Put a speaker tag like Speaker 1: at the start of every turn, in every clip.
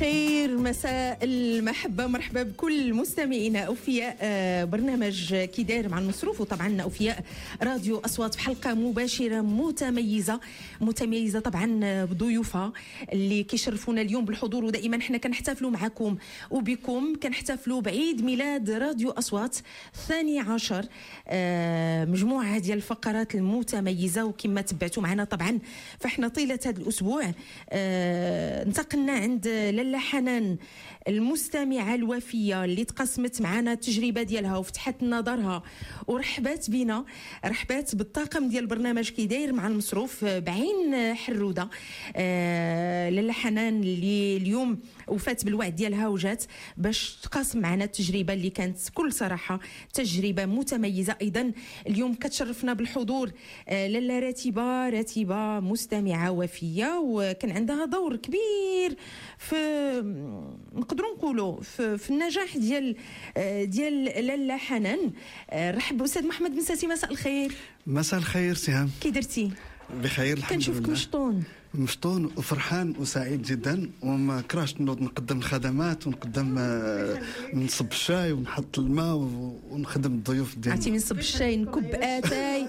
Speaker 1: الخير، مساء المحبة، مرحبا بكل مستمعينا أوفياء برنامج كي داير مع المصروف، وطبعا أوفياء راديو أصوات في حلقة مباشرة متميزة طبعا بضيوفها اللي كيشرفونا اليوم بالحضور. ودائما احنا كنحتفلوا معكم وبكم، كنحتفلوا بعيد ميلاد راديو أصوات 12، مجموعة ديال الفقرات المتميزة. وكما تبعتوا معنا طبعا فاحنا طيلة هذا الأسبوع انتقلنا عند لاله حنان المستمعة الوفية اللي تقسمت معنا التجربة ديالها وفتحت نظرها ورحبات بينا، رحبات بالطاقم ديال البرنامج كي داير مع المصروف بعين حرودة. لاله حنان اللي اليوم وفات بالوعد ديالها وجات باش تقاسم معنا التجربة اللي كانت كل صراحة تجربة متميزة. أيضا اليوم كتشرفنا بالحضور لاله راتبة مستمعة وفية، وكان عندها دور كبير في نقدروا نقولوا في النجاح ديال لاله حنان. رحب باستاذ محمد بن ساسي، مساء الخير.
Speaker 2: مساء الخير سهام،
Speaker 1: كي درتي؟
Speaker 2: بخير الحمد لله.
Speaker 1: كنشوفك
Speaker 2: مشطون وفرحان وسعيد جدا، وما كراش نوض نقدم الخدمات ونقدم نصب الشاي ونحط الماء ونخدم الضيوف ديالنا.
Speaker 1: عرفتي من صب الشاي نكب اتاي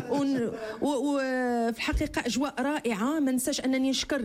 Speaker 1: وفي الحقيقه اجواء رائعه. ما ننساش انني نشكر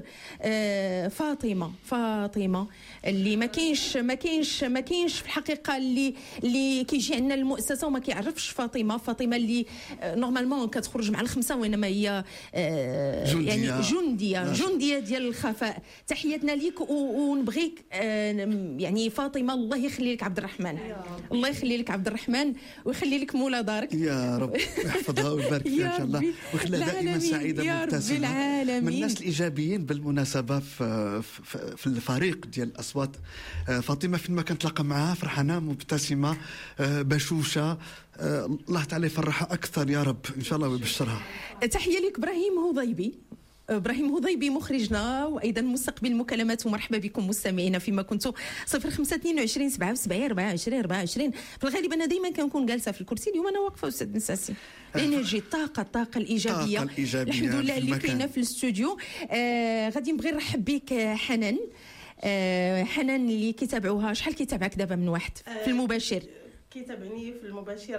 Speaker 1: فاطمه اللي ما كاينش في الحقيقه اللي كيجي عندنا المؤسسه وما كيعرفش فاطمه اللي نورمالمون كتخرج مع الخمسه، وانما هي يعني جندية ديال الخفاء. تحياتنا ليك ونبغيك يعني فاطمة، الله يخلي لك عبد الرحمن، الله يخلي لك عبد الرحمن ويخلي لك مولا دارك
Speaker 2: يا رب، يحفظها ويبارك فيها ان شاء الله، ويخليها دائما سعيدة مبتسمة. من الناس الإيجابيين بالمناسبة في الفريق ديال الأصوات فاطمة، فين ما كنتلاقى معها فرحانة مبتسمة بشوشة. الله تعالى يفرحها أكثر يا رب إن شاء الله ويبشرها.
Speaker 1: تحية لك إبراهيم هضيبي مخرجنا، وأيضا مستقبل المكالمات. ومرحبا بكم مستمعينا فيما كنتوا 0522 77 24. في الغالب أنا دائما كنكون جالسة في الكرسي، اليوم أنا واقفة أستاذ نساسي. الإنرجي، الطاقة الإيجابية الحمد لله اللي كاينة في الاستوديو. غادي نبغي نرحب بك حنان. حنان اللي كيتابعوها، شحال كيتابعك دابا من واحد في المباشر؟
Speaker 3: كيتابعني في المباشر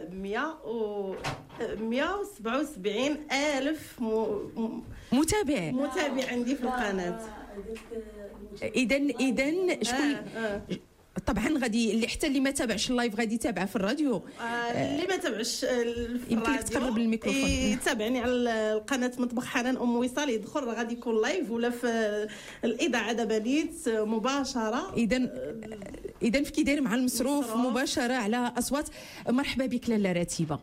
Speaker 3: 177 ألف
Speaker 1: متابع
Speaker 3: عندي في القناة.
Speaker 1: إذن شكون طبعا غادي اللي حتى اللي ما تابعش اللايف غادي يتابع في الراديو.
Speaker 3: اللي ما تابعش
Speaker 1: يمكن لك تقرب الميكروفون،
Speaker 3: يتابعني على القناه مطبخ حنان وصال، يدخل غادي يكون لايف ولا في الاذاعه دابا نيت مباشره.
Speaker 1: اذا في كي داير مع المصروف مباشره على اصوات. مرحبا بك لاله راتبه.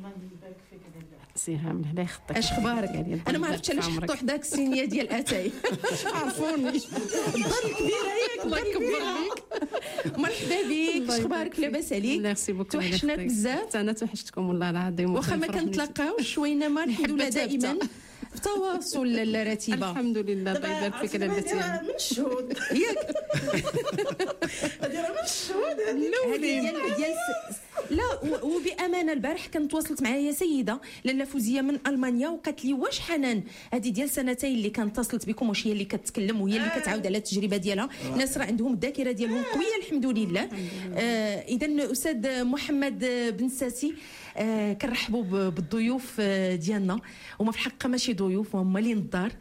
Speaker 4: سيهام الله يخطيك،
Speaker 1: اش اخبارك؟ انا ما عرفتش علاش حطوا حداك السينيه ديال اتاي عرفوني الدار الكبيره ياك، الله يكبر عليك. مرحبا بك، اش اخبارك؟ لاباس عليك؟
Speaker 4: ميرسي بوكو،
Speaker 1: توحشناك بزاف.
Speaker 4: انا توحشتكم والله العظيم،
Speaker 1: واخا ما كنتلاقاوش وينما الحمد لله دائما في تواصل الراتبه.
Speaker 4: الحمد لله، الله يبارك فيك لالتي.
Speaker 3: من الشهود
Speaker 1: ياك
Speaker 3: هذه من الشهود
Speaker 1: هذه ديال لا. وبامانه البارح كانت تواصلت معايا سيده لاله فوزيه من المانيا وقالت لي واش حنان هذه ديال سنتين اللي كانت اتصلت بكم، واش هي اللي كتكلم وهي اللي كتعاود على التجربه ديالها. الناس راه عندهم الذاكره ديالهم قويه الحمد لله. اذا استاذ محمد بن ساسي، كنرحبوا بالضيوف ديالنا، وما في الحقيقه ماشي ضيوف، هما اللي الدار.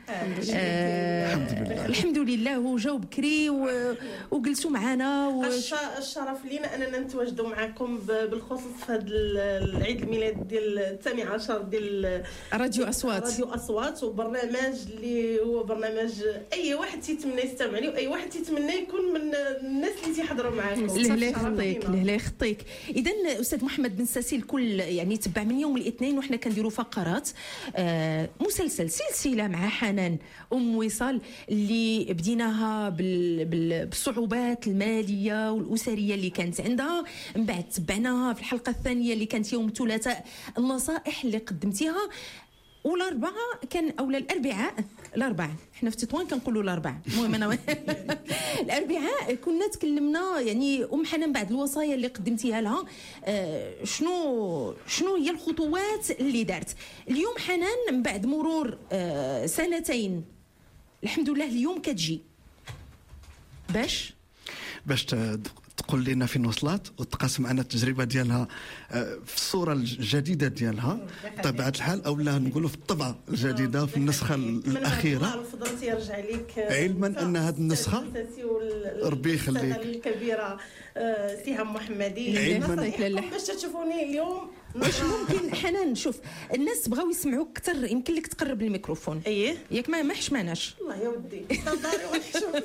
Speaker 1: الحمد لله وجاو بكري وجلسوا معنا.
Speaker 3: الشرف لينا اننا نتواجدوا معكم بالخصوص في هذا العيد الميلاد ديال 12 ديال
Speaker 1: راديو اصوات، وبرنامج اللي هو برنامج اي واحد تيتمنى يستمع ليه، واي واحد تيتمنى يكون من الناس اللي تيحضروا معاكم. الله يخطيك. اذا استاذ محمد بن ساسي، الكل يعني تبع من يوم الاثنين وحنا كنديروا فقرات مسلسل سلسله مع حنان وصال اللي بديناها بالصعوبات الماليه والاسريه اللي كانت عندها. من بعد تبعناها في الحلقه الثانيه اللي كانت يوم الثلاثاء، النصائح اللي قدمتيها. والاربعاء كان اولا الاربعاء احنا في تطوان كنقولوا الاربعاء، المهم انا الاربعاء كنا تكلمنا يعني حنان بعد الوصايا اللي قدمتيها لها. شنو هي الخطوات اللي دارت اليوم حنان من بعد مرور سنتين؟ الحمد لله اليوم كتجي
Speaker 2: باش تقول لنا فين وصلت وتقاسم معنا التجربه ديالها في الصوره الجديده ديالها بطبيعه الحال، او لا نقولوا في الطبعه الجديده في النسخه الاخيره.
Speaker 3: فضلت يرجع لك
Speaker 2: علما ان هذه النسخه ربي يخليك
Speaker 3: الكبيره سهام محمدي،
Speaker 2: علما
Speaker 3: باش تشوفوني اليوم.
Speaker 1: واش ممكن حنان نشوف الناس بغاو يسمعوك اكثر، يمكن لك تقرب الميكروفون؟ ياك ما حشماناش.
Speaker 3: الله يا ودي نضاري ونحشم.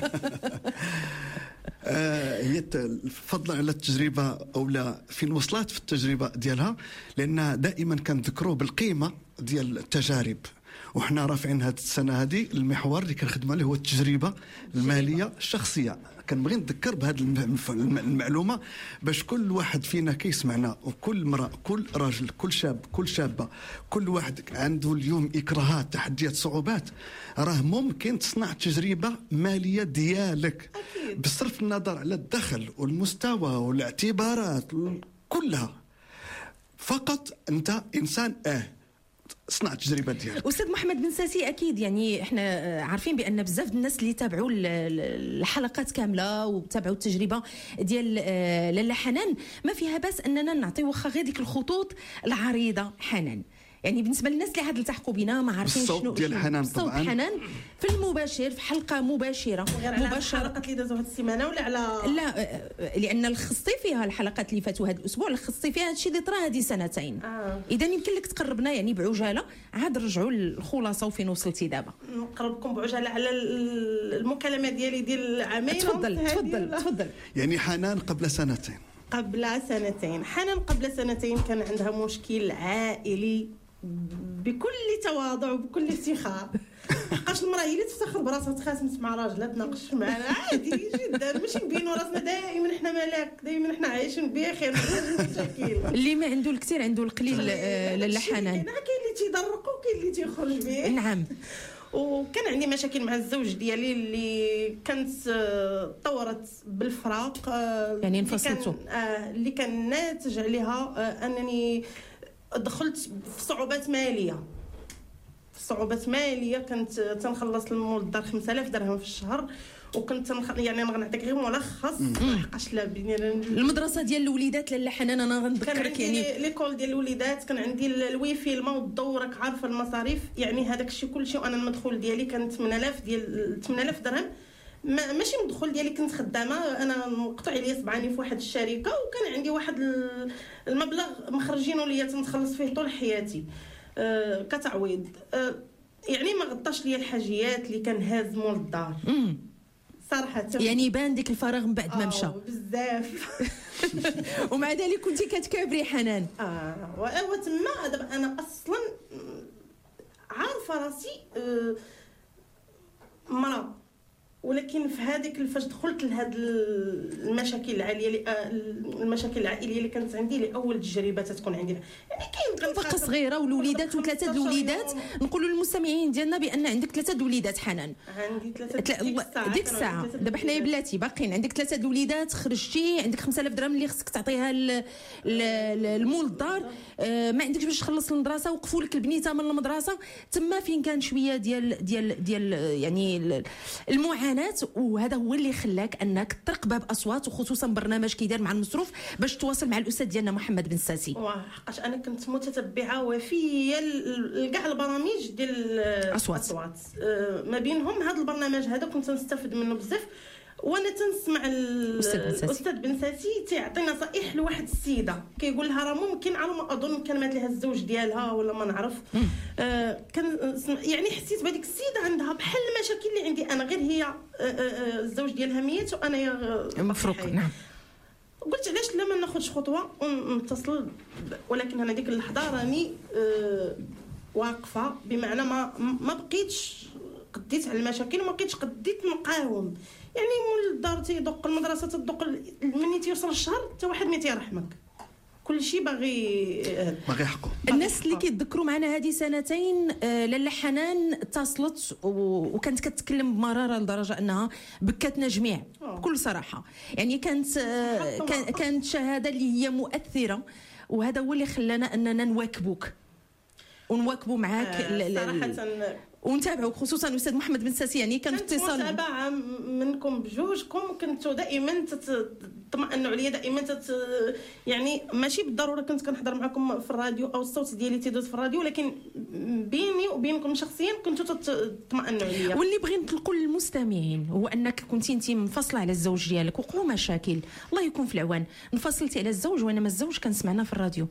Speaker 2: هي فضلا على التجربه او لا فين وصلت في التجربه ديالها، لان دائما كنذكروا بالقيمه ديال التجارب، وحنا رافعين هذه السنه هذه المحور اللي كنخدموا عليه هو التجربه الماليه الشخصيه. كنبغي نذكر بهذه المعلومه باش كل واحد فينا كيسمعنا، وكل امراه كل راجل كل شاب كل شابه كل واحد عنده اليوم اكراهات تحديات صعوبات، راه ممكن تصنع تجربه ماليه ديالك بصرف النظر على الدخل والمستوى والاعتبارات كلها. فقط انت انسان صنع التجربه ديالك.
Speaker 1: استاذ محمد بن ساسي، اكيد يعني احنا عارفين بان بزاف الناس اللي تابعوا الحلقات كامله وتابعوا التجربه ديال لاله حنان، ما فيها باس اننا نعطي واخا غير ديك الخطوط العريضه حنان. يعني بالنسبه للناس اللي عاد التحقوا بنا ما عارفين شنو
Speaker 2: الصوت ديال حنان،
Speaker 1: طبعا حنان في المباشر في حلقه مباشره
Speaker 3: مباشره. الحلقات اللي دازوا هذه السيمانه ولا على
Speaker 1: لا، لان لخصتي فيها الحلقات اللي فاتوا هذا الاسبوع، لخصتي فيها هادشي اللي طرا هذه سنتين. اذا يمكن لك تقربنا يعني بعجاله، عاد رجعوا للخلاصه وفين وصلتي دابا.
Speaker 3: نقربكم بعجاله على المكالمه ديالي ديال عامين.
Speaker 1: تفضل.
Speaker 2: يعني حنان قبل سنتين
Speaker 3: حنان قبل سنتين كان عندها مشكل عائلي بكل تواضع وبكل افتخار. حقاش المراه هي اللي تفتخر براسها، تخاصمت مع راجلها تناقش معنا عادي جدا، ماشي نبينوا راسنا دائما احنا ملاك، دائما احنا عايشين بخير مشاكل.
Speaker 1: اللي ما عنده الكثير عنده القليل. لاله حنان
Speaker 3: كاين اللي تيضرق وكاين اللي تيخرج به.
Speaker 1: نعم.
Speaker 3: وكان عندي مشاكل مع الزوج ديالي اللي كانت طورت بالفراق،
Speaker 1: يعني انفصلتوا،
Speaker 3: اللي كان ناتج عليها انني دخلت في صعوبات ماليه. كنت تنخلص للمول الدار 5000 درهم في الشهر، وكنت يعني انا غنعطيك غير ملخص حقاش لا بيني
Speaker 1: المدرسه ديال الوليدات لاله حنان. انا غنذكرك يعني
Speaker 3: ليكول ديال الوليدات، كان عندي الويفي الماء والضوء، راك عارفه المصاريف، يعني هذاك الشيء كلشي. وانا المدخول ديالي كان 8000 درهم، ماشي مدخول ديالي، كنت خدامه انا، مقطوع عليا صبعاني في واحد الشركه، وكان عندي واحد المبلغ مخرجينه ليا تنخلص فيه طول حياتي كتعويض. يعني ما غطاش ليا الحاجيات اللي كان هاز مول الدار صراحه.
Speaker 1: يعني بان ديك الفراغ من بعد ما مشى
Speaker 3: بزاف.
Speaker 1: ومع ذلك كنتي كتكابري حنان.
Speaker 3: وتما دابا انا اصلا عارفه راسي مرأة، ولكن في هذيك فاش دخلت لهاد المشاكل العائليه اللي كانت عندي لاول تجربه تكون عندي، يعني كاين
Speaker 1: طفقه صغيره والوليدات وثلاثه الوليدات. نقولوا للمستمعين ديالنا بان عندك ثلاثه الوليدات حنان.
Speaker 3: عندي ثلاثه
Speaker 1: ديك الساعه دابا حنايا بلاتي باقيين. عندك ثلاثه الوليدات، خرجتي عندك 5000 درهم اللي خصك تعطيها المول الدار، ما عندكش باش تخلص المدرسه، وقفوا لك البنيته من المدرسه. تما فين كان شويه ديال يعني المعاناه، وهذا هو اللي خلاك انك تطرق باب اصوات، وخصوصا برنامج كيدار مع المصروف باش تواصل مع الاستاذ ديالنا محمد بن ساسي.
Speaker 3: حقاش انا كنت متتبعه وفيه لكاع البرامج ديال اصوات، ما بينهم هذا البرنامج هذا كنت نستفد منه بزاف. وانا تنسمع الاستاذ بن ساسي تيعطي نصائح لواحد السيده، كيقول لها راه ممكن، على ما اظن كان مات لها الزوج ديالها ولا ما نعرف، كان يعني حسيت بهذيك السيده عندها بحال المشاكل اللي عندي انا، غير هي الزوج ديالها ميت وانا
Speaker 1: مفروق. نعم.
Speaker 3: قلت علاش لا ما ناخذش خطوه ونتصل، ولكن انا ديك اللحظه راني واقفه، بمعنى ما بقيتش قديت على المشاكل وما بقيتش قديت نقاوم. يعني مول الدار تيدق، المدرسه تدق، مني تيوصل الشهر حتى واحد ما تيرحمك، كل شيء باغي
Speaker 2: حقه.
Speaker 1: الناس اللي كيتذكروا معنا هذه سنتين، لاله حنان اتصلت وكانت كتكلم بمراره لدرجه انها بكتنا جميع بكل صراحه. يعني كانت شهاده اللي هي مؤثره، وهذا هو اللي خلانا اننا نواكبوك ونواكبوا معاك
Speaker 3: صراحه.
Speaker 1: ونتابعوك خصوصا الاستاذ محمد بن ساسي، يعني كان في اتصال
Speaker 3: متابعه منكم بجوجكم، كنتوا دائما تطمئنوا عليا دائما يعني ماشي بالضروره كنت كنحضر معكم في الراديو او الصوت ديالي تيدوز في الراديو، ولكن بيني وبينكم شخصيا كنتوا تطمئنوا عليا.
Speaker 1: واللي بغيت نطلقوا للمستمعين هو انك كنتي انت منفصله على الزوج ديالك وقعوا مشاكل، الله يكون في العوان، انفصلتي على الزوج وانا ما الزوج كان سمعنا في الراديو.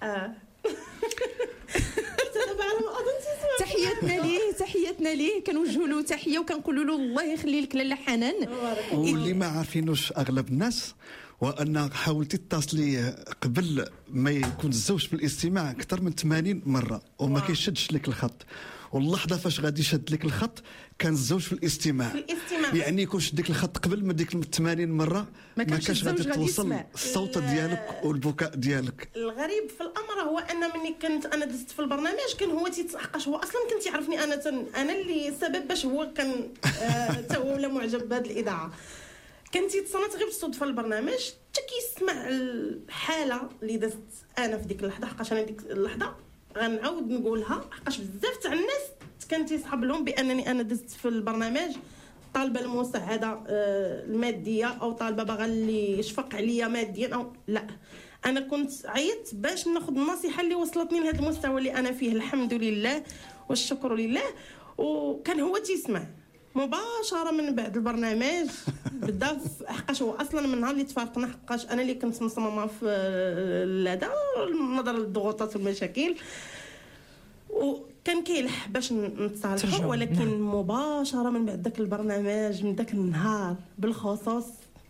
Speaker 1: تحياتنا ليه كنوجهوا له تحيه وكنقولوا له الله يخلي لك لاله حنان.
Speaker 2: واللي ما عارفينوش اغلب الناس وان حاولتي تتصلي قبل ما يكون الزوج في الاستماع اكثر من 80 مره وما كيشدش لك الخط، واللحظه فاش غادي يشد لك الخط كان الزوج في الاستماع. يعني يكون شد لك الخط قبل ما ديك 80 مره ما كانش غادي توصل الصوت ديالك والبكاء ديالك.
Speaker 3: الغريب في الامر هو ان مني كنت انا دزت في البرنامج كان هو تيتحقش، هو اصلا كنت يعرفني انا اللي سبب باش هو كان حتى هو ولا معجب بهذه الاذاعه. كان تيتصنت غير بالصدفه البرنامج حتى كيسمع الحاله اللي دزت انا في ديك اللحظه، حقاش انا ديك اللحظه غنعاود نقولها حقاش بزاف تاع الناس كان تيصحاب لهم بانني انا دزت في البرنامج طالبه المساعده الماديه او طالبه باغا اللي يشفق عليا ماديا او لا. انا كنت عيطت باش ناخذ النصيحه اللي وصلتني لهذا المستوى اللي انا فيه، الحمد لله والشكر لله. وكان هو تيسمع مباشره من بعد البرنامج بدا، حقاش هو اصلا من نهار اللي تفارقنا حقاش انا اللي كنت مصممه في هذا نظرا للضغوطات والمشاكل، وكان كيلح باش نتصالحوا، ولكن مباشره من بعد ذاك البرنامج من ذاك النهار بالخصوص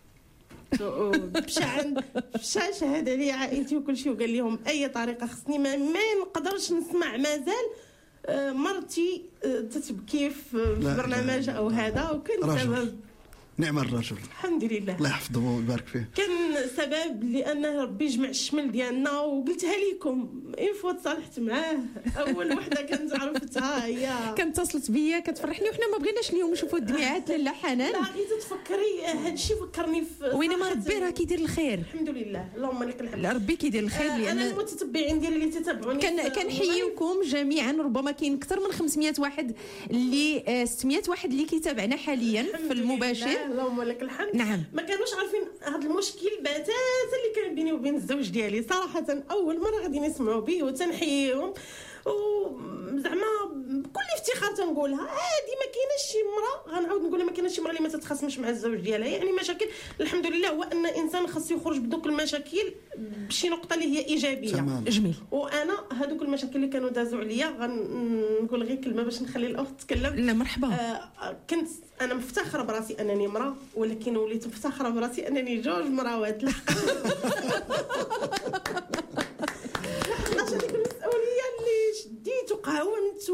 Speaker 3: مشى شهد عليا عائلتي وكل شيء وقال لهم اي طريقه خصني ما نقدرش نسمع مازال مرتي تتبكي في برنامج او هذا، وكان سبب
Speaker 2: نعم الرجل
Speaker 3: الحمد لله الله
Speaker 2: يحفظه ويبارك فيه،
Speaker 3: كان سبب لان ربي يجمع الشمل ديالنا. وقلتها لكم اين فوا تصالحت معاه اول وحده كنت عرفتها هي
Speaker 1: كانت اتصلت بيا كتفرحني، وحنا ما بغيناش اليوم نشوفوا الدمعات لاله حنان.
Speaker 3: لا غير تفكري هذا الشيء فكرني في
Speaker 1: وين ما ربي راه كيدير الخير
Speaker 3: الحمد لله اللهم لك الحمد.
Speaker 1: ربي كيدير الخير لان
Speaker 3: انا المتتبعين ديالي اللي تتابعوني
Speaker 1: كنحييكم جميعا. ربما كاين اكثر من 500 واحد اللي 600 واحد اللي كيتابعنا حاليا في المباشر،
Speaker 3: اللهم لك الحمد.
Speaker 1: نعم
Speaker 3: ما كانوش عارفين هذا المشكل بتاتا اللي كان بيني وبين الزوج ديالي صراحه. اول مره غادي نسمعوا به وتنحييهم وزعما بكل افتخار تنقولها هذه ما كايناش شي مرة غنعاود نقولها ما كايناش شي مرة اللي ما تتخاصمش مع الزوج ديالها. يعني مشاكل الحمد لله هو ان الانسان خاص يخرج بدوك المشاكل بشي نقطه اللي هي ايجابيه.
Speaker 2: تمام.
Speaker 1: جميل.
Speaker 3: وانا هذوك المشاكل اللي كانوا دازوا عليا غنقول غير كلمه باش نخلي الاخت تتكلم.
Speaker 1: لا مرحبا.
Speaker 3: كنت انا مفتخره براسي انني مراه، ولكن وليت مفتخره براسي انني جوج مراوات. لا هذيك المسؤوليه اللي شديت وقاومت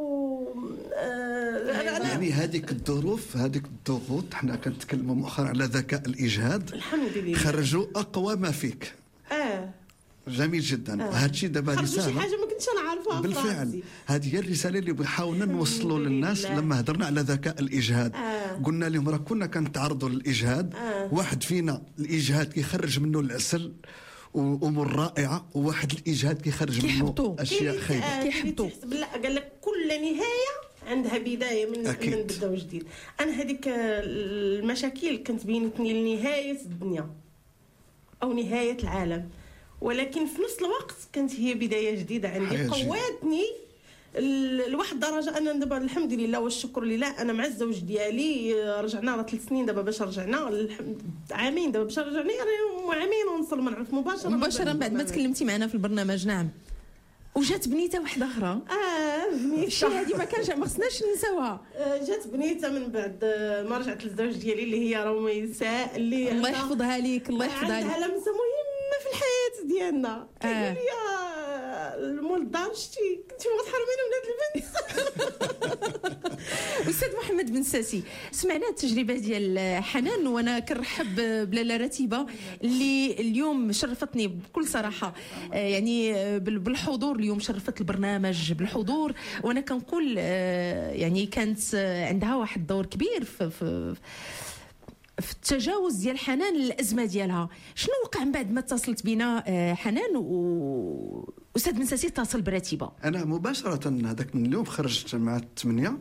Speaker 2: يعني هذيك الظروف هذيك الضغوط حنا كنتكلموا مؤخرا على ذكاء الاجهاد
Speaker 3: الحمد لله
Speaker 2: خرجوا اقوى ما فيك. جميل جدا. هذا الشيء دابا رساله
Speaker 3: شي حاجه ما كنتش انا عارفها
Speaker 2: بالفعل. هذه هي الرساله اللي حاولنا نوصلوا للناس لما هضرنا على ذكاء الاجهاد. قلنا لهم راه كنا كنتعرضوا للاجهاد. واحد فينا الاجهاد كيخرج منه العسل وامور رائعه، وواحد الاجهاد كيخرج منه اشياء خايبه
Speaker 3: كيحبطوا. لا قال لك كل نهايه عندها بدايه من بداو جديد. انا هذيك المشاكل كانت بينتني لنهايه الدنيا او نهايه العالم، ولكن في نفس الوقت كانت هي بدايه جديده عندي قواتني لواحد الدرجه. انا دابا الحمد لله والشكر لله انا مع الزوج ديالي رجعنا 3 سنين دابا باش رجعنا، عامين دابا باش رجعني عامين ونصل ما نعرف مباشره
Speaker 1: بعد ما تكلمتي معنا في البرنامج. نعم. وجات بنيته واحده اخرى.
Speaker 3: بنيته
Speaker 1: هذه ما خصناش ننساوها.
Speaker 3: جات بنيته من بعد ما رجعت للزوج ديالي اللي هي رميساء اللي
Speaker 1: الله يحفظها لك. الله يحفظها لك.
Speaker 3: عندها لمسه مهمه في الحياه ديالنا. كيقول لي المول الدار شتي كنتي متحرمين من هاد البنت.
Speaker 1: استاذ محمد بن ساسي، سمعنا التجربه ديال حنان وانا كنرحب بلاله رتيبه اللي اليوم شرفتني بكل صراحه، يعني بالحضور اليوم شرفت البرنامج بالحضور، وانا كنقول يعني كانت عندها واحد الدور كبير في في التجاوز ديال حنان للازمه ديالها. شنو وقع من بعد ما اتصلت بنا حنان واستاذ بنساسي اتصل برتيبه؟
Speaker 2: انا مباشره هذاك من اليوم خرجت مع 8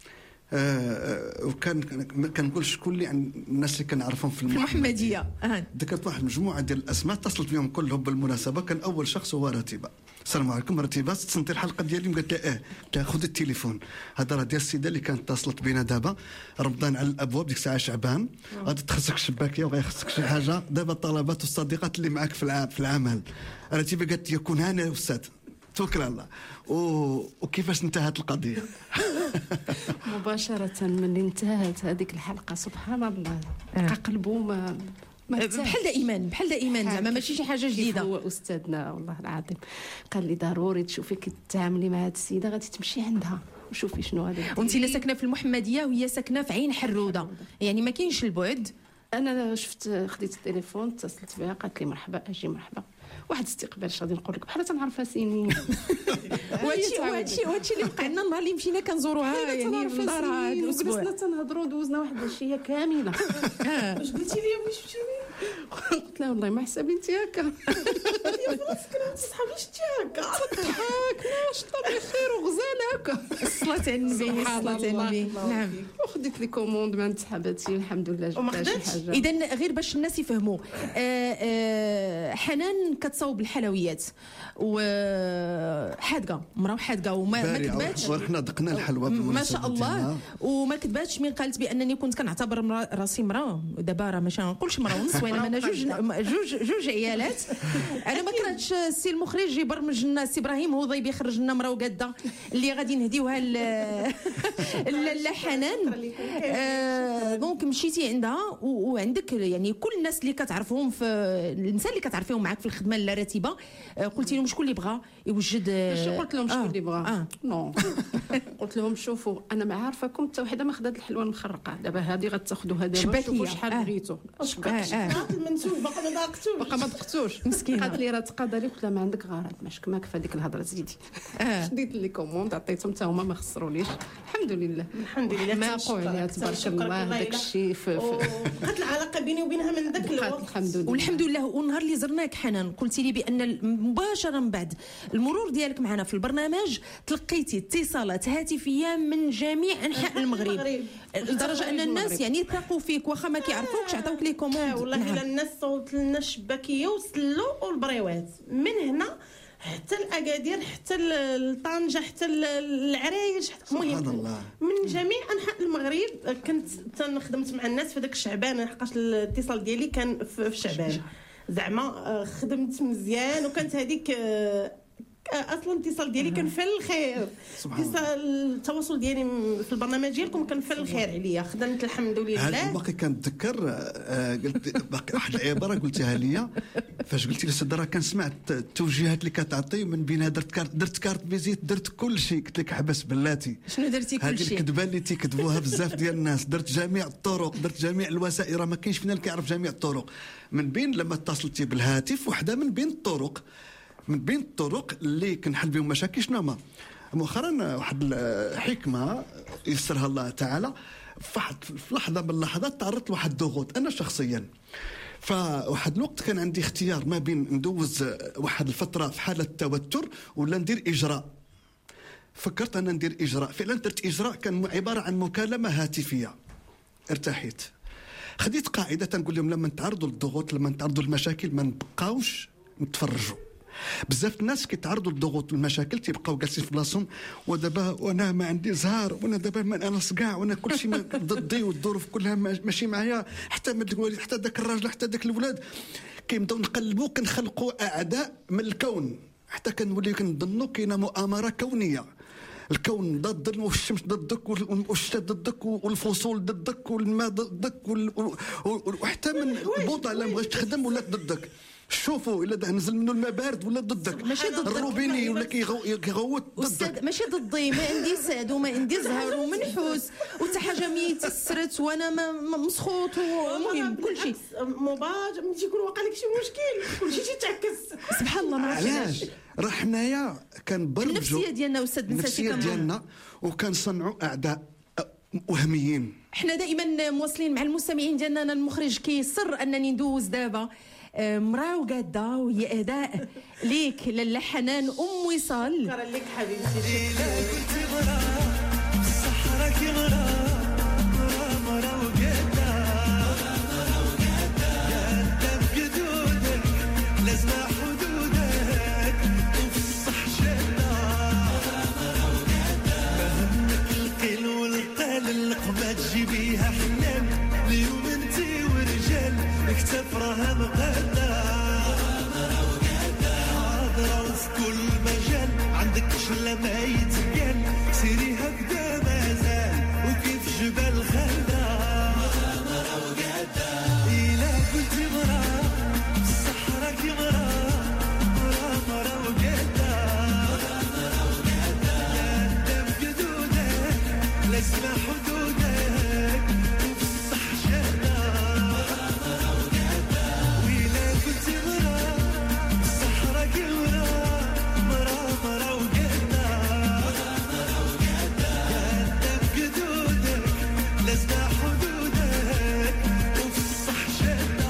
Speaker 2: وكان كنقول شكون اللي الناس اللي كنعرفهم في
Speaker 1: المحمديه.
Speaker 2: ذكرت واحد المجموعه ديال الاسماء اتصلت بهم كلهم بالمناسبه. كان اول شخص هو رتيبه. السلام عليكم رتيبه، تصنتي الحلقه ديالي؟ قالت لي قلت لها خذ التليفون، هذا راه ديال السيده اللي كانت اتصلت بينا دابا، رمضان على الابواب، ديك الساعه شعبان، غادي تخصك الشباكيه وغيخصك شي حاجه، دابا الطلبات والصديقات اللي معك في العمل. رتيبه قالت لي كون هنا يا استاذ، توكل على الله. وكيفاش انتهت القضيه؟
Speaker 4: مباشره من انتهت هذيك الحلقه سبحان الله قلبه ما
Speaker 1: بحال دائما زعما ماشي شي حاجه جديده.
Speaker 4: هو استاذنا والله العظيم قال لي ضروري تشوفي كي تتعاملي مع هذه السيده، غادي تمشي عندها وشوفي شنو هذا.
Speaker 1: وانت لا ساكنه في المحمديه وهي ساكنه في عين حروده، يعني ما كاينش البعد.
Speaker 4: انا خديت التليفون اتصلت بها قالت لي مرحبا اجي مرحبا. واحد استقبال غادي نقول لك بحال تنعرفها سنين.
Speaker 1: وهادشي اللي وقع لنا النهار اللي مشينا كنزوروها يعني في الدار هذا الاسبوع.
Speaker 4: جلسنا تنهضروا دوزنا واحد العشيه كامله.
Speaker 3: واش قلتي لي واش شفتيني؟
Speaker 4: قلت لها والله ما حسابي انت هكا.
Speaker 3: يا فراسك انا صحابي شتي هكا
Speaker 4: ضحكنا شطه بخير وغزال هكا.
Speaker 1: الصلاه على النبي، الصلاه على النبي. نعم.
Speaker 4: وخديت لي كوموند من صحاباتي الحمد لله جبت شي حاجه.
Speaker 1: اذا غير باش الناس يفهموا، حنان كتصاوب الحلويات وحادقه، مراه حادقه وما كتباتش،
Speaker 2: وحنا دقنا الحلوى
Speaker 1: ما شاء الله، وما كتباتش من قالت بانني كنت كنعتبر راسي مراه. ودابا راه ماشي نقولش مراه ونص، وانما انا جوج عيالات. انا ما كرهتش السي المخرج يبرمج لنا السي ابراهيم هوضيبي يخرج لنا مراه وقاده اللي غادي نهديوها لحنان. دونك مشيتي عندها وعندك يعني كل الناس اللي كتعرفهم، في النساء اللي كتعرفيهم معاك في الخدمه الراتبه، قلتي لهم شكون اللي بغى يوجد؟
Speaker 4: ماشي قلت لهم شكون اللي بغى، نو قلت لهم شوفوا انا ما عارفاكم حتى وحده ما خدات الحلوه المخرقه، دابا هذه غتاخذوها دابا شوفوا شحال بغيتو.
Speaker 3: المنسوب
Speaker 4: باقا ما دقتوش مسكينه. قالت لي راه تقاضى لي، قلت لها ما عندك غرض ماشك ما كفى ديك الهضره زيدي. شديت لي كوموند عطيتهم حتى هما ما خسرونيش الحمد لله. ما عليها تبارك الله داك الشيء
Speaker 3: بقات العلاقه بيني وبينها من ذاك الوقت
Speaker 4: الحمد لله.
Speaker 1: والحمد لله. والنهار اللي زرناك حنان قلتي لي بان مباشره من بعد المرور ديالك معنا في البرنامج تلقيتي اتصالات هاتفيه من جميع انحاء المغرب، لدرجه ان الناس يعني ثقوا فيك واخا ما كيعرفوكش، عطاوك لي كوموند.
Speaker 3: والله الا الناس صوت لنا الشباكيه وسلو والبريوات من هنا حتى الاكادير حتى لطنجه حتى العرايش، المهم من جميع انحاء المغرب. كنت خدمت مع الناس في ذاك الشعبان، لحقاش الاتصال ديالي كان في الشعبان، زعما خدمت مزيان. وكانت هذيك اصلا الاتصال ديالي كان في الخير، التواصل ديالي في البرنامج ديالكم كان في الخير عليا، خدمت الحمد لله.
Speaker 2: هذا باقي كنتذكر قلت باقي واحد العباره قلتيها لي فاش قلتي لي السيده راه كنسمع التوجيهات اللي كتعطي، من بينها درت كارت فيزيت، درت كل شيء. قلت لك حبس بلاتي
Speaker 1: شنو درتي؟ كل شيء.
Speaker 2: هذه الكذبه اللي تيكذبوها بزاف ديال الناس، درت جميع الطرق، درت جميع الوسائل، راه ما كاينش فينا اللي كيعرف جميع الطرق. من بين لما اتصلتي بالهاتف واحده من بين الطرق اللي كنحل بهم مشاكل شنو ما مؤخرا واحد الحكمه يسرها الله تعالى، في لحظه من اللحظات تعرضت لواحد الضغوط انا شخصيا. فواحد الوقت كان عندي اختيار ما بين ندوز واحد الفتره في حاله توتر ولا ندير اجراء. فكرت انا ندير اجراء، فعلا درت اجراء كان عباره عن مكالمه هاتفيه. ارتحيت، خديت قاعده تنقول لهم لما نتعرضوا للضغوط، لما نتعرضوا للمشاكل ما نبقاوش نتفرجوا. بزاف الناس كيتعرضوا للضغوط والمشاكل تيبقاو جالسين في بلاصتهم، ودابا وانا ما عندي زهر، وانا دابا ما انا صقاع، وانا كل شيء ضدي والظروف كلها ماشي معايا، حتى من الوالد حتى ذاك الراجل حتى ذاك الولاد كيبداو نقلبوا، كنخلقوا اعداء من الكون، حتى كنوليو كنظنوا كاينه مؤامره كونيه. الكون ضدنا والشمس ضدك والشتاء ضدك والفصول ضدك والماء ضدك وحتى من البوطه لا بغيتش تخدم ولا ضدك. شوفوا الا نزل منه الماء بارد ولا ضدك،
Speaker 1: ماشي ضدك
Speaker 2: الروبيني ولا كيغوت ضدك.
Speaker 1: ماشي ضدي، ما عندي ساد وما عندي زهر ومنحوس وحتى حاجه ميتسرت وانا ما مسخوط، ومهم كل شيء
Speaker 3: مباج ملي تيكون واقع لك شي مشكل كل شيء تيتعكس.
Speaker 1: سبحان الله. ما
Speaker 2: علاش راه حنايا كنبرمجوا
Speaker 1: النفسيه ديالنا استاذ بنساتي،
Speaker 2: النفسيه ديالنا وكنصنعوا اعداء وهميين.
Speaker 1: احنا دائما مواصلين مع المستمعين ديالنا. انا المخرج كيصر انني ندوز دابا مراه وقاده وهي اداء ليك لاله حنان ام وصال.
Speaker 3: شكرا لك حبيبتي.
Speaker 5: كنت مراه الصحراء كي مراه وقاده قاده بقدودك لازم حدودك وفي الصح شاده مهمك القيل والقال اللقمه تجيبيها حنان اليوم انتي ورجال كتف راها مغاده حاضره وفي كل مجال عندك شله ما يتقال سيري هكذا مازال وكيف جبال خالده إلا قلتي مراه الصحراء كي مراه وقاده قاده بقدودك لازم حدودك وفي الصح شاده وإلا قلتي مراه الصحراء كي مراه وقاده قاده بقدودك لازم حدودك وفي الصح شاده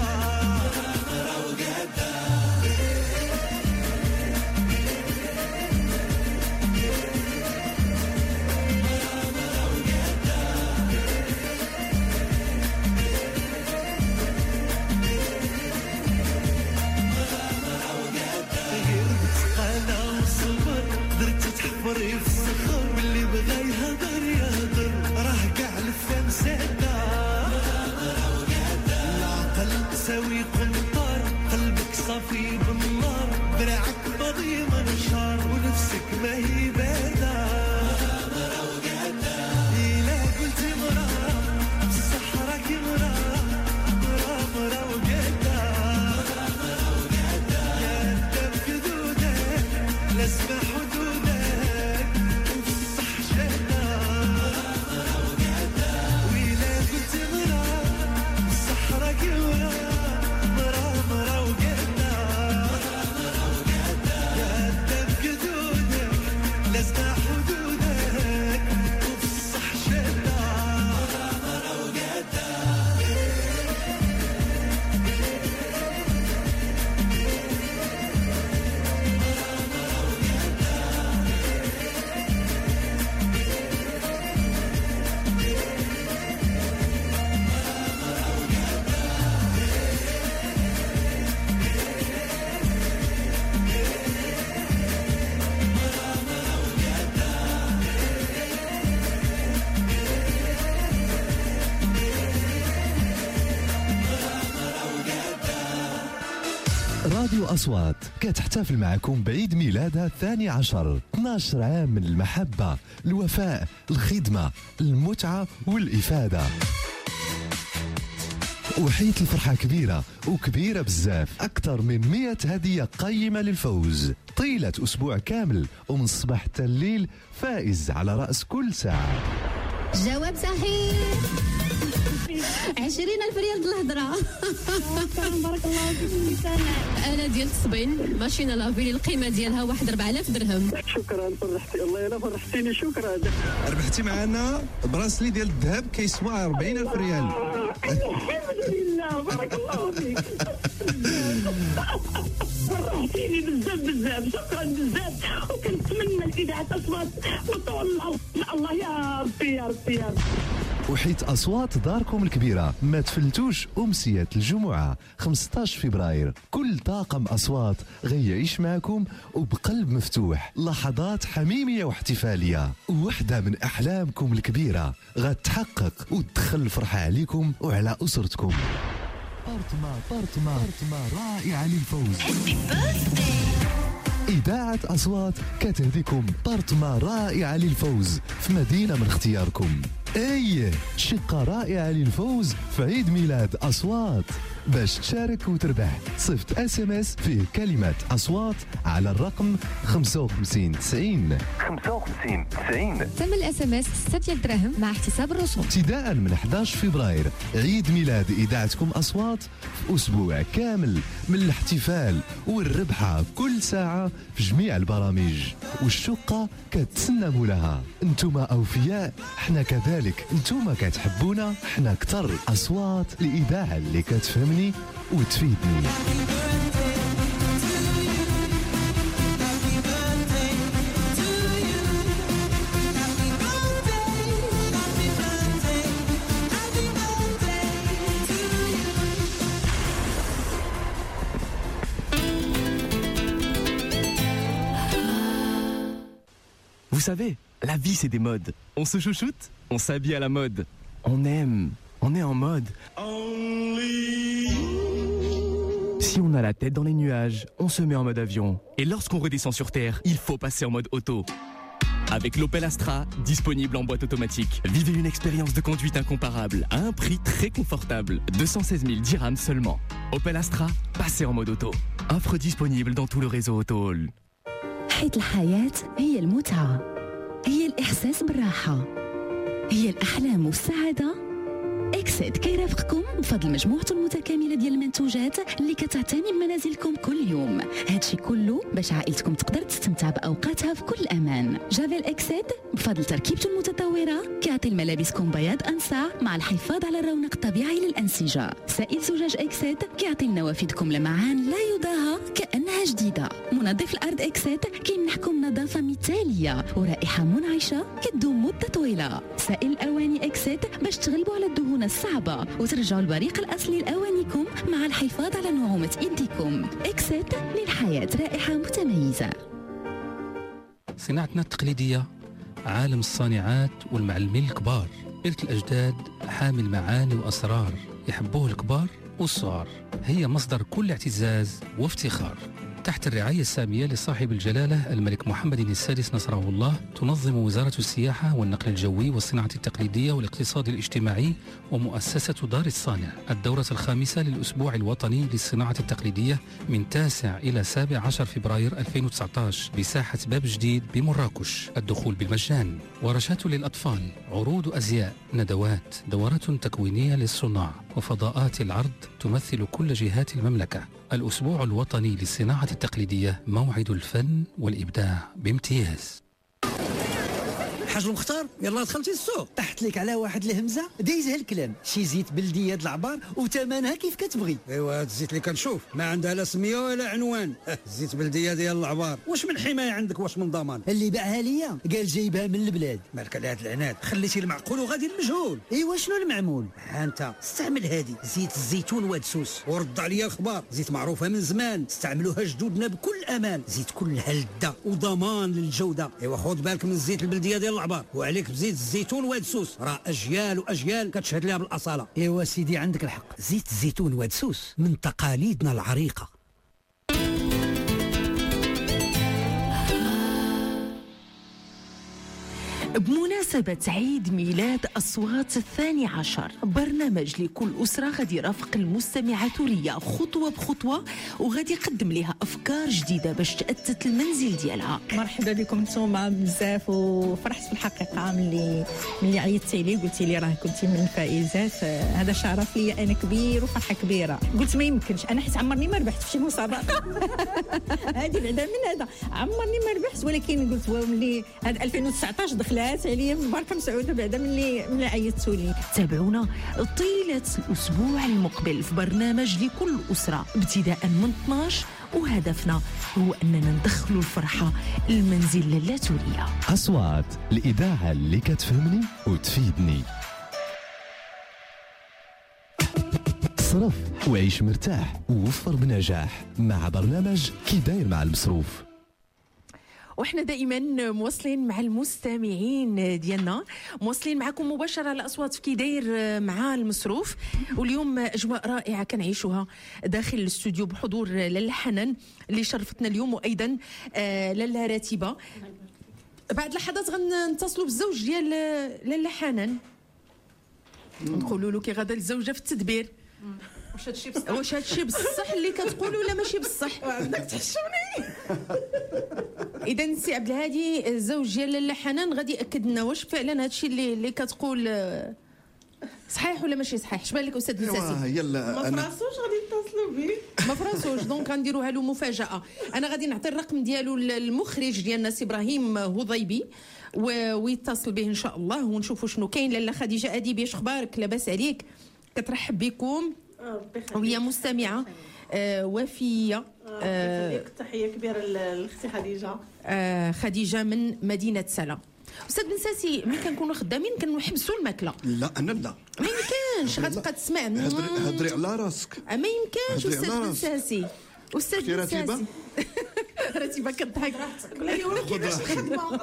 Speaker 5: غير بتقالة وصبر درت تحفري في الصخر واللي بغا يهضر راه كاع الفم ساده العقل ساوي قنطار قلبك صافي بالنار دراعك فاضي منشار ونفسك ما هي باده إلا قلتي مراه الصحراء كي مراه وقاده قاده بقدودك لازم حدودك وفي الصح شاده وإلا قلتي مراه الصحراء كي مراه وقاده قاده بقدودك لازم حدودك وفي الصح شاده
Speaker 6: راديو أصوات كتحتفل معكم بعيد ميلادها 12 عام من المحبة، الوفاء، الخدمة، المتعة والإفادة. وحيت الفرحة كبيرة وكبيرة بزاف، أكثر من 100 هدية قيمة للفوز طيلة أسبوع كامل، ومن الصباح حتى الليل فائز على رأس كل ساعة.
Speaker 7: جواب صحيح. 20,000 ريال د الهضره.
Speaker 8: بارك الله فيك.
Speaker 7: انا ديال الصبين ماشينه لافيلي القيمه ديالها 4000 درهم.
Speaker 8: شكرا فرحتي الله يلا فرحتيني شكرا.
Speaker 9: ربحتي معنا براسلي ديال الذهب كيسوى 40,000 ريال.
Speaker 8: الحمد لله بارك الله فيك. فرحتيني بزاف شكرا بزاف وكنتمنى الاذاعه اصوات وطول الله يا ربي.
Speaker 6: وحيت أصوات داركم الكبيرة ما تفلتوش أمسية الجمعة 15 فبراير، كل طاقم أصوات غيعيش معكم وبقلب مفتوح لحظات حميمية واحتفالية، وحدة من أحلامكم الكبيرة غتحقق وتدخل الفرحة عليكم وعلى أسرتكم. بارتما رائعة للفوز. إذاعة أصوات كتهديكم بارتما رائعة للفوز في مدينة من اختياركم. شقة رائعة للفوز في عيد ميلاد أصوات. باش تشارك وتربح. صيفط SMS فيه كلمات أصوات على الرقم 55 90 55 90.
Speaker 10: ثمن SMS 6 دراهم مع احتساب الرسوم.
Speaker 6: ابتداء من 11 فبراير عيد ميلاد إذاعتكم أصوات في أسبوع كامل من الاحتفال والربحة كل ساعة في جميع البرامج، والشقة كتسنى مولاها. انتم أوفياء، احنا كذلك. انتم كتحبونا، احنا كتر. أصوات الإذاعة اللي كتفهمني وتفيدني.
Speaker 11: Vous savez, la vie c'est des modes. On se chouchoute, on s'habille à la mode. On aime, on est en mode. Si on a la tête dans les nuages, on se met en mode avion. Et lorsqu'on redescend sur Terre, il faut passer en mode auto. Avec l'Opel Astra, disponible en boîte automatique. Vivez une expérience de conduite incomparable à un prix très confortable. 216 000 dirhams seulement. Opel Astra, passez en mode auto. Offre disponible dans tout le réseau Auto-Hall.
Speaker 12: حيث الحياة هي المتعة، هي الإحساس بالراحة، هي الأحلام والسعادة. إكسيد كيرافقكم بفضل مجموعته المتكاملة ديال المنتوجات اللي كتعتني بمنازلكم كل يوم. هادشي كله باش عائلتكم تقدر تستمتع بأوقاتها في كل أمان. جافيل إكسيد بفضل تركيبته المتطورة كيعطي لملابسكم بياض أنسع مع الحفاظ على الرونق الطبيعي للأنسجة. سائل زجاج إكسيد كيعطي لنوافذكم لمعان لا يضاهى كأنها جديدة. منظف الأرض إكسيد كيمنحكم نظافة مثالية ورائحة منعشة كتدوم مدة طويلة. سائل الأواني إكسيد باش تغلبوا على الدهون الصعبة وترجعوا البريق الأصلي لأوانيكم مع الحفاظ على نعومة إيديكم. إكسيد للحياة رائحة متميزة.
Speaker 13: صناعتنا التقليدية عالم الصانعات والمعلمين الكبار. إرث الأجداد حامل معاني وأسرار يحبوه الكبار والصغار. هي مصدر كل اعتزاز وافتخار. تحت الرعاية السامية لصاحب الجلالة الملك محمد السادس نصره الله، تنظم وزارة السياحة والنقل الجوي والصناعة التقليدية والاقتصاد الاجتماعي ومؤسسة دار الصانع الدورة الخامسة للأسبوع الوطني للصناعة التقليدية من 9 إلى 17 فبراير 2019 بساحة باب جديد بمراكش. الدخول بالمجان. ورشات للأطفال، عروض أزياء، ندوات، دورات تكوينية للصناع وفضاءات العرض تمثل كل جهات المملكة. الأسبوع الوطني للصناعة التقليدية موعد الفن والإبداع بامتياز.
Speaker 14: حاج المختار، يلا دخلتي السوق، طحت لك على واحد الهمزه دايزها الكلام. شي زيت بلديه د العبار وثمنها كيف كتبغي.
Speaker 15: ايوا هاد الزيت اللي كنشوف ما عندها لا سميه ولا عنوان. زيت بلديه ديال العبار، واش من حمايه عندك واش من ضمان؟
Speaker 14: اللي باعها ليا قال جايبها من البلاد.
Speaker 15: مالك على هاد العناد، خليتي المعقول وغادي المجهول.
Speaker 14: ايوا شنو المعمول؟
Speaker 15: ها انت استعمل هادي زيت الزيتون وادسوس ورد عليا الخبار. زيت معروفه من زمان، استعملوها جدودنا بكل امان. زيت كلها لذه وضمان للجوده. ايوا خذ بالك من الزيت البلديه ديال العبار وعليك بزيت الزيتون وادسوس، راه اجيال واجيال كتشهد لها بالاصاله.
Speaker 14: ايوا سيدي عندك الحق، زيت الزيتون وادسوس من تقاليدنا العريقه.
Speaker 1: بمناسبة عيد ميلاد أصوات 12، برنامج لكل أسرة غادي يرافق المستمعة ثريا خطوة بخطوة وغادي يقدم لها أفكار جديدة باش تأسس المنزل ديالها.
Speaker 16: مرحبا بكم نتوما بزاف، وفرحت في الحقيقة ملي عيطتي لي قلتي لي راه كنتي من الفائزات. هذا شرف لي أنا كبير وفرحة كبيرة. قلت ما يمكنش، أنا حيت عمرني ما ربحت في شي مسابقة. هذه بعدا من هذا عمرني ما ربحت، ولكن قلت ملي هذا 2019 دخلت عليا مباركه مسعوده بعدا ملي عيطتوا لي.
Speaker 1: تابعونا طيله الاسبوع المقبل في برنامج لكل اسره ابتداء من 12، وهدفنا هو اننا ندخلوا الفرحه المنزل اللاتوريه.
Speaker 6: اصوات الاذاعه اللي كتفهمني وتفيدني. صرف وعيش مرتاح ووفر بنجاح مع برنامج كي داير مع المصروف.
Speaker 1: وإحنا دائما مواصلين مع المستمعين ديالنا، مواصلين معكم مباشرة على أصوات في كي داير مع المصروف. واليوم أجواء رائعة كنعيشوها داخل الاستوديو بحضور لاله حنان اللي شرفتنا اليوم، وأيضا لاله راتبة. بعد لحظات غنتصلوا بالزوج ديال لاله حنان، نقولوا له كي غدا الزوجة في التدبير. واش هادشي بصح اللي كتقول ولا ماشي بصح؟
Speaker 3: عندك تحشوني.
Speaker 1: اذا سي عبد الهادي الزوج ديال لاله حنان غادي ياكد لنا واش فعلا هادشي اللي كتقول صحيح ولا ماشي صحيح. اش بان لك استاذ نساسي؟
Speaker 3: ما فراسوش غادي يتصلوا به.
Speaker 1: ما فراسوش دونك غنديروها له مفاجاه. انا غادي نعطي الرقم ديالو للمخرج ديالنا سي ابراهيم هضيبي ويتصل به ان شاء الله ونشوفوا شنو كاين. لاله خديجه اديبي اش اخبارك؟ لاباس عليك؟ كترحب بكم وهي مستمعه وفيه.
Speaker 3: تحيه كبيره لاختي خديجه.
Speaker 1: خديجه من مدينه سلا. استاذ بن ساسي ملي كنكونوا خدامين كنحبسوا الماكله.
Speaker 2: لا انا لا
Speaker 1: ما يمكنش غتبقى تسمع.
Speaker 2: هضري على راسك.
Speaker 1: ما يمكنش استاذ بن ساسي. استاذ بن ساسي رتيبه كضحك.
Speaker 3: قول لي ولا كيفاش الخدمه.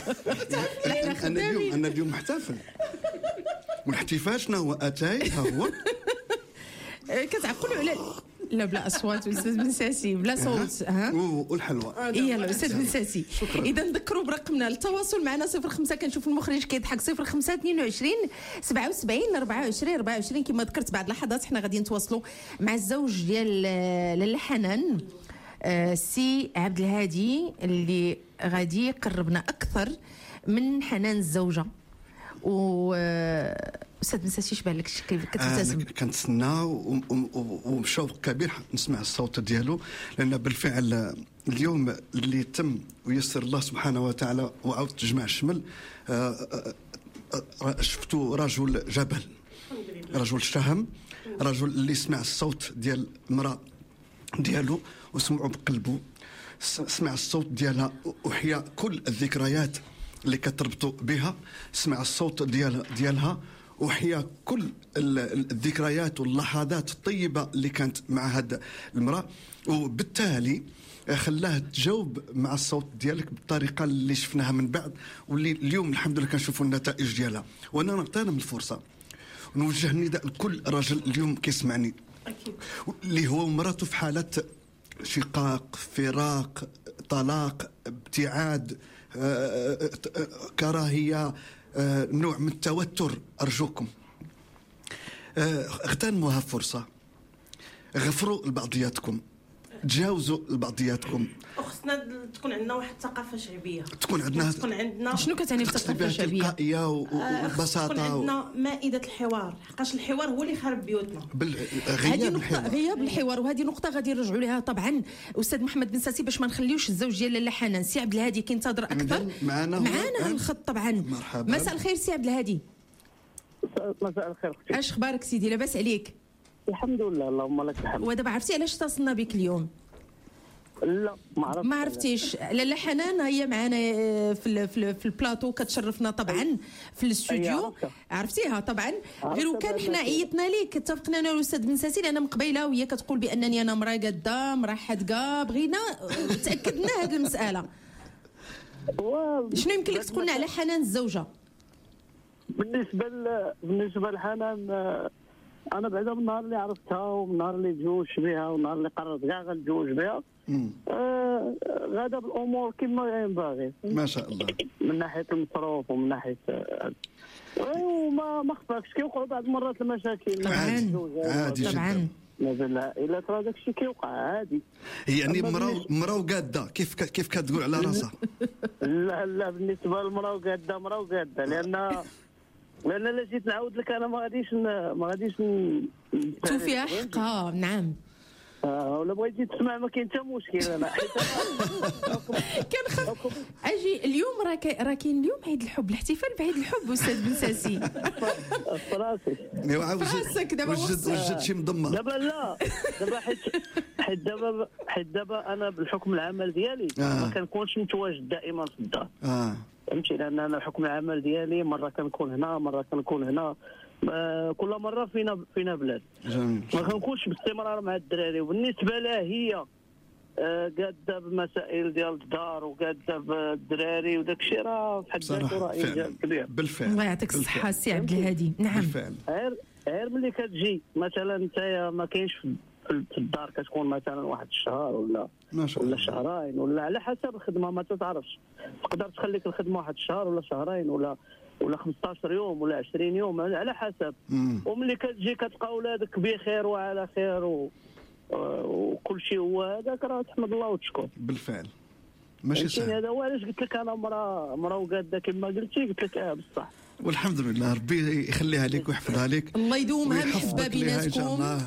Speaker 2: انا اليوم محتفل. والاحتفال شنو هو؟ اتاي ها هو.
Speaker 1: كتعقلوا على لا بلا اصوات استاذ بن ساسي بلا صوت. ها
Speaker 2: والحلوى.
Speaker 1: يلا استاذ بن ساسي. اذا نذكروا برقمنا للتواصل معنا 05 كنشوف المخرج كيضحك 05 22 77 24 24. كما ذكرت بعد لحظات حنا غادي نتواصلوا مع الزوج ديال لاله حنان سي عبد الهادي اللي غادي يقربنا اكثر من حنان الزوجه. و استاذ بن ساسي شبان لك كيف كتبتسم؟
Speaker 2: كنتسنى وبشوق كبير نسمع الصوت ديالو لان بالفعل اليوم اللي تم ويسر الله سبحانه وتعالى وعاود تجمع الشمل. شفتو رجل جبل، رجل شهم، رجل اللي سمع الصوت ديال المراه ديالو وسمعوا بقلبه، سمع الصوت ديالها وحيا كل الذكريات اللي كتربطوا بها، سمع الصوت ديالها وحيا كل الذكريات واللحظات الطيبه اللي كانت مع هاد المراه، وبالتالي خلاه تجاوب مع الصوت ديالك بالطريقه اللي شفناها من بعد واللي اليوم الحمد لله كنشوفوا النتائج ديالها. وانا نعطينا من الفرصه ونوجه النداء لكل راجل اليوم كيسمعني
Speaker 3: اكيد
Speaker 2: اللي هو ومراته في حاله شقاق، فراق، طلاق، ابتعاد، كراهيه، نوع من التوتر. ارجوكم اغتنموها فرصه، غفروا لبعضياتكم، تجاوزوا لبعضياتكم.
Speaker 3: وخصنا تكون عندنا واحد الثقافه شعبيه.
Speaker 2: تكون عندنا
Speaker 1: شنو كتعني الثقافه الشعبيه؟
Speaker 2: تلقائيه وببساطه.
Speaker 3: تكون عندنا مائده الحوار، حقاش الحوار هو اللي خرب بيوتنا.
Speaker 1: غياب الحوار. وهذه نقطه غادي نرجعوا لها طبعا استاذ محمد بن ساسي باش ما نخليوش الزوج ديال لاله حنان سي عبد الهادي كينتظر اكثر معنا الخط طبعا. مرحبا. مساء الخير سي عبد الهادي.
Speaker 8: مساء الخير اختي.
Speaker 1: اش اخبارك سيدي؟ لاباس عليك؟
Speaker 8: الحمد لله اللهم لك الحمد.
Speaker 1: ودابا عرفتي علاش اتصلنا بك اليوم؟
Speaker 8: لا
Speaker 1: ما عرفتيش. لاله حنان هي معنا في البلاطو كتشرفنا طبعا في الاستوديو. عرفتيها طبعا. غير وكان حنا عيطنا ليك اتفقنا انا والاستاذ بن ساسي لان من قبيله وهي كتقول بانني انا مراه قاده مراه حدقه. بغينا تاكدنا هذه المساله. شنو يمكن لك تقول لنا على حنان الزوجه؟
Speaker 8: بالنسبه لحنان انا بعدا من النهار اللي عرفتها ومن النهار اللي تزوجت بها والنهار اللي قررت كاع غنتزوج بها غادا بالامور كما ينبغي
Speaker 2: ما شاء الله
Speaker 8: من ناحيه المصروف ومن ناحيه وما خفاكش كيوقعوا بعض المرات المشاكل.
Speaker 2: عادي
Speaker 8: طبعا العائلات راه داك الشيء كيوقع عادي.
Speaker 2: يعني مراه قاده كيف كتقول على راسها؟
Speaker 8: لا بالنسبه للمراه قاده لان الا جيت نعاود لك انا ما غاديش
Speaker 1: توفي حقها. نعم
Speaker 8: ولا بغيتي تسمع ما كاين حتى مشكل. انا
Speaker 1: كنخاف اجي اليوم راه كاين اليوم عيد الحب، الاحتفال بعيد الحب استاذ بن ساسي.
Speaker 2: فراسك
Speaker 1: دابا
Speaker 2: وجد شي مضمه
Speaker 8: دابا. لا دابا حيت دابا انا بالحكم العمل ديالي ما كنكونش متواجد دائما في الدار. فهمتي لان انا بحكم العمل ديالي مره كنكون هنا مره كنكون هنا، كل مره فينا بلاد.
Speaker 2: جميل.
Speaker 8: ما كنكونش باستمرار مع الدراري. وبالنسبه لها هي قاده بالمسائل ديال الدار وقاده بالدراري وداك الشيء راه في حد ذاته راه انجاز كبير.
Speaker 2: بالفعل.
Speaker 1: الله يعطيك الصحه سي عبد الهادي. نعم
Speaker 2: بالفعل.
Speaker 8: غير ملي كتجي مثلا نتايا ما كاينش في الدار كتكون مثلا واحد الشهر ولا شهرين ولا على حسب الخدمه ما تعرفش. تقدر تخليك الخدمه واحد الشهر ولا شهرين ولا ولا 15 يوم ولا 20 يوم على حسب. وملي كتجي كتلقى ولادك بخير وعلى خير وكل شيء هو هذاك، راه تحمد الله وتشكر.
Speaker 2: بالفعل ماشي صح.
Speaker 8: هذا هو علاش قلت لك انا مرا وقاده كما قلتي، قلت لك بصح.
Speaker 2: والحمد لله ربي يخليها لك ويحفظها لك،
Speaker 1: الله يدومها محبه بيناتكم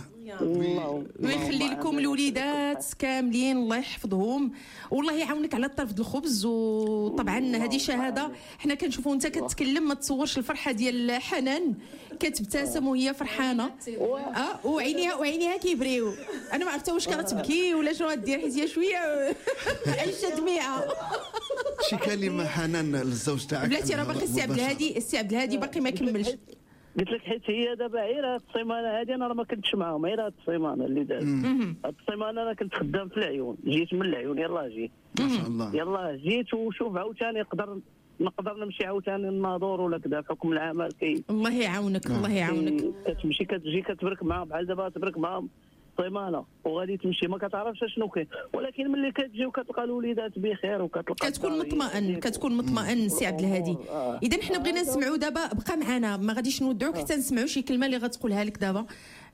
Speaker 1: ويخلي لكم الوليدات كاملين، الله يحفظهم والله يعاونك على طرف الخبز. وطبعا هذه شهاده حنا كنشوفوا انت كتكلم ما تصورش الفرحه ديال حنان، كتبتسم وهي فرحانه وعينيها كيبريو. انا ما عرفت واش كتبكي ولا شنو غدير، حيت هي شويه عايشه دميعه.
Speaker 2: شي كلمه حنان للزوج تاعك؟
Speaker 1: بلاتي راه باقي السي عبد الهادي باقي ما كملش.
Speaker 8: قلت لك حيت هي دابا عير هاد السيمانه هذه انا راه ما كنتش معاهم، عير هاد السيمانه اللي دازت. هاد السيمانه انا كنت خدام في العيون، جيت من العيون يلاه جيت
Speaker 2: ما شاء الله،
Speaker 8: يلاه جيت. وشوف عاوتاني نقدر نمشي عاوتاني الناظور ولا كذا بحكم العمل
Speaker 1: الله يعاونك الله يعاونك.
Speaker 8: كتمشي كتجي كتبرك معاهم بحال دابا تبرك معاهم سيمانه وغادي تمشي ما كتعرفش شنو كاين، ولكن ملي كتجي وكتلقى الوليدات بخير وكتلقى
Speaker 1: كتكون مطمئن سي عبد الهادي. اذا حنا بغينا نسمعوا دابا، بقى معنا ما غاديش نودعوك حتى نسمعوا شي كلمه اللي غتقولها لك دابا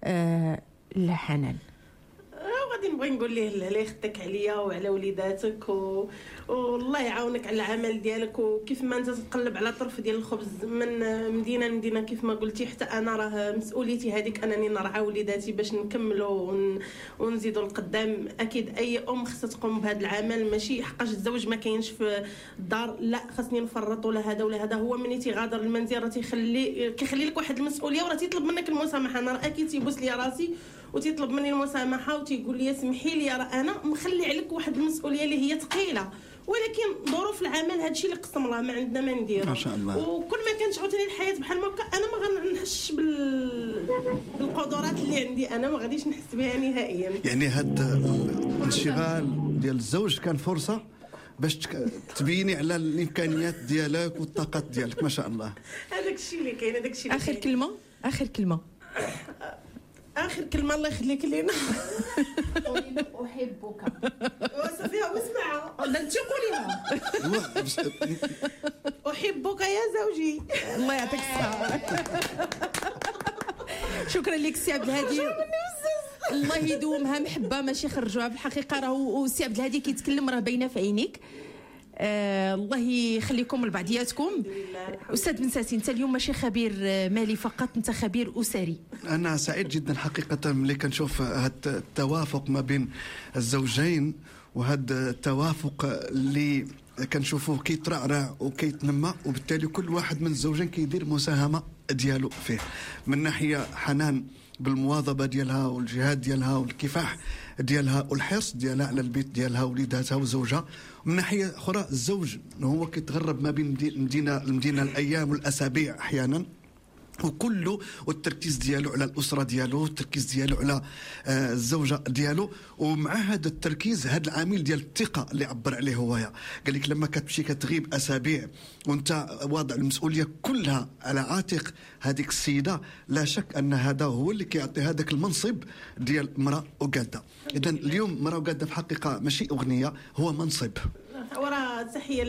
Speaker 1: لحنان.
Speaker 3: غادي نبغي نقول ليه الله يخدك عليا وعلى وليداتك والله يعاونك على العمل ديالك. وكيف ما انت تقلب على طرف ديال الخبز من مدينه لمدينه كيف ما قلتي، حتى انا راه مسؤوليتي هذيك انني نرعى وليداتي باش نكملوا ونزيدوا القدام. اكيد اي ام خصها تقوم بهذا العمل، ماشي حقاش الزوج ما كاينش في الدار لا خاصني نفرط ولا هذا ولا هذا. هو ملي تيغادر المنزل راه كيخلي لك واحد المسؤوليه وراه تيطلب منك المسامحه. انا راه اكيد تيبوس لي راسي وتيطلب مني المسامحه وتيقول لي سمحي لي راه انا مخلي عليك واحد المسؤوليه اللي هي ثقيله، ولكن ظروف العمل هادشي اللي قسم الله ما عندنا ما نديرو.
Speaker 2: ما شاء الله.
Speaker 3: وكل ما كانت عاوتاني الحياه بحال هكا انا ما غنحسش بالقدرات اللي عندي، انا ما غاديش نحس بها نهائيا.
Speaker 2: يعني هاد الانشغال ديال الزوج كان فرصه باش تبيني على الامكانيات ديالك والطاقات ديالك. ما شاء الله.
Speaker 3: هذاك الشيء اللي كاين، هذاك الشيء.
Speaker 1: اخر كلمه
Speaker 3: اخر كلمه الله يخليك لينا.
Speaker 4: احبك.
Speaker 3: وصفيها واسمعها. لا انت قوليها. احبك يا زوجي.
Speaker 1: الله يعطيك الصحه. شكرا لك سي عبد الهادي، الله يدومها محبه ماشي خرجوها. بالحقيقه راه سي عبد الهادي كيتكلم راه باينه في عينيك. الله يخليكم لبعضياتكم. استاذ بن ساسي، انت اليوم ماشي خبير مالي فقط، انت خبير اسري.
Speaker 2: انا سعيد جدا حقيقه ملي كنشوف هذا التوافق ما بين الزوجين، وهذا التوافق اللي كنشوفوه كيترعرع وكيتنمى، وبالتالي كل واحد من الزوجين كيدير مساهمه ديالو فيه. من ناحيه حنان بالمواظبه ديالها والجهاد ديالها والكفاح ديالها والحرص ديالها على البيت ديالها ووليداتها وزوجها. ومن ناحيه اخرى الزوج هو كيتغرب ما بين المدينه الايام والاسابيع احيانا، وكله والتركيز ديالو على الاسره ديالو، والتركيز ديالو على الزوجه ديالو. ومع هذا التركيز هذا العامل ديال الثقه اللي عبر عليه هويا، قال لك لما كتمشي كتغيب اسابيع وانت واضع المسؤوليه كلها على عاتق هذيك السيده، لا شك ان هذا هو اللي كيعطي هذاك المنصب ديال مراه وقاده. اذا اليوم مراه وقاده في الحقيقه ماشي اغنيه، هو منصب.
Speaker 3: وراه تحيه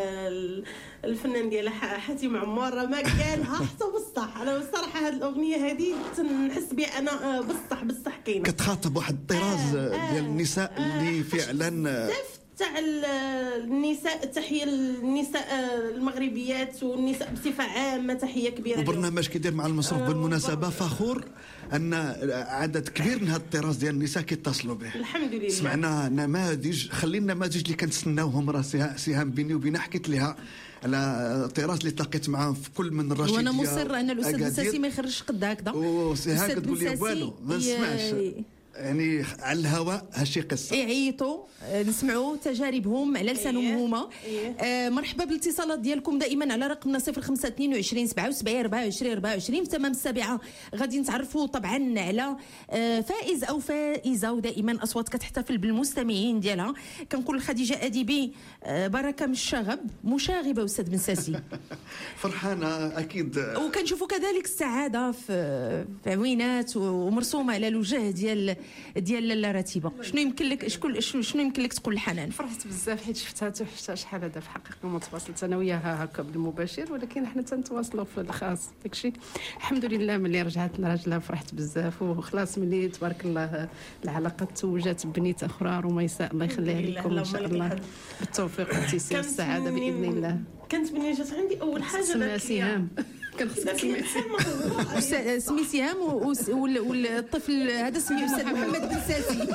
Speaker 3: الفنان ديالها حاتم عمار، راه ما قالها حتى بصح. انا بصراحه هذه الاغنيه هذه تنحس بها انا بصح كاينه،
Speaker 2: كتخاطب واحد الطراز ديال النساء اللي فعلا
Speaker 3: تاع النساء. تحيه للنساء المغربيات والنساء بصفه عامه، تحيه كبيره.
Speaker 2: وبرنامج كيدير مع المصروف بالمناسبه فخور ان عدد كبير من هذا الطراز ديال النساء كيتصلوا به.
Speaker 3: الحمد لله.
Speaker 2: سمعنا نماذج، خلينا النماذج اللي كنتسناوهم. راه سهام بيني وبينها حكيت لها على طراز اللي تلاقيت معاهم في كل من الرشيديه.
Speaker 1: وانا مصر ان الاستاذ الساسي ما يخرجش قد هكذا.
Speaker 2: وسهام كتقول لي والو ما نسمعش، يعني على الهواء هالشي قصه.
Speaker 1: يعيطوا نسمعوا تجاربهم على لسانهم هما. مرحبا بالاتصالات ديالكم دائما على رقمنا 0522 77 24 24. في تمام السابعه غادي نتعرفوا طبعا على فائز او فائزه، ودائما اصوات كتحتفل بالمستمعين ديالها. كنقول خديجه اديبي بركه من الشغب مشاغبه استاذ بن ساسي.
Speaker 2: فرحانه اكيد.
Speaker 1: وكنشوفوا كذلك السعاده في عوينات ومرسومه على الوجه ديال ديال الراتبه. شنو يمكن لك شنو يمكن لك تقول لحنان؟
Speaker 4: فرحت بزاف حيت شفتها حتى شحال هذا في الحقيقه ما تواصلت انا وياها هكا بالمباشر، ولكن حنا تنتواصلوا في الخاص داكشي. الحمد لله ملي رجعت لراجلها فرحت بزاف، وخلاص ملي تبارك الله العلاقه توجات بنيت اخرى. رميساء الله يخليها لكم ان شاء الله بالتوفيق والتيسير والسعاده باذن الله.
Speaker 3: كانت ملي جات عندي اول حاجه
Speaker 4: سميها سهام، كان خصك
Speaker 1: سمي سهام، والطفل هذا سميه استاذ محمد بن ساسي.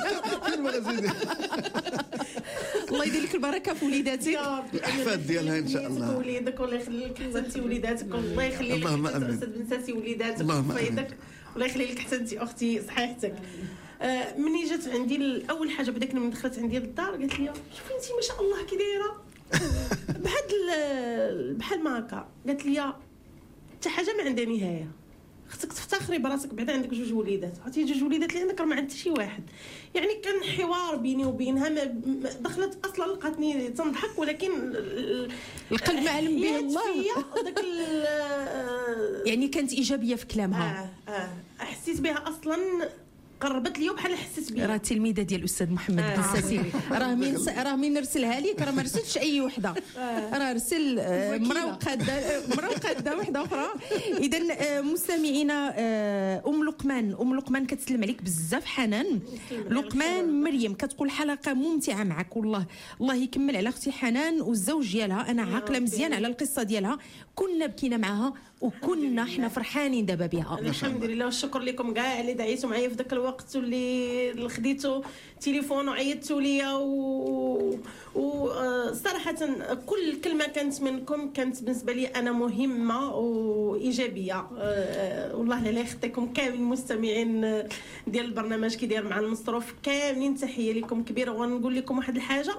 Speaker 1: الله يدير لك البركه في وليداتك،
Speaker 2: احفاد ديالها ان شاء الله،
Speaker 3: وليدك الله يخلي لك حسنتي وليداتك، الله يخلي لك استاذ بن ساسي وليداتك وفايدك، الله يخلي لك حسنتي اختي صحيحتك. مني جات عندي اول حاجه بداك من دخلت عندي للدار قالت لي شوفي انت ما شاء الله كي دايره بحال ما هكا. قالت لي حتى حاجه ما عندها نهايه، خصك تفتخري براسك بعدا عندك 2 وليدات. عرفتي 2 وليدات اللي عندك راه ما عند شي واحد. يعني كان حوار بيني وبينها، دخلت اصلا لقاتني تنضحك، ولكن
Speaker 1: القلب معلم به الله.
Speaker 3: داك
Speaker 1: يعني كانت ايجابيه في كلامها.
Speaker 3: حسيت بها اصلا، قربت لي بحال حسيت بها.
Speaker 1: راه تلميذه ديال الاستاذ محمد بن ساسي. راه مين نرسلها لك، راه ما رسلتش اي وحده، راه رسل مرا وقاده وحده اخرى. اذا مستمعينا، ام لقمان كتسلم عليك بزاف حنان. لقمان مريم كتقول حلقه ممتعه معك، والله الله يكمل على اختي حنان والزوج ديالها. انا عاقله مزيان على القصه ديالها، كنا بكينا معها وكنا حنا فرحانين دابا بها.
Speaker 3: الحمد لله والشكر لكم كاع اللي دعيتوا معايا في ذاك الوقت، واللي خديتوا تليفون وعيطتوا ليا صراحه كل كلمه كانت منكم كانت بالنسبه لي انا مهمه وايجابيه. والله لا يخطيكم كامل المستمعين ديال البرنامج كي داير مع المصروف، كاملين تحيه لكم كبيره. ونقول لكم واحد الحاجه،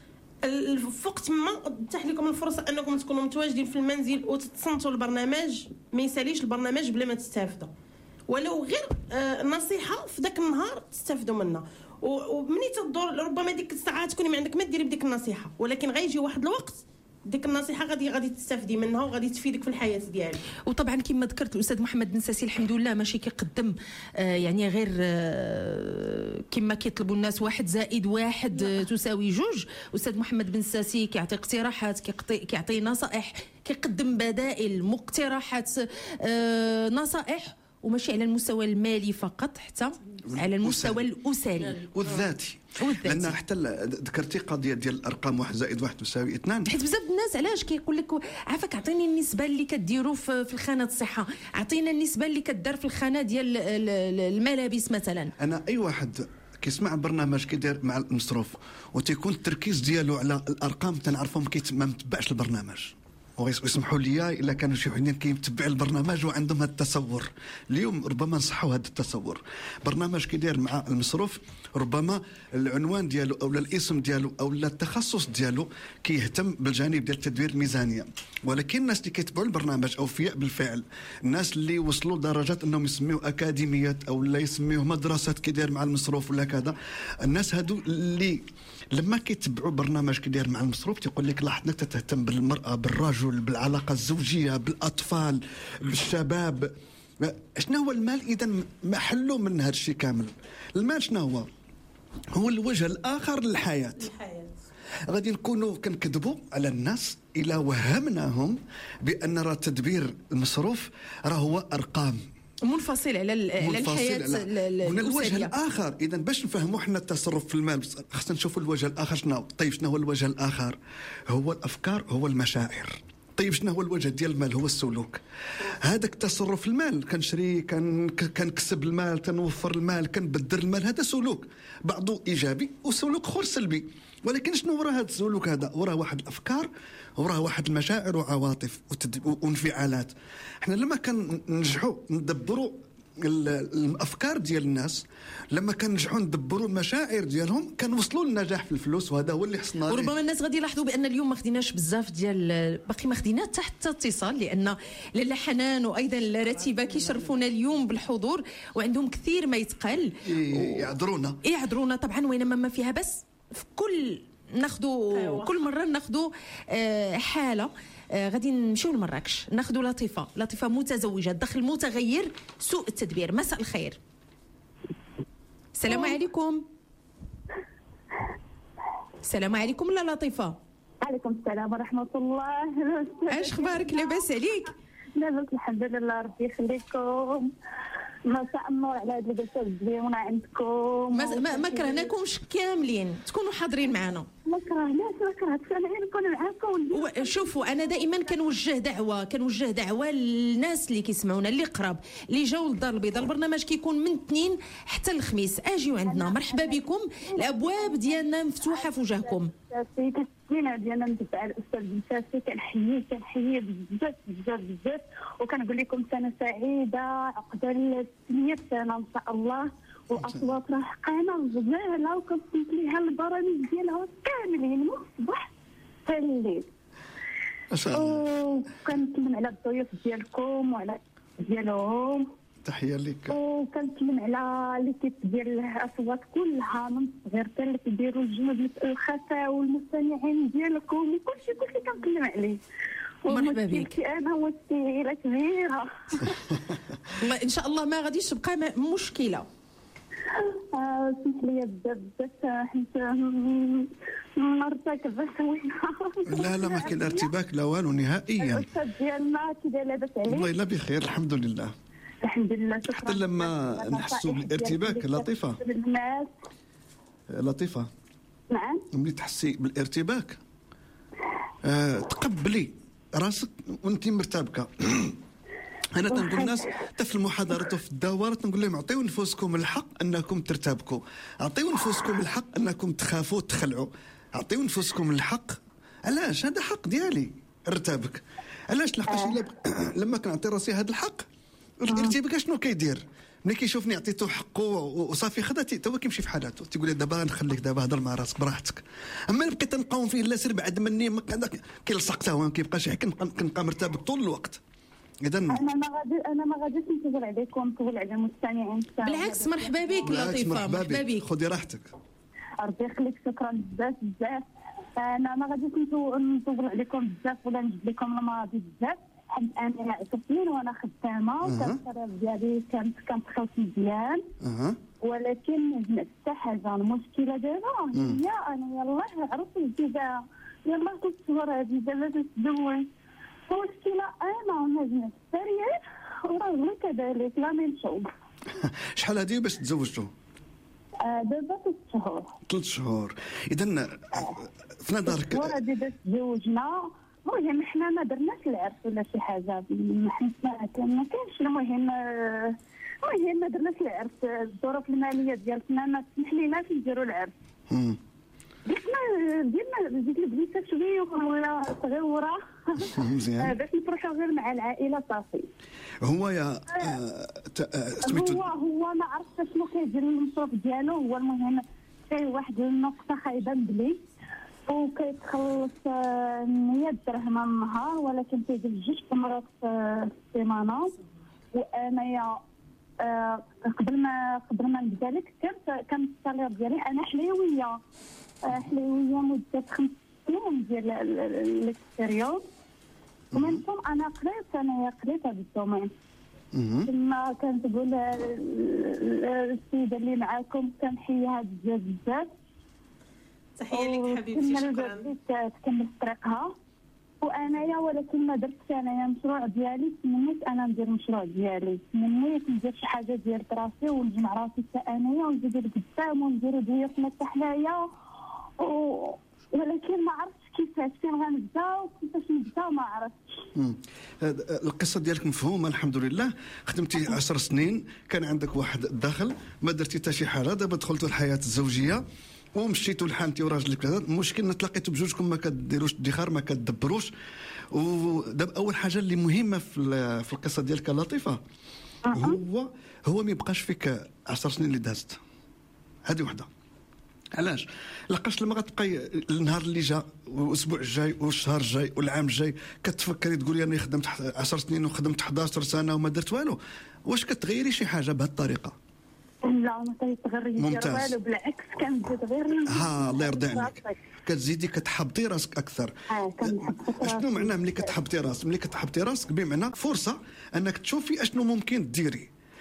Speaker 3: وقت ما تتاح لكم الفرصه انكم تكونوا متواجدين في المنزل وتتصنتوا البرنامج، ما يساليش البرنامج بلا ما تستافدوا، ولو غير نصيحه في ذاك النهار تستافدوا منها. ومني تدور ربما ديك الساعه تكوني ما عندك ما ديري بديك النصيحه، ولكن غيجي واحد الوقت ديك النصيحه غادي تستافدي منها وغادي تفيدك في الحياه ديالك.
Speaker 1: وطبعا كما ذكرت الاستاذ محمد بن ساسي الحمد لله ماشي كيقدم يعني غير كما كيطلبوا الناس 1 زائد 1 تساوي 2. الاستاذ محمد بن ساسي كيعطي اقتراحات، كيعطي نصائح، كيقدم بدائل، مقترحات، نصائح، وماشي على المستوى المالي فقط، حتى على المستوى الاسري
Speaker 2: والذاتي. لان حتى ذكرتي قضيه ديال الارقام 1 زائد 1 تساوي 2،
Speaker 1: حيت بزاف الناس علاش كيقول لك عافاك عطيني النسبه اللي كديروا في الخانه الصحه، عطينا النسبه اللي كدار في الخانه ديال الملابس مثلا.
Speaker 2: انا اي واحد كيسمع برنامج كيدير مع المصروف وتيكون التركيز ديالو على الارقام تنعرفهم ما متبعش البرنامج. ويسمحوا لي الا كانوا شي وحدين كيتبعوا البرنامج وعندهم هذا التصور، اليوم ربما نصحوا هذا التصور. برنامج كيدير مع المصروف ربما العنوان ديالو او الاسم ديالو او التخصص ديالو كيهتم بالجانب ديال تدوير الميزانيه، ولكن الناس اللي كيتبعوا البرنامج اوفياء بالفعل، الناس اللي وصلوا لدرجات انهم يسميوا اكاديميات او لا يسميوه مدرسات كيدير مع المصروف ولا كذا، الناس هادو اللي لما كيتبعوا برنامج كيدير مع المصروف تيقول لك لاحظنا تهتم بالمراه، بالرجل، بالعلاقه الزوجيه، بالاطفال، بالشباب. شنو هو المال؟ اذا محله من هذا الشيء كامل. المال شنو هو الوجه الاخر للحياه. غادي نكونوا كنكذبوا على الناس الا وهمناهم بان راه تدبير المصروف راه هو ارقام
Speaker 1: منفصل على الحياه
Speaker 2: من الوجه الاخر. اذا باش نفهموا حنا التصرف في المال خصنا نشوفوا الوجه الاخر شنو. طيب شنو هو الوجه الاخر؟ هو الافكار، هو المشاعر. طيب شنو هو الوجه ديال المال؟ هو السلوك. هذاك التصرف في المال، كنشري، كنكسب المال، كنوفر المال، كنبدر المال، هذا سلوك بعضه ايجابي وسلوك اخر سلبي. ولكن شنو وراه هذا السلوك؟ هذا وراه واحد الافكار، وراه واحد المشاعر وعواطف وانفعالات. احنا لما كننجحوا ندبروا الافكار ديال الناس، لما كننجحوا ندبروا المشاعر ديالهم، كنوصلوا للنجاح في الفلوس، وهذا هو اللي خصنا.
Speaker 1: وربما الناس غادي يلاحظوا بان اليوم ما خديناش بزاف ديال، باقي ما خدينا تحت اتصال، لان لاله حنان وايضا رتيبه كيشرفونا اليوم بالحضور وعندهم كثير ما يتقال. يعذرونا طبعا، وينما ما فيها بس في كل ناخذوا كل مره ناخذوا حاله. غادي نمشيو لمراكش، ناخذوا لطيفه متزوجه، دخل متغير، سوء التدبير. مساء الخير. السلام عليكم. السلام عليكم لا لطيفه.
Speaker 17: عليكم السلام ورحمه الله.
Speaker 1: اش اخبارك؟ لاباس عليك؟
Speaker 17: لاباس الحمد لله ربي يخليكم. مساء النور على هاد الجلسه الزوينه عندكم.
Speaker 1: ما كرهناكمش كاملين تكونوا حاضرين معنا.
Speaker 17: ما كرهتش انا نكون معاكم.
Speaker 1: شوفوا انا دائما كنوجه دعوه للناس اللي كيسمعونا اللي قراب اللي جاوا للدار البيضاء. البرنامج كيكون من الاثنين حتى الخميس. اجيو عندنا مرحبا بكم. الابواب ديالنا مفتوحه في وجهكم.
Speaker 17: الدينا ديالنا نتبع الاستاذ بنساسي كنحييه بزاف وكنقول لكم سنه سعيده عقده 600 سنه ان شاء الله. واصوات راه حقانه غزاله وكنصنت ليها البرامج ديالها كاملين من الصباح حتى الليل. وكنتكلم على الضيوف ديالكم وعلى ديالهم.
Speaker 2: تحيه لك.
Speaker 17: وكنتكلم على ليكيب ديال الاصوات كلها من الصغير حتى اللي كيديروا الجهد الخفاء والمستمعين ديالكم وكلشي كنتكلم عليه.
Speaker 1: مرحبا بك.
Speaker 17: انا وسيله كبيره.
Speaker 1: ان شاء الله ما غاديش تبقى مشكله.
Speaker 17: سمح لي بزاف حيت مرتكبه شويه.
Speaker 2: لا ما كاين ارتباك لا والو نهائيا.
Speaker 17: الاستاذ ديالنا كي لاباس عليه؟
Speaker 2: والله لا بخير الحمد لله.
Speaker 17: الحمد لله.
Speaker 2: حتى لما نحسوا بالارتباك لطيفه
Speaker 17: نعم
Speaker 2: ملي تحسي بالارتباك تقبلي راسك وانت مرتبكه. انا تنقول الناس حتى في المحاضرات وفي الدورات تنقول لهم اعطيوا نفوسكم الحق انكم ترتبكوا، اعطيوا نفوسكم الحق انكم تخافوا تخلعوا، اعطيوا نفوسكم الحق. علاش؟ هذا حق ديالي ارتبك. علاش؟ لحقاش لما كنعطي راسي هذا الحق الارتباك شنو كيدير؟ ملي كيشوفني عطيته حقه وصافي خداتي تو كيمشي في حالاته تيقول لي دابا نخليك دابا هضر مع راسك براحتك. اما اللي بقيت نقاوم فيه لا سير بعد مني كيلصق حتى هو ما كيبقاش كنبقى مرتبك طول الوقت. اذا
Speaker 17: انا ما غاديش نطول عليكم نطول على المستمعين.
Speaker 1: بالعكس مرحبا بك لطيفه.
Speaker 2: مرحبا بك. خذي راحتك.
Speaker 17: ربي يخليك. شكرا بزاف. انا ما غاديش نطول عليكم بزاف ولا نجيب لكم الماضي بزاف حيت انا 10 سنين وانا خدامه والكارير ديالي كانت خاص مزيان. ولكن حتى حاجه المشكله دابا هي انا يلاه عرفت الجزاء يلاه 3 شهور هذه دابا تتزوج. المشكله انا نجم السرير وراجلي كذلك لا من شوب.
Speaker 2: شحال هذه باش تزوجتوا؟
Speaker 17: دابا 3 شهور.
Speaker 2: 3 شهور. اذا في نظرك
Speaker 17: هذه باش تزوجنا. المهم حنا ما درناش العرس ولا شي حاجه حيت ما كاينش. المهم ما درناش العرس. الظروف الماليه ديالنا ما تسمح ليناش نديروا العرس. ديالنا ديك البنيته شويه ولا صغيره مزيان باش نفرحوا غير مع العائله صافي.
Speaker 2: هو يا
Speaker 17: هو ما عرفتش شنو كيدير المصروف ديالو. هو المهم فيه واحد النقطه خايبه بلي وكيتخلص 100 درهم النهار ولكن كيدير 2 مرات في السيمانه. وانايا قبل ما نبدا لك كان الصالير ديالي انا حليويه مده 5 سنين ديال الاكسبيريونس. ومن ثم انا قريت هذا الدومين. كما كنتقول السيده اللي معاكم كنحييها بزاف.
Speaker 3: تحيه لك حبيبتي. شكرا.
Speaker 17: تكمل طريقها وانايا ولكن ما درتش انايا مشروع ديالي. تمنيت انا ندير مشروع ديالي. تمنيت ندير شي حاجه ديال راسي ونجمع راسي حتى انايا ونزيد لقدام ونديرو ضيوفنا حتى حنايا. ولكن ما عرفتش كيفاش فين غنبدا وكيفاش نبدا ما عرفتش.
Speaker 2: القصه ديالك مفهومه الحمد لله. خدمتي 10 سنين كان عندك واحد الدخل ما درتي حتى شي حاجه. دابا دخلتوا الحياه الزوجيه ومشيتوا لحالتي وراجلك. المشكل تلاقيتوا بجوجكم ما كديروش ادخار ما كتدبروش. ودابا اول حاجه اللي مهمه في القصه ديالك لطيفه هو ما يبقاش فيك 10 سنين اللي دازت. هذه وحده. علاش؟ لقاش لما غتبقاي النهار اللي جا والاسبوع الجاي والشهر الجاي والعام الجاي كتفكري تقولي انا خدمت 10 سنين وخدمت 11 سنه وما درت والو. واش كتغيري شي حاجه بهذه الطريقه؟
Speaker 17: لا ما كيتغير والو بالعكس كنزيد غير
Speaker 2: الله يرضي عليك. كتزيدي كتحبطي راسك اكثر. شنو معناه ملي كتحبطي راسك؟ ملي كتحبطي راسك بمعنى فرصه انك تشوفي اشنو ممكن ديري.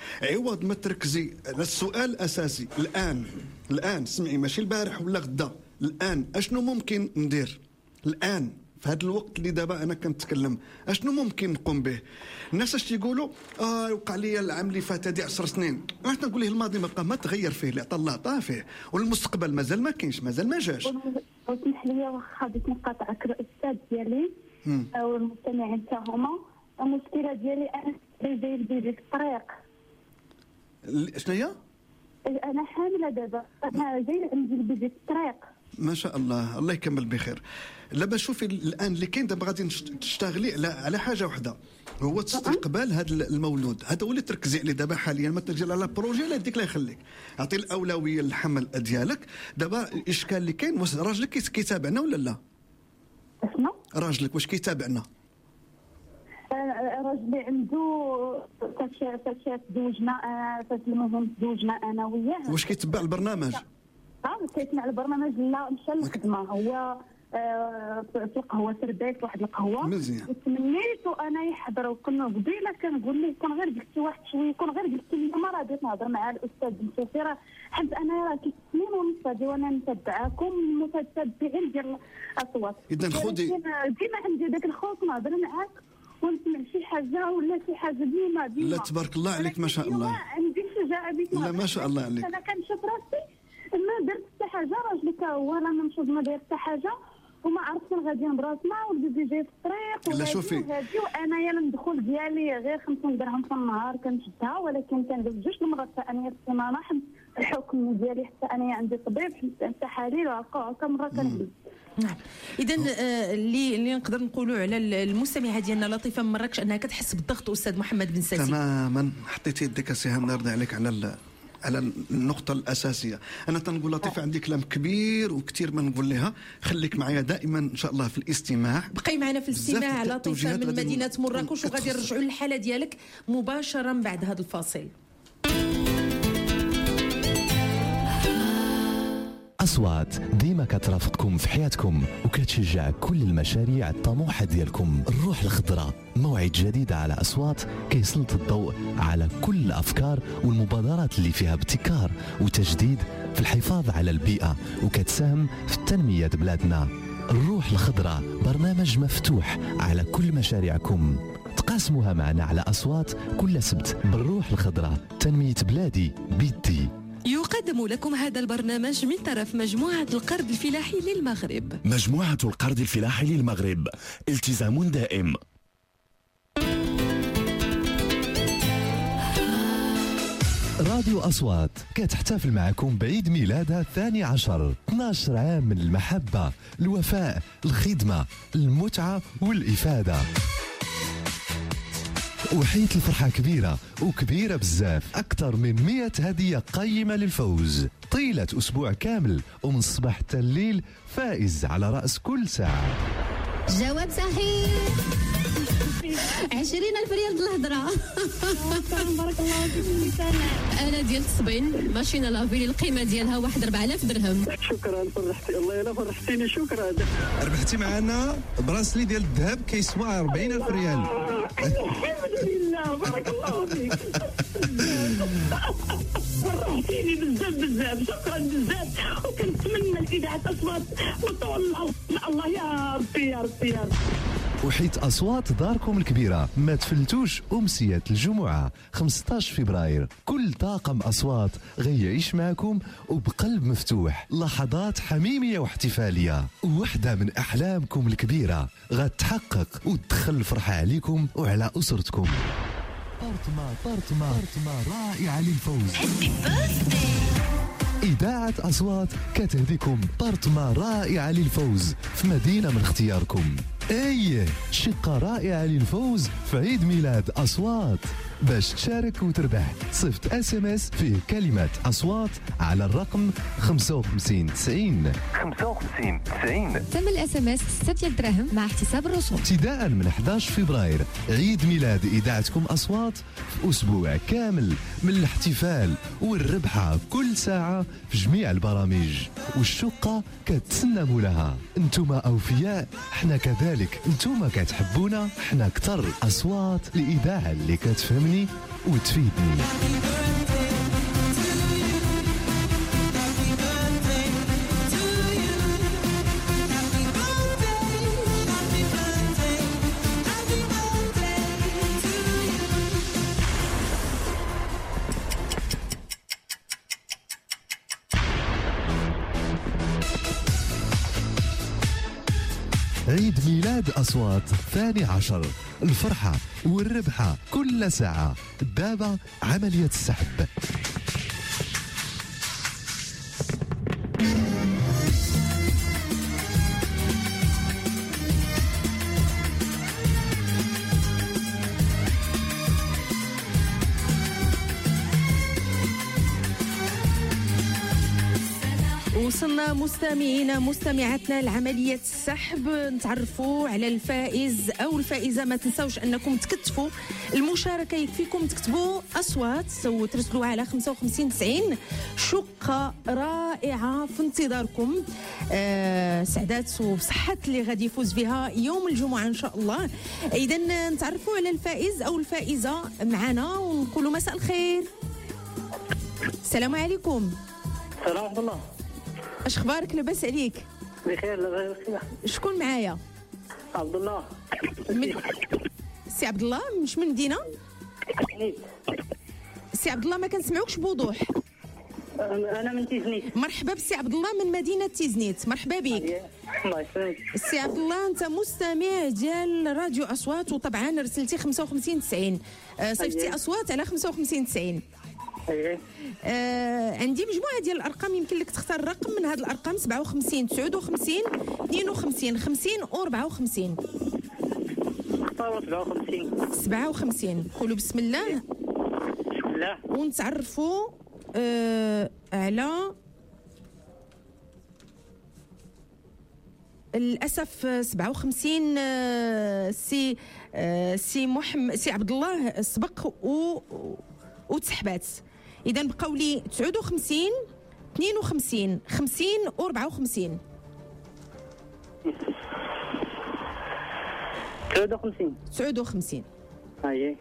Speaker 2: عوض ما تركزي على السؤال الاساسي الان سمعي ماشي البارح ولا غدا، الان اشنو ممكن ندير الان في هذا الوقت اللي دابا انا كنتكلم، اشنو ممكن نقوم به؟ الناس اش تيقولوا وقع لي العام اللي فات هذه 10 سنين، اش نقول له الماضي ما بقى ما تغير فيه، اللي عطى الله عطاه فيه، والمستقبل مازال ما كاينش، مازال ما جاش.
Speaker 17: وسمح لي واخا بغيت نقاطعك الاستاذ ديالي او المستمعين حتى هما، المشكله ديالي انا زي البيبي في الطريق.
Speaker 2: شنو هي؟
Speaker 17: انا حامله دابا، انا زي عندي البيبي في الطريق.
Speaker 2: ما شاء الله، الله يكمل بخير. لابا شوفي الان اللي كاين دابا غادي تشتغلي على حاجه واحده، هو استقبال هذا المولود، هذا هو اللي تركزي عليه دابا حاليا. ما تجي على بروجي لا يديك لا يخليك، اعطي الاولويه للحمل ديالك. دابا الاشكال اللي كاين، واش راجلك كيتابعنا ولا لا؟
Speaker 17: شنو؟
Speaker 2: راجلك واش كيتابعنا؟
Speaker 17: راجلي عنده فاش تزوجنا، فاش المهم تزوجنا انا وياه.
Speaker 2: واش كيتبع البرنامج؟
Speaker 17: كيسمع البرنامج. لا مشى للخدمه، هو في القهوه سردات واحد القهوه
Speaker 2: مزيان.
Speaker 17: تمنيتو انا يحضر، وكنا قبيله كنقول ليه كون غير قلتي واحد شويه، كون غير قلتي لي ما راه بغيت نهضر مع الاستاذ بن سوفي، راه حيت انا راه كي سنين ونص هادي وانا نتبعاكم متتبعين ديال الاصوات.
Speaker 2: اذا خذي
Speaker 17: ديما عندي داك الخوف نهضر معاك ونسمع شي حاجه ولا شي حاجه ديما.
Speaker 2: لا تبارك الله عليك ما شاء الله.
Speaker 17: عندي شجاعه بيت.
Speaker 2: لا ما شاء الله عليك.
Speaker 17: انا كنشوف راسي ما درت حتى حاجه، راجلك هو راه منشوف ما داير حتى حاجه وما عرفتش غاديين براسنا، والبيبي جاي في الطريق وغادي وانايا الدخول ديالي غير 50 درهم في النهار كنشدها، ولكن كندوز 2 المرات ثانيه في السيمانه، حيت الحكم ديالي حتى انايا عندي طبيب حتى تحاليل وهكا مره كندوز.
Speaker 1: نعم. اذا اللي نقدر نقولوا على المستمعه ديالنا لطيفه من مراكش انها كتحس بالضغط. استاذ محمد بن ساسي
Speaker 2: تماما حطيتي يدك سهام نرضي عليك على النقطة الأساسية. أنا تنقول لطيفة عندي كلام كبير وكثير ما نقول لها، خليك معايا دائما إن شاء الله في الاستماع.
Speaker 1: بقي معنا في الاستماع لطيفة من مدينة مراكش، وغادي نرجعوا للحالة ديالك مباشرة بعد هذا الفاصل.
Speaker 6: أصوات ديما كترافقكم في حياتكم وكتشجع كل المشاريع الطموحة ديالكم. الروح الخضراء موعد جديد على أصوات كيسلط الضوء على كل الأفكار والمبادرات اللي فيها ابتكار وتجديد في الحفاظ على البيئة وكتساهم في تنمية بلادنا. الروح الخضراء برنامج مفتوح على كل مشاريعكم، تقاسموها معنا على أصوات كل سبت. بالروح الخضراء تنمية بلادي بيدي.
Speaker 18: يقدم لكم هذا البرنامج من طرف مجموعة القرض الفلاحي للمغرب.
Speaker 19: مجموعة القرض الفلاحي للمغرب، التزام دائم.
Speaker 6: راديو أصوات كتحتفل معكم بعيد ميلادها 12. 12 عام من المحبة، الوفاء، الخدمة، المتعة والإفادة. وحيت الفرحة كبيرة وكبيرة بزاف، أكثر من 100 هدية قيمة للفوز طيلة أسبوع كامل، ومن الصباح حتى الليل فائز على رأس كل ساعة.
Speaker 10: جواب صحيح. 20,000 ريال الهضره.
Speaker 17: بارك الله فيك.
Speaker 7: انا ديال التصبين ماشينه لافي القيمه ديالها 4000 درهم.
Speaker 8: شكرا فرحتي، الله يلا فرحتيني، شكرا.
Speaker 9: ربحتي معنا براسلي ديال الذهب كيسوى 40,000 ريال.
Speaker 8: الحمد لله بارك الله فيك. فرحتيني بزاف شكرا بزاف، وكنتمنى الاذاعه اصوات وطول الله يا ربي يا ربي يا ربي.
Speaker 6: وحيت أصوات داركم الكبيرة ما تفلتوش أمسية الجمعة 15 فبراير. كل طاقم أصوات غيعيش معكم وبقلب مفتوح لحظات حميمية واحتفالية، وحدة من أحلامكم الكبيرة غتحقق وتدخل الفرحة عليكم وعلى أسرتكم. طرطمة رائعة للفوز. إذاعة أصوات كتهديكم طرطمة رائعة للفوز في مدينة من اختياركم. أيه شقة رائعة للفوز في عيد ميلاد أصوات. باش تشارك وتربح صيفط SMS فيه كلمة أصوات على الرقم 55 90
Speaker 10: 55 90. ثمن SMS 6 دراهم مع احتساب الرسوم.
Speaker 6: ابتداء من 11 فبراير عيد ميلاد إذاعتكم أصوات في أسبوع كامل من الاحتفال والربحة كل ساعة في جميع البرامج، والشقة كتسنى مولها. انتوما أوفياء، احنا كذلك. انتوما كتحبونا، احنا كتر. أصوات الإذاعة اللي كتفهم كتفهمني وتفيدني. عيد ميلاد أصوات 12، الفرحة والربحة كل ساعة. دابا عملية السحب.
Speaker 1: وصلنا مستمعينا مستمعاتنا لعملية السحب، نتعرفوا على الفائز أو الفائزة. ما تنسوش أنكم تكتفوا المشاركة، يكفيكم تكتبوا أصوات وترسلوها على 5590. شقة رائعة في انتظاركم، سعدات وبصحة اللي غادي يفوز بها يوم الجمعة إن شاء الله. إذا نتعرفوا على الفائز أو الفائزة معنا ونقولوا مساء الخير. السلام عليكم.
Speaker 8: السلام ورحمة الله.
Speaker 1: اش اخبارك؟ لاباس عليك؟
Speaker 8: بخير لاباس.
Speaker 1: شكون معايا؟
Speaker 8: عبد الله.
Speaker 1: سي عبد الله مش من مدينه؟ سي عبد الله ما كنسمعوكش بوضوح.
Speaker 8: انا من تيزنيت.
Speaker 1: مرحبا بسي عبد الله من مدينه تيزنيت، مرحبا بك.
Speaker 8: الله يسلمك.
Speaker 1: سي عبد الله انت مستمع ديال راديو اصوات، وطبعا رسلتي 5590 صيفطتي اصوات على 5590. عندي مجموعه ديال الارقام، يمكن لك تختار رقم من هذه الارقام: 57 59 52 50 و 54.
Speaker 8: اختاروا 57.
Speaker 1: 57. قولوا بسم الله.
Speaker 8: بسم الله.
Speaker 1: ونتعرفوا على للاسف 57 سي محمد سي عبد الله سبق وتسحبات. اذا بقاو لي 59 52 50 و 54. 59.
Speaker 8: اييه.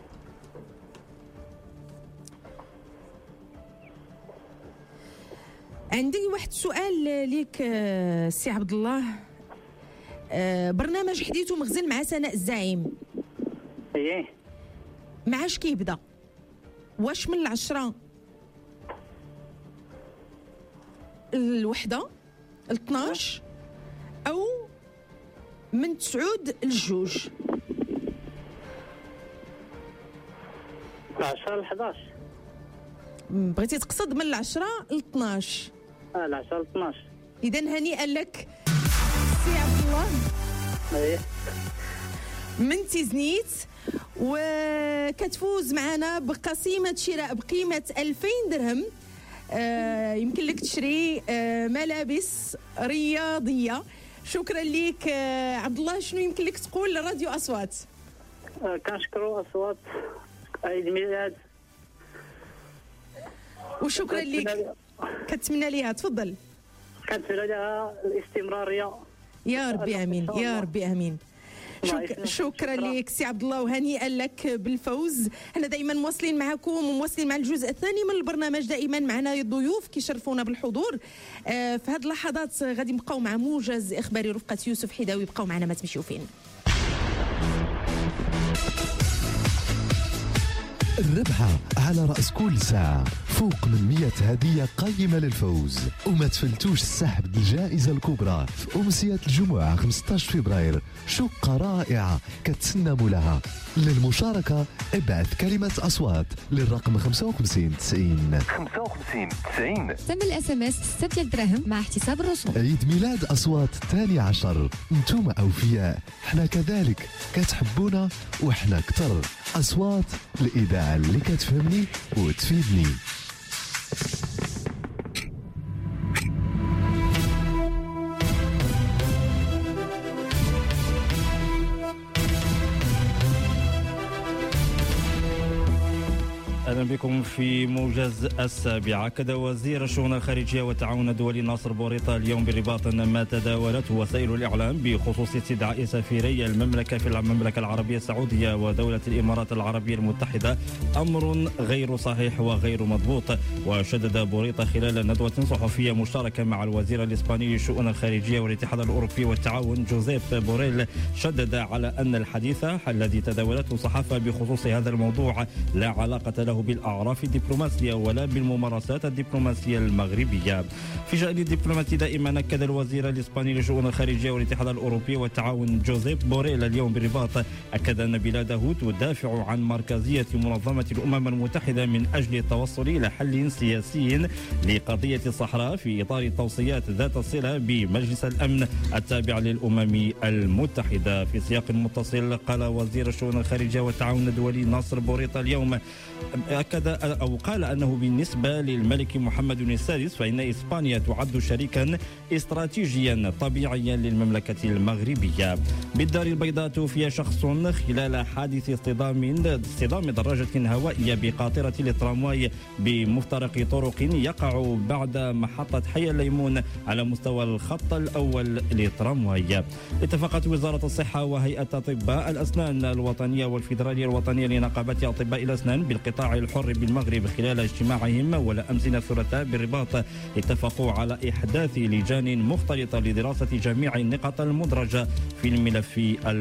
Speaker 1: عندي واحد السؤال ليك سي عبد الله. برنامج حديث مغزل مع سناء الزعيم.
Speaker 8: اييه.
Speaker 1: معاش كيبدا؟ واش من 10 الوحدة 12 أو من 9 ل2؟
Speaker 8: 10 ل 11.
Speaker 1: بغيتي تقصد من 10 ل 12؟
Speaker 8: 10 ل 12.
Speaker 1: إذا هنيئا لك سي عبد الله.
Speaker 8: ايه.
Speaker 1: من تيزنيت، وكتفوز معنا بقسيمة شراء بقيمة 2000 درهم. يمكن لك تشري ملابس رياضية. شكرا لك عبد الله. شنو يمكن لك تقول لراديو أصوات؟
Speaker 8: كنشكروا أصوات عيد ميلاد،
Speaker 1: وشكرا لك. كتمنى ليها، تفضل.
Speaker 8: كنتمنى لها الاستمرارية
Speaker 1: يا ربي امين، يا ربي امين. شكرا لك سي عبد الله، وهنيئا لك بالفوز. احنا دائما مواصلين معكم ومواصلين مع الجزء الثاني من البرنامج. دائما معنا ضيوف كيشرفونا بالحضور. في هذه اللحظات غادي نبقاو مع موجز اخباري رفقه يوسف حداوي. بقاو معنا، ما تمشيو فين.
Speaker 6: الربحة على رأس كل ساعة، فوق من 100 هدية قيمة للفوز. وما تفلتوش السحب الجائزة الكبرى في أمسية الجمعة 15 فبراير. شقة رائعة كتسنموا لها. للمشاركة ابعث كلمة أصوات للرقم 55 90.
Speaker 19: 55 90.
Speaker 10: ثمن الاس ام اس 6 دراهم مع احتساب الرسوم.
Speaker 6: عيد ميلاد أصوات 12، انتم أوفياء، احنا كذلك، كتحبونا واحنا كتر. أصوات، الإذاعة اللي كتفهمني وتفيدني.
Speaker 20: أهلا بكم في موجز السابعة. أكد وزير الشؤون الخارجية والتعاون الدولي ناصر بوريطة اليوم بالرباط أن ما تداولته وسائل الإعلام بخصوص استدعاء سفيري المملكة في المملكة العربية السعودية ودولة الإمارات العربية المتحدة أمر غير صحيح وغير مضبوط. وشدد بوريطة خلال ندوة صحفية مشتركة مع الوزير الإسباني للشؤون الخارجية والاتحاد الأوروبي والتعاون جوزيف بوريل، شدد على أن الحديث الذي تداولته الصحافة بخصوص هذا الموضوع لا علاقة له بالأعراف الدبلوماسية ولا بالممارسات الدبلوماسية المغربية. في شأن الدبلوماسي دائما أكد الوزير الإسباني للشؤون الخارجية والاتحاد الأوروبي والتعاون جوزيف بوريل اليوم بالرباط أكد أن بلاده تدافع عن مركزية منظمة الأمم المتحدة من أجل التوصل إلى حل سياسي لقضية الصحراء في إطار التوصيات ذات الصلة بمجلس الأمن التابع للأمم المتحدة. في سياق متصل قال وزير الشؤون الخارجية والتعاون الدولي ناصر بوريطة اليوم أكد أو قال أنه بالنسبة للملك محمد السادس فإن إسبانيا تعد شريكا استراتيجيا طبيعيا للمملكة المغربية. بالدار البيضاء توفي شخص خلال حادث اصطدام دراجة هوائية بقاطرة الترامواي بمفترق طرق يقع بعد محطة حي الليمون على مستوى الخط الأول للترامواي. اتفقت وزارة الصحة وهيئة أطباء الأسنان الوطنية والفيدرالية الوطنية لنقابة أطباء الأسنان بالقطاع الحر بالمغرب خلال اجتماعهم ولا أمس الثلاثاء بالرباط اتفقوا على إحداث لجان مختلطة لدراسة جميع النقاط المدرجة في الملف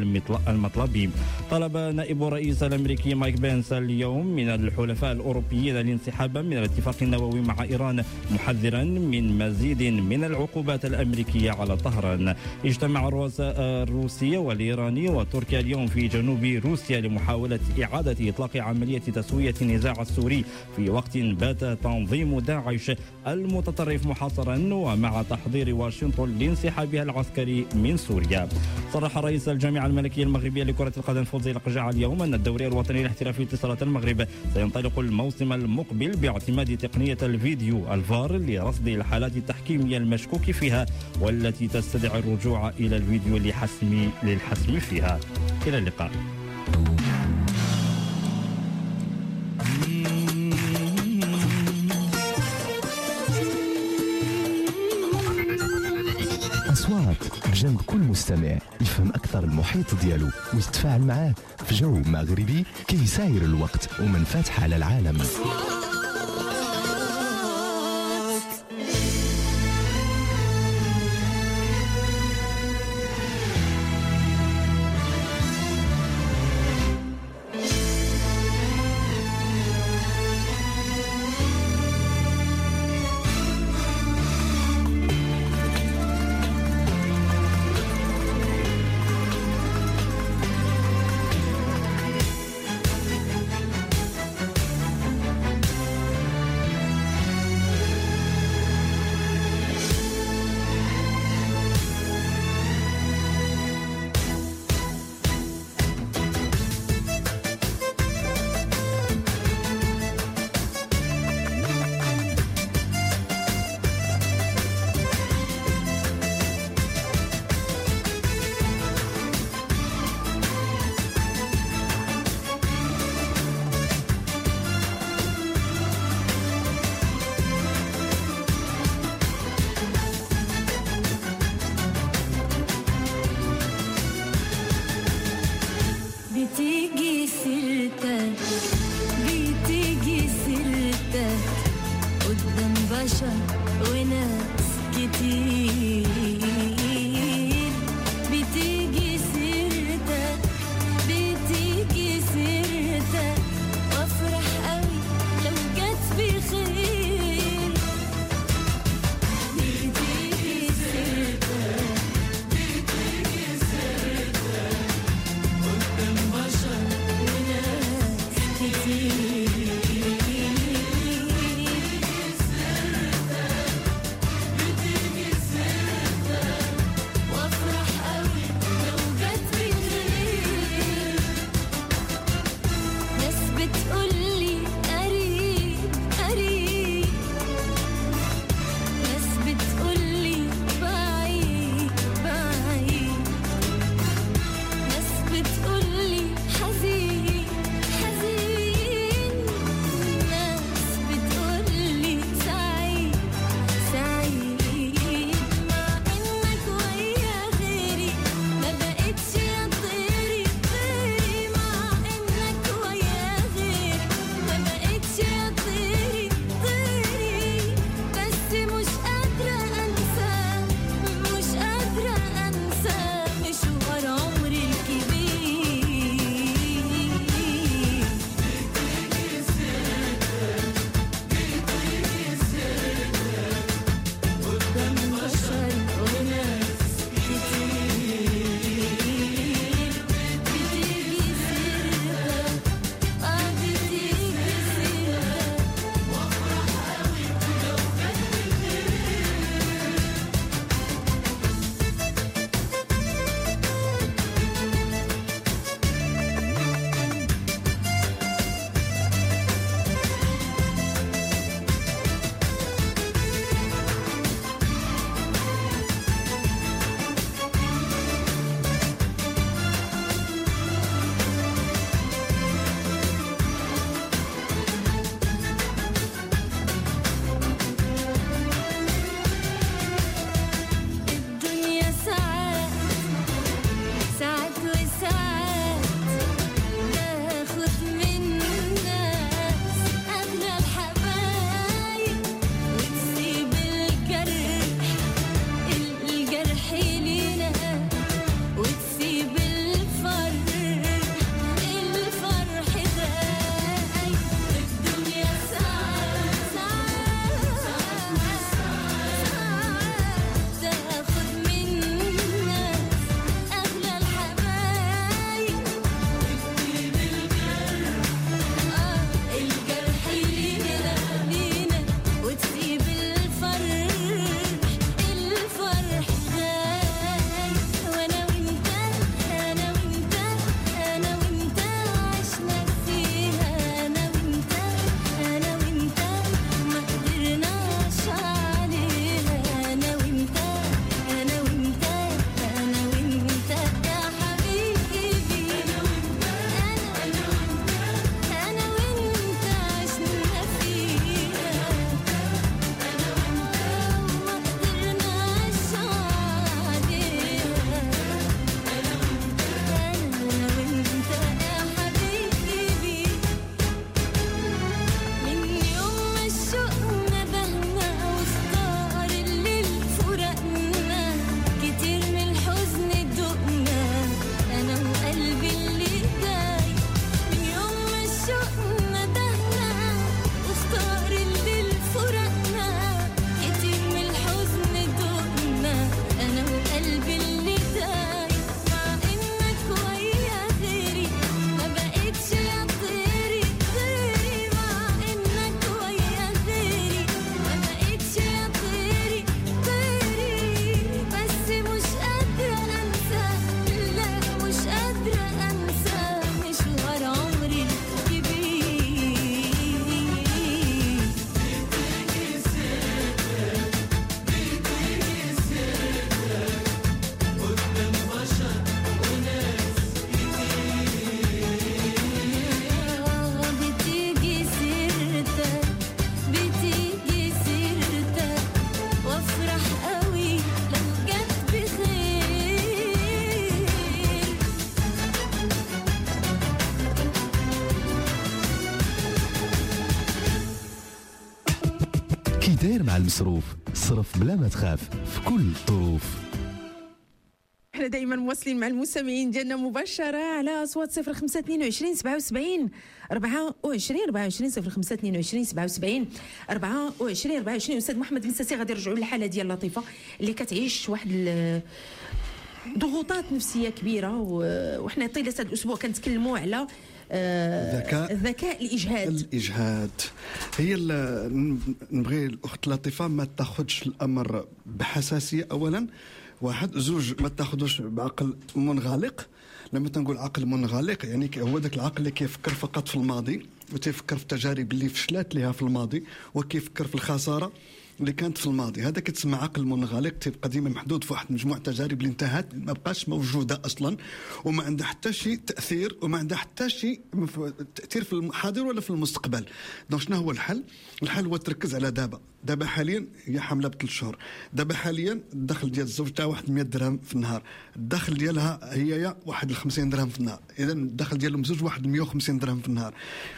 Speaker 20: المطلبي. طلب نائب الرئيس الأمريكي مايك بينس اليوم من الحلفاء الأوروبيين الانسحاب من الاتفاق النووي مع إيران محذرا من مزيد من العقوبات الأمريكية على طهران. اجتمع الرؤساء الروسي والإيراني وتركيا اليوم في جنوب روسيا لمحاولة إعادة إطلاق عملية تسوية النزاع السوري في وقت بات تنظيم داعش المتطرف محاصرا ومع تحضير واشنطن لانسحابها العسكري من سوريا. صرح رئيس الجامعة الملكية المغربية لكرة القدم فوزي القجاع اليوم أن الدوري الوطني الاحترافي لاتصالات المغرب سينطلق الموسم المقبل باعتماد تقنية الفيديو الفار لرصد الحالات التحكيمية المشكوك فيها والتي تستدعي الرجوع إلى الفيديو للحسم فيها. إلى اللقاء.
Speaker 6: أصوات بجنب كل مستمع يفهم أكثر المحيط ديالو ويتفاعل معاه في جو مغربي كيساير الوقت ومنفتح على العالم. داير مع المصروف. صرف بلا ما تخاف في كل الظروف.
Speaker 1: احنا دائما مواصلين مع المستمعين ديالنا مباشره على اصوات 0522 77 24 0522 77 24. استاذ محمد بن ساسي غادي نرجعوا للحاله ديال لطيفه اللي كتعيش واحد ضغوطات نفسيه كبيره، وحنا طيله هذا الاسبوع كنتكلموا على الذكاء
Speaker 2: الاجهاد. هي نبغي الاخت لطيفه ما تاخذش الامر بحساسيه اولا، واحد زوج ما تاخذوش بعقل منغلق. لما تنقول عقل منغلق يعني هو ذاك العقل اللي كيفكر فقط في الماضي وتفكر في التجارب اللي فشلت لها في الماضي وكيفكر في الخساره اللي كانت في الماضي. هذا كتسمى عقل منغلق، تبقى ديما محدود في واحد مجموعه تجارب اللي انتهت ما بقاش موجوده اصلا، وما عندها حتى شيء تاثير وما عندها حتى شيء تاثير في الحاضر ولا في المستقبل. دونك شنو هو الحل؟ الحل هو تركز على دابا حاليا هي حامله ب3 شهور. دابا حاليا الدخل ديال الزوج تاع واحد 100 درهم في النهار، الدخل ديالها هي واحد 50 درهم في النهار، اذا الدخل ديالهم بزوج واحد 150 درهم في النهار.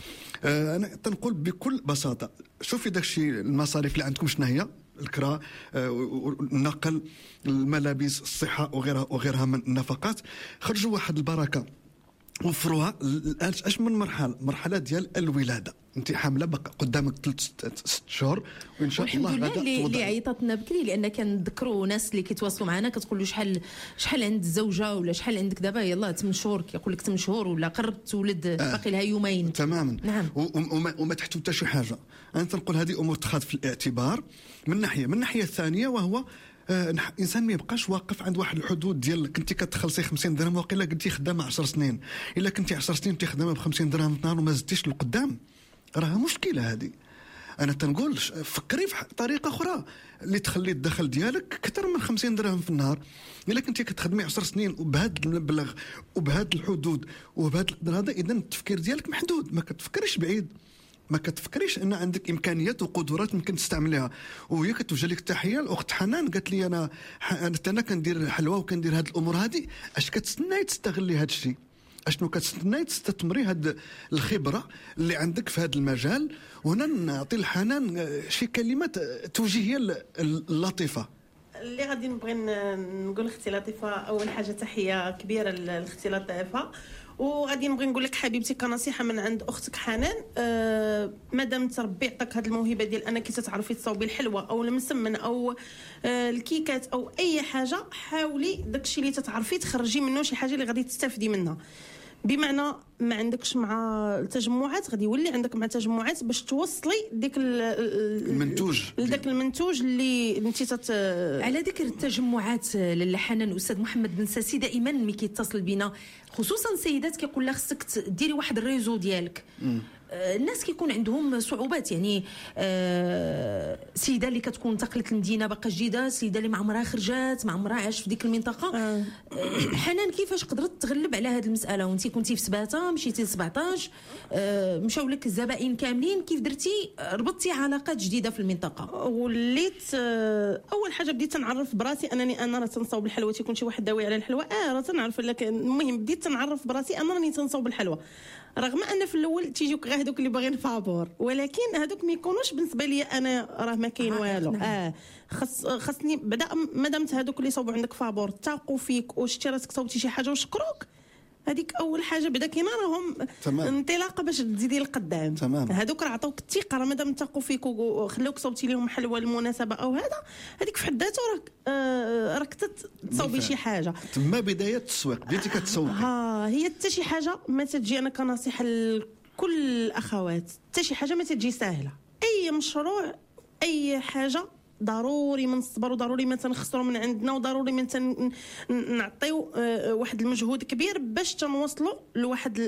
Speaker 2: انا تنقول بكل بساطه شوفي داكشي المصاريف اللي عندكم شنو هي، الكراء، النقل، الملابس، الصحه وغيرها من النفقات، خرجوا واحد البركه وفروها. اش من مرحله ديال الولاده، انت حامله بقى قدامك 3-6 شهور وان شاء الله غادا
Speaker 1: اللي عيطت لنا بكري، لان كنذكروا ناس اللي كيتواصلوا معنا كتقول له شحال عند الزوجه ولا شحال عندك دابا، يلاه 8 شهور، كيقول لك 8 شهور ولا قربت تولد باقي لها يومين
Speaker 2: تماما.
Speaker 1: نعم.
Speaker 2: وما تحتو حتى شي حاجه. انا تنقول هذه امور تخاذ في الاعتبار من الناحيه الثانيه، وهو الانسان ما يبقاش واقف عند واحد الحدود ديال كنتي كتخلصي 50 درهم وقيلا قلتي خدامه 10 سنين، الا كنتي 10 سنين خدامه ب 50 درهم في النهار وما زدتيش لقدام، راها مشكله هذه. انا تنقول فكري في طريقه اخرى اللي تخلي الدخل ديالك اكثر من 50 درهم في النهار. الا كنتي كتخدمي 10 سنين وبهذا المبلغ وبهذا الحدود وبهذا القدر هذا، اذا التفكير ديالك محدود، ما كتفكريش بعيد، ما كتفكريش ان عندك امكانيات وقدرات ممكن تستعملها. وهي كتوجه لك التحيه الاخت حنان، قالت لي انا كندير الحلوى وكندير هذه الامور هذه. اش كتستناي تستغلي هذا الشيء؟ اشنو كتستناي تستثمري هذه الخبره اللي عندك في هذا المجال؟ وهنا نعطي الحنان شي كلمات توجيهيه اللطيفه
Speaker 3: اللي غادي نبغي نقول اختي لطيفه. اول حاجه تحيه كبيره لاختي لطيفه، وغادي نبغي نقول لك حبيبتي كنصيحه من عند اختك حنان، مادام ربي عطاك هذه الموهبه ديال انك تعرفي تصاوبي الحلوى او المسمن او الكيكات او اي حاجه، حاولي داكشي اللي تتعرفي تخرجي منه شي حاجه اللي غادي تستافدي منها. بمعنى ما عندكش مع التجمعات، غادي يولي عندك مع تجمعات باش توصلي ديك
Speaker 2: المنتوج
Speaker 3: لذاك المنتوج اللي انت
Speaker 1: على ذكر التجمعات لاله حنان، الاستاذ محمد بن ساسي دائما ملي كيتصل بنا خصوصا السيدات كيقول لها خصك ديري واحد الريزو ديالك. الناس كيكون عندهم صعوبات، يعني سيده اللي كتكون انتقلت للمدينه باقا جديده، سيده اللي ما عمرها خرجات، ما عمرها عاشت في ديك المنطقه. حنان كيفاش قدرت تغلب على هذه المساله وانت كنتي في سباته مشيتي ل 17 مشاو لك الزبائن كاملين، كيف درتي ربطتي علاقات جديده في المنطقه؟
Speaker 3: وليت اول حاجه بديت تنعرف براسي انني انا راه تنصاوب الحلوى، تيكون شي واحد داوي على الحلوى راه تنعرف، لكن المهم بديت تنعرف براسي انا راني تنصاوب الحلوى، رغم ان في الاول تيجيوك غير هذوك اللي باغيين فابور، ولكن هذوك ما يكونوش بالنسبه لي انا راه ما كاين والو. خاصني بدا مادام هذوك اللي صوبوا عندك فابور تاقوا فيك وشتي راسك صوبتي شي حاجه وشكروك، هذيك اول حاجه بدا كاينه راهم انطلاقه باش تزيدي لقدام. هذوك راه عطاوك الثقه، راه مادام تاقوا فيك وخلوك صوبتي لهم حلوى المناسبه او هذا، هذيك في حد ذاته راك تصوبي شي حاجه.
Speaker 2: تما بدايه التسويق، بديتي كتسوقي.
Speaker 3: هي حتى شي حاجه ما تجي، انا كنصيحه لكل الاخوات، حتى شي حاجه ما تجي سهله. اي مشروع اي حاجه ضروري من الصبر، وضروري ما تنخسروا من عندنا، وضروري ما نعطيو واحد المجهود كبير باش تنوصلوا لواحد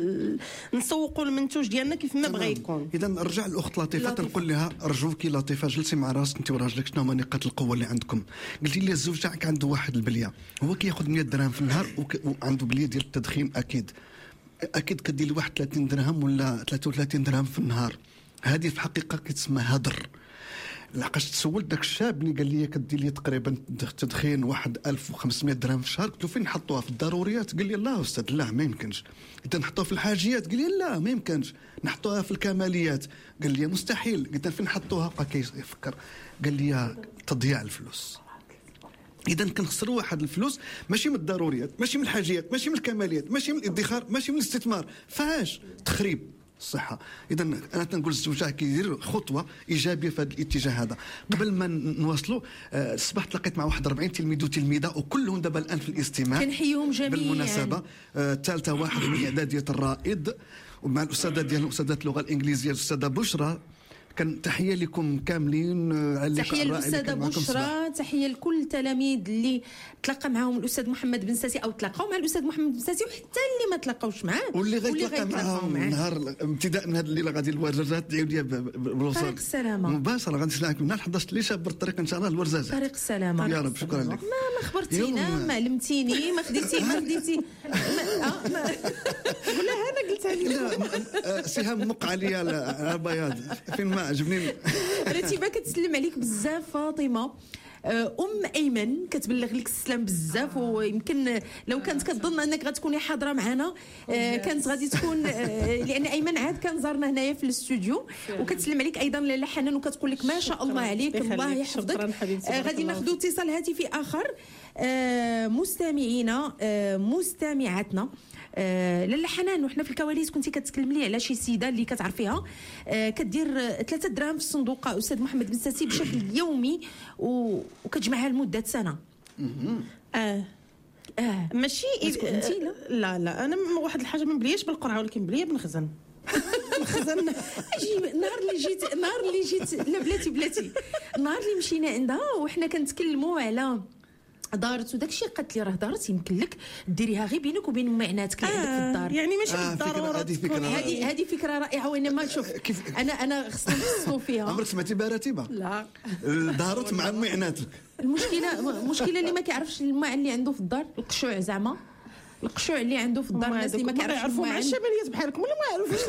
Speaker 3: نسوقوا المنتوج ديالنا كيف ما بغى يكون.
Speaker 2: اذا نرجع للاخت لطيفه تنقول لها ارجوكي لطيفه جلسي مع راسك انت وراجلك، شنو هما نقاط القوه اللي عندكم؟ قلتي لي الزوج تاعك عنده واحد البليه، هو كياخذ 100 درهم في النهار وعنده بليه ديال التدخين، اكيد كدير لي واحد 30 درهم ولا 33 درهم في النهار، هذه في الحقيقه كتسمى هدر. لقاش تسولت داك الشاب اللي قال لي كدير لي تقريبا تدخين واحد 1500 درهم في الشهر، قلت له فين نحطوها في الضروريات؟ قال لي لا استاذ لا ما يمكنش. قلت نحطوها في الحاجيات؟ قال لي لا ما يمكنش. نحطوها في الكماليات؟ قال لي مستحيل. قلت فين نحطوها؟ بقى كيفكر قال لي تضييع الفلوس. اذا كنخسروا واحد الفلوس ماشي من الضروريات، ماشي من الحاجيات، ماشي من الكماليات، ماشي من الادخار، ماشي من الاستثمار، فاش تخريب الصحه. اذا انا تنقول الزوجه كيدير خطوه ايجابيه في هذا الاتجاه هذا. قبل ما نواصلوا صبحت لقيت مع واحد 40 تلميذ وتلميذه وكلهم دابا الان في الاستماع،
Speaker 1: كنحييهم جميعا.
Speaker 2: بالمناسبه الثالثه واحد من اعداديه الرائد، ومع الاستاذه ديال استاذه اللغه الانجليزيه الاستاذه بشرى. كان تحيه لكم كاملين.
Speaker 1: تحيه للاستاذه بشرى، تحيه لكل التلاميذ اللي تلقى معهم الاستاذ محمد بن ساسي او تلاقاو مع الاستاذ محمد بن ساسي، وحتى اللي ما تلاقاوش معاه
Speaker 2: واللي غيتلاقى معاهم نهار ابتداء من هذه الليله غادي الورزازات ديال بالوصول
Speaker 1: طريق السلامه مباشره.
Speaker 2: غادي نسمعكم من 11 الليل شاب بالطريق ان شاء الله الورزازات
Speaker 1: طريق السلامه.
Speaker 2: يا رب شكرا لك.
Speaker 1: ما خبرتينا ما علمتيني ما خديتي ولا انا قلتها لي
Speaker 2: سهام مقع لي على البياض فين ما عجبني.
Speaker 1: رتيبه كتسلم عليك بزاف فاطمه. ايمن كتبلغ لك السلام بزاف، ويمكن لو كانت كتظن انك غتكوني حاضره معنا كانت غادي تكون لان ايمن عاد كان زارنا هنايا في الاستوديو. وكتسلم عليك ايضا لاله حنان وكتقول لك ما شاء الله عليك الله يحفظك. غادي ناخذ اتصال هاتفي اخر. مستمعينا مستمعاتنا لاله حنان، وحنا في الكواليس كنتي كتكلم لي على شي سيده اللي كتعرفيها كدير 3 دراهم في الصندوق استاذ محمد بن ساسي بشكل يومي وكتجمعها لمده سنه.
Speaker 3: ماشي لا لا انا واحد الحاجه ما بلياش بالقرعه ولكن بليا بنخزن. نخزن
Speaker 1: النهار اللي جيت لا بلاتي النهار اللي مشينا عندها وحنا كنتكلموا على دارت وداكشي، قالت لي راه دارت يمكن لك ديريها غير بينك وبين معناتك اللي عندك في الدار،
Speaker 3: يعني ماشي بالضروره
Speaker 1: هذه فكره رائعه. وانما شوف انا خصنا نفصلوا فيها.
Speaker 2: عمرك سمعتي بها رتيبه؟
Speaker 1: لا
Speaker 2: دارت مع معناتك.
Speaker 1: المشكله اللي ما كيعرفش الماء اللي عنده في الدار، القشوع زعما القشوع اللي عنده في الدار. الناس اللي ما
Speaker 3: كيعرفوا مع الشماليات بحالكم ولا ما يعرفوش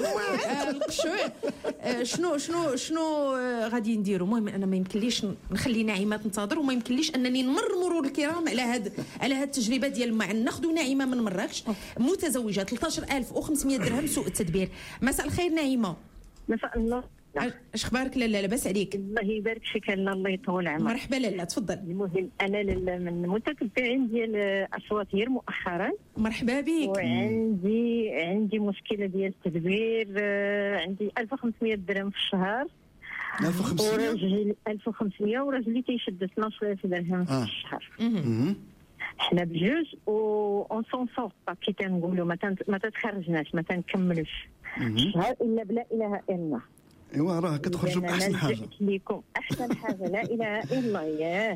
Speaker 1: القشوع شنو غادي نديروا. المهم انا ما يمكنليش نخلي نعيمه تنتظر، وما يمكنليش انني نمر مرور الكرام على هاد التجربه ديال الماء. ناخذوا نعيمه من مراكش متزوجه 13500 درهم سوء التدبير. مساء الخير نعيمه.
Speaker 21: مساء النور.
Speaker 1: اش اخبارك لاله؟ لاباس عليك؟
Speaker 21: الله يبارك فيك الله يطول عمرك.
Speaker 1: مرحبا لاله تفضل.
Speaker 21: المهم انا من المتتبعين ديال اصوات هير مؤخرا.
Speaker 1: مرحبا بك.
Speaker 21: وعندي مشكله ديال التدبير. عندي 1500 درهم في الشهر. 1500 وراجلي تيشد 12000 درهم في الشهر. حنا بجوج اون سون سورت كي تنقولوا ما تتخرجناش ما تنكملوش الشهر الا بلا اله الا الله.
Speaker 2: ايوا راه كتخرجوا باحسن حاجه
Speaker 21: ليكم احسن حاجه لا اله الا الله. ياه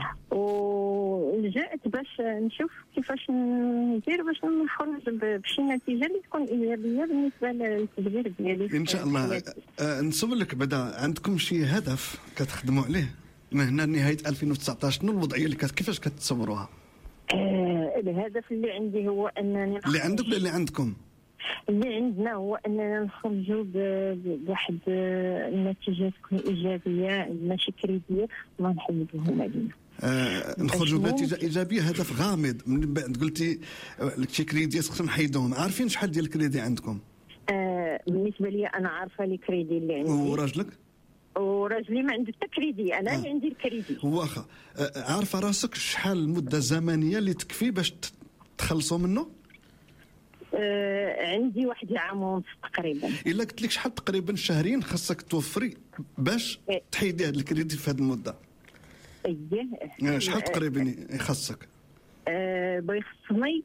Speaker 21: ولجأت باش نشوف كيفاش ندير باش نخرج بشي نتيجه اللي تكون ايجابيه بالنسبه للتدبير ديالي
Speaker 2: ان شاء الله. نسول لك بعدا عندكم شي هدف كتخدموا عليه من هنا لنهايه 2019؟ شنو الوضعيه اللي كيفاش كتصوروها؟
Speaker 21: الهدف اللي عندي هو انني
Speaker 2: اللي عندك ولا اللي عندكم؟
Speaker 21: اللي عندنا هو اننا نخرجوا بواحد النتيجه تكون ايجابيه ماشي كريديه وما نحيدوهم علينا.
Speaker 2: نخرجوا بنتيجه ايجابيه. هدف غامض. من بعد قلتي شي كريدي خصنا نحيدوهم. عارفين شحال ديال الكريدي عندكم؟
Speaker 21: بالنسبه لي انا عارفه لي كريدي اللي عندي.
Speaker 2: وراجلك؟
Speaker 21: وراجلي ما عنده حتى كريدي. انا اللي عندي الكريدي.
Speaker 2: واخا عارفه راسك شحال المده الزمنيه اللي تكفي باش تخلصوا منه؟
Speaker 21: عندي واحد عام ونص تقريبا.
Speaker 2: الا قلت لك شحال تقريبا شهرين خاصك توفري باش تحيدي هذا الكريدي في هذه المده؟
Speaker 21: اييه
Speaker 2: شحال تقريبا يخصك؟
Speaker 21: بيخصني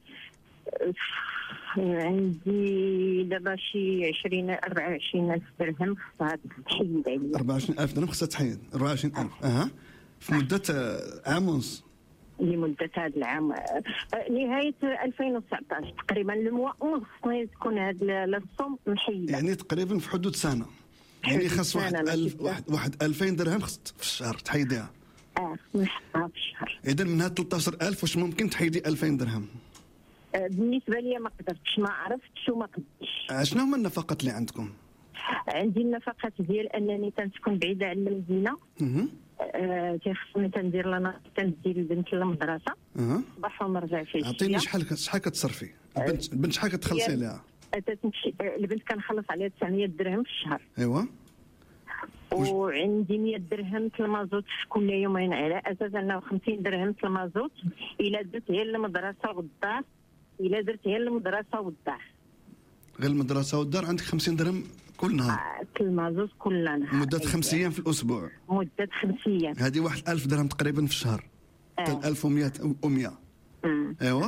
Speaker 21: عندي دابا شي 24000 درهم خصها تحيد عليا.
Speaker 2: 24000 درهم خصها تحيد. 24000 في مده عام ونص.
Speaker 21: لمدة هذا العام نهاية 2019 تقريبا الموا خصني تكون هذا الصوم محيدة.
Speaker 2: يعني تقريبا في حدود سنة. يعني خاص واحد 2000 درهم خص في الشهر تحيديها.
Speaker 21: نحطها في الشهر.
Speaker 2: إذا من هاد 13000 واش ممكن تحيدي 2000 درهم؟
Speaker 21: بالنسبة لي ما قدرتش ما عرفتش وما قدرتش.
Speaker 2: شنو هما النفقات اللي عندكم؟
Speaker 21: عندي النفقات ديال انني تنسكن بعيده على المدينه. تيخصني تندير لنا تندير البنت للمدرسه صباح ومرجع فيه.
Speaker 2: عطيني شحال كتصرفي البنت شحال كتخلصي لها؟
Speaker 21: البنت كنخلص عليها 900 درهم في الشهر.
Speaker 2: ايوا.
Speaker 21: وعندي 100 درهم المازوت كل يومين على اساس انه 50 درهم المازوت الا درت هي المدرسه والدار.
Speaker 2: غير المدرسه والدار عندك 50 درهم كل نهار.
Speaker 21: المازوت كل نهار
Speaker 2: مده 5 ايام في الاسبوع.
Speaker 21: مده 5 ايام
Speaker 2: هذه واحد 1000 درهم تقريبا في الشهر. 1100 و100. ايوا.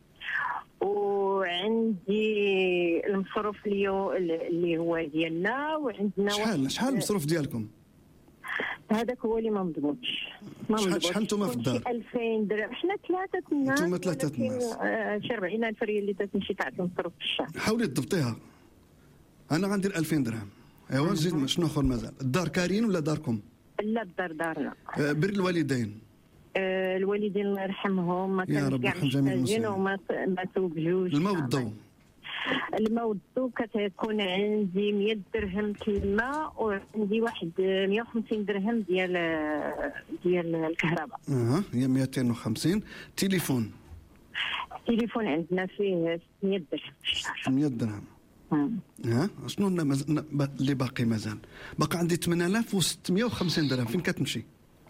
Speaker 21: وعندي المصروف اللي هو ديالنا وعندنا
Speaker 2: شحال المصروف ديالكم؟
Speaker 21: هذاك هو اللي ما مضبوطش.
Speaker 2: شحال نتوما في الدار؟
Speaker 21: 2000 درهم. حنا 3 الناس.
Speaker 2: نتوما 3 الناس.
Speaker 21: شي 40,000 ريال اللي تمشي تاع المصروف في الشهر.
Speaker 2: حاولي تضبطيها. انا غندير 2000 درهم. ايوا زيد شنو اخر مازال؟ الدار كارين ولا داركم؟
Speaker 21: لا الدار دارنا.
Speaker 2: بر الوالدين.
Speaker 21: الوالدين الله يرحمهم ما كانوش كاع محتاجين وماتوا بجوج.
Speaker 2: الماء والضوء.
Speaker 21: الماء والضوء كتكون عندي 100 درهم الماء وعندي واحد 150 درهم ديال الكهرباء.
Speaker 2: هي 250. تليفون
Speaker 21: عندنا فيه 600 درهم.
Speaker 2: 600 درهم. شنو اللي باقي مازال؟ باقي عندي 8650 درهم. فين كتمشي؟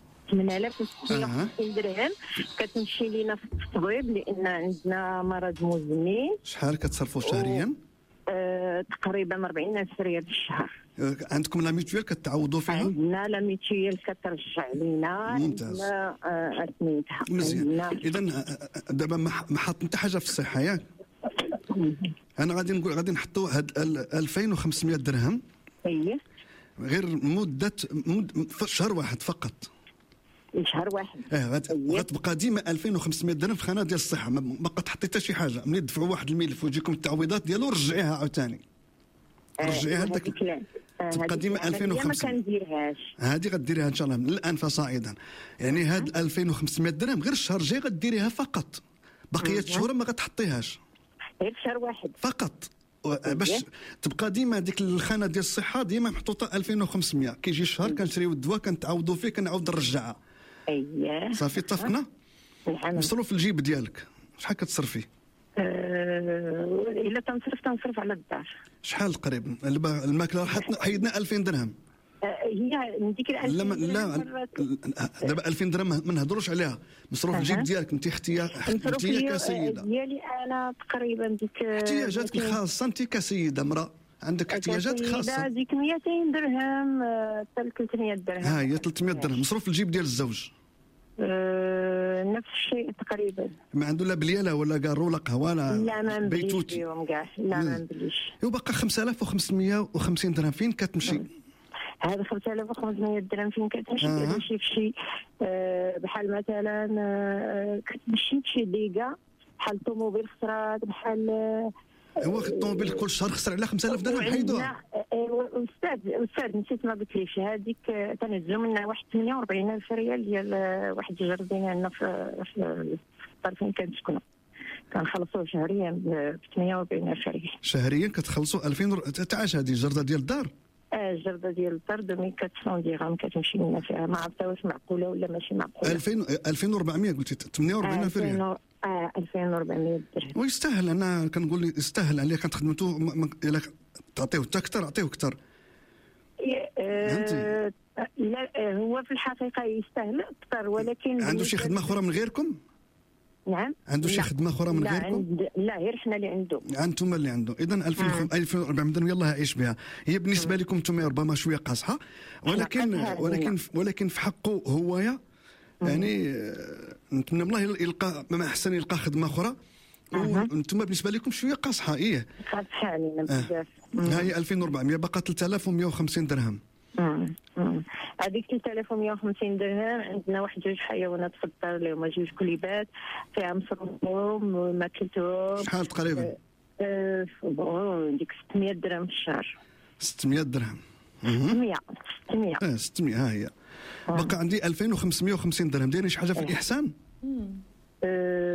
Speaker 21: 8650 درهم كتمشي لينا في التطبيب لان عندنا مرض مزمن.
Speaker 2: شحال كتصرفوا شهريا؟
Speaker 21: تقريبا 40,000 ريال في الشهر.
Speaker 2: عندكم لا ميتويال كتعوضوا فيها؟
Speaker 21: عندنا لا ميتويال كترجع لينا.
Speaker 2: ممتاز.
Speaker 21: سميتها
Speaker 2: مزيان. اذا دابا ما حط انت حاجه في الصحه ياك؟ انا غادي نحطوا هاد 2500 درهم. غير مده شهر واحد فقط.
Speaker 21: شهر واحد.
Speaker 2: غتبقى ديما 2500 درهم في خانه ديال الصحه. ما بقى تحطي حتى شي حاجه. ملي تدفعوا واحد الملف ويجيكم التعويضات ديالو رجعيها عاوتاني. رجعيها لذاك تبقى ديما 2500.
Speaker 21: ما كنديرهاش.
Speaker 2: هذه غديريها ان شاء الله من الان فصاعدا. يعني هاد 2500 درهم غير الشهر الجاي غديريها فقط. بقيه الشهور ما غتحطيهاش.
Speaker 21: غير شهر واحد
Speaker 2: فقط باش تبقى ديما ديك الخانه ديال الصحه ديما محطوطه 2500. كيجي الشهر كنشريو الدواء كنتعوضوا فيه كنعاود نرجعها. صافي اتفقنا. مصروف الجيب ديالك شحال كتصرفي؟
Speaker 21: الا تنصرف على الدار.
Speaker 2: شحال تقريبا؟ الماكله حيدنا 2000 درهم.
Speaker 21: هي من ديك 2000
Speaker 2: لا دابا 2000 درهم ما نهضروش عليها. مصروف الجيب ديالك انت اختيارك كسيده
Speaker 21: ديالي انا تقريبا ديك
Speaker 2: احتياجاتك الخاصه انت كسيده امراه عندك احتياجات خاصه.
Speaker 21: ديك 200 درهم حتى 300 درهم.
Speaker 2: هي 300 درهم. مصروف الجيب ديال الزوج
Speaker 21: نفس الشيء تقريبا.
Speaker 2: ما عنده لا بلياله ولا كارو ولا قهوه
Speaker 21: لا بيتوت فيهم كاع. لا ما نبليش.
Speaker 2: وبقى 5550 درهم. فين كتمشي؟
Speaker 21: هذا 5500 درهم فين كتمشي؟ كتمشي في شي بحال مثلا كتمشي في شي ديكا بحال طوموبيل خسرات بحال
Speaker 2: هو الطوموبيل كل شهر خسر على 5000 درهم حيدوها.
Speaker 21: استاذ نسيت ما قلتليش هذيك تنهزوا منها واحد 48,000 ريال ديال واحد الجردين عندنا في الدار فين كنسكنوا كنخلصوا شهريا ب 48,000 ريال.
Speaker 2: شهريا كتخلصوا 2000 تعاش هذه الجرده ديال الدار؟
Speaker 21: الجرده ديال الدار 2400 درهم كتمشي لنا فيها. ما عرفتها واش معقوله ولا ماشي معقوله.
Speaker 2: 2400 قلتي 48,000 ريال.
Speaker 21: 2400 درهم.
Speaker 2: ويستاهل. انا كنقول يستاهل عليه كتخدمتو الا تعطيوه حتى اكثر عطيوه اكثر.
Speaker 21: لا هو في الحقيقه يستاهل اكثر ولكن
Speaker 2: عنده شي خدمه اخرى من غيركم؟
Speaker 21: نعم.
Speaker 2: عنده شي خدمه اخرى من غيركم؟
Speaker 21: لا غير حنا اللي عنده.
Speaker 2: انتم اللي عنده. اذا 2400 درهم يلاه عيش بها. هي بالنسبه لكم انتم ربما شويه قاصحه ولكن في حقه هويا يعني نتمنى الله يلقى ما احسن يلقى خدمه اخرى. وانتم بالنسبه لكم شويه قاصحه.
Speaker 21: قاصحه علينا بزاف.
Speaker 2: هاي 2400 بقى 3150 درهم.
Speaker 21: هذيك 3150 درهم عندنا واحد جوج حيوانات في الدار اللي هما جوج كليبات فيها مصروفهم وماكلتهم.
Speaker 2: شحال تقريبا؟
Speaker 21: ديك 600 درهم في الشهر.
Speaker 2: 600 درهم. 600 ها هي. بقى عندي 2550 درهم. دايرين شي حاجه في الاحسان؟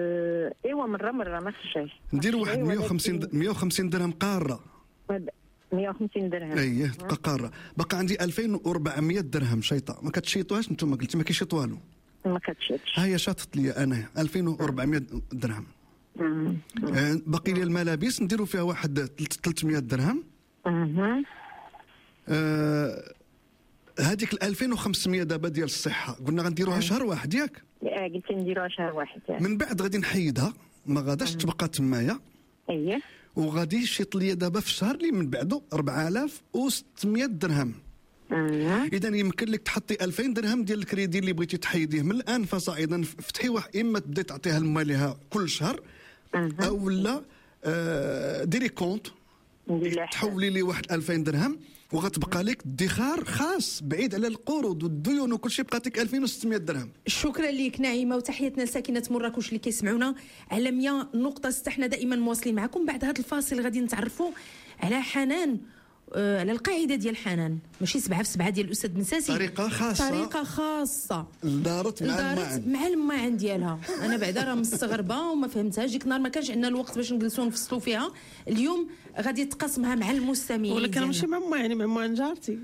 Speaker 21: ايوا مره ما خشاش.
Speaker 2: ندير واحد 150 درهم قاره.
Speaker 21: 150 درهم.
Speaker 2: اييه قاره. بقى عندي 2400 درهم شيطه. ما كتشيطوهاش نتوما؟ قلتي ما كيشيط والو.
Speaker 21: ما كتشيطش.
Speaker 2: ها هي شاطت لي انا 2400 درهم. باقي لي الملابس نديروا فيها واحد 300 درهم. هذيك ال 2500 دابا ديال الصحه قلنا غنديروها شهر واحد ياك؟
Speaker 21: قلت نديروها شهر واحد.
Speaker 2: من بعد غادي نحيدها، ما غاداش تبقى تمايا.
Speaker 21: اييه.
Speaker 2: وغادي يشيط لي دابا في الشهر اللي من بعده 4600 درهم. اذا يمكن لك تحطي 2000 درهم ديال الكريدي اللي بغيتي تحيديه من الان فصاعدا. فتحي واحد، اما تبداي تعطيها لمالها كل شهر او لا ديري كونت تحولي لي واحد 2000 درهم وغتبقى لك ادخار خاص بعيد على القروض والديون وكل شيء. بقات لك 2600 درهم.
Speaker 1: شكرا لك نعيمه، وتحياتنا لساكنه مراكش اللي كيسمعونا على 100.6. حنا دائما مواصلين معكم. بعد هذا الفاصل غادي نتعرفوا على حنان، على القاعده ديال حنان، ماشي 7 في 7 ديال الاستاذ بن ساسي،
Speaker 2: طريقه خاصه
Speaker 1: دارت مع الماعن ديالها. انا بعدا راه مستغربه وما فهمتهاش. ديك النهار ما كانش عندنا الوقت باش نجلسوا نفصلوا فيها. اليوم غادي تقاسمها مع المستمعين.
Speaker 3: ولكن ماشي مع معاني، مع معان جارتي.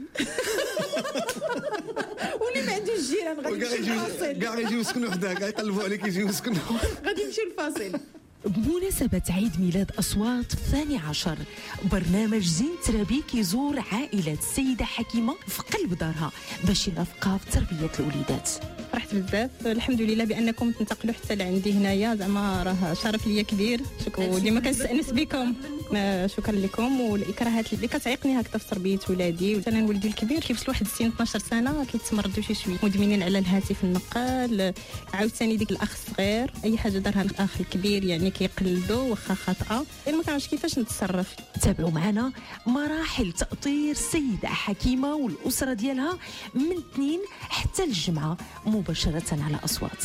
Speaker 1: واللي ما عندوش جيران غادي يمشي الفاصل.
Speaker 2: كاع يجيو يسكنوا حداك، يقلبوا عليك يجيو يسكنوا.
Speaker 1: غادي يمشي الفاصل.
Speaker 12: بمناسبة عيد ميلاد أصوات 12، برنامج زين ترابي كيزور عائلة السيدة حكيمة في قلب دارها باش يرافقها في تربية الوليدات.
Speaker 16: فرحت بزاف، الحمد لله بأنكم تنتقلوا حتى لعندي هنايا، زعما راه شرف ليا كبير. وديما كنستأنس بكم. شكرا لكم. والاكراهات اللي كتعيقني هكذا في تربيه ولادي. مثلا ولدي الكبير كيوصل واحد السن 12 سنه كيتمردوا شي شويه، مدمنين على الهاتف النقال. عاوتاني ديك الاخ الصغير اي حاجه دارها الاخ الكبير يعني كيقلدوا واخا خاطئه، ما كنعرفش كيفاش نتصرف.
Speaker 12: تابعوا معنا مراحل تأطير السيدة حكيمة والأسرة ديالها من الاثنين حتى الجمعة مباشرة على أصوات.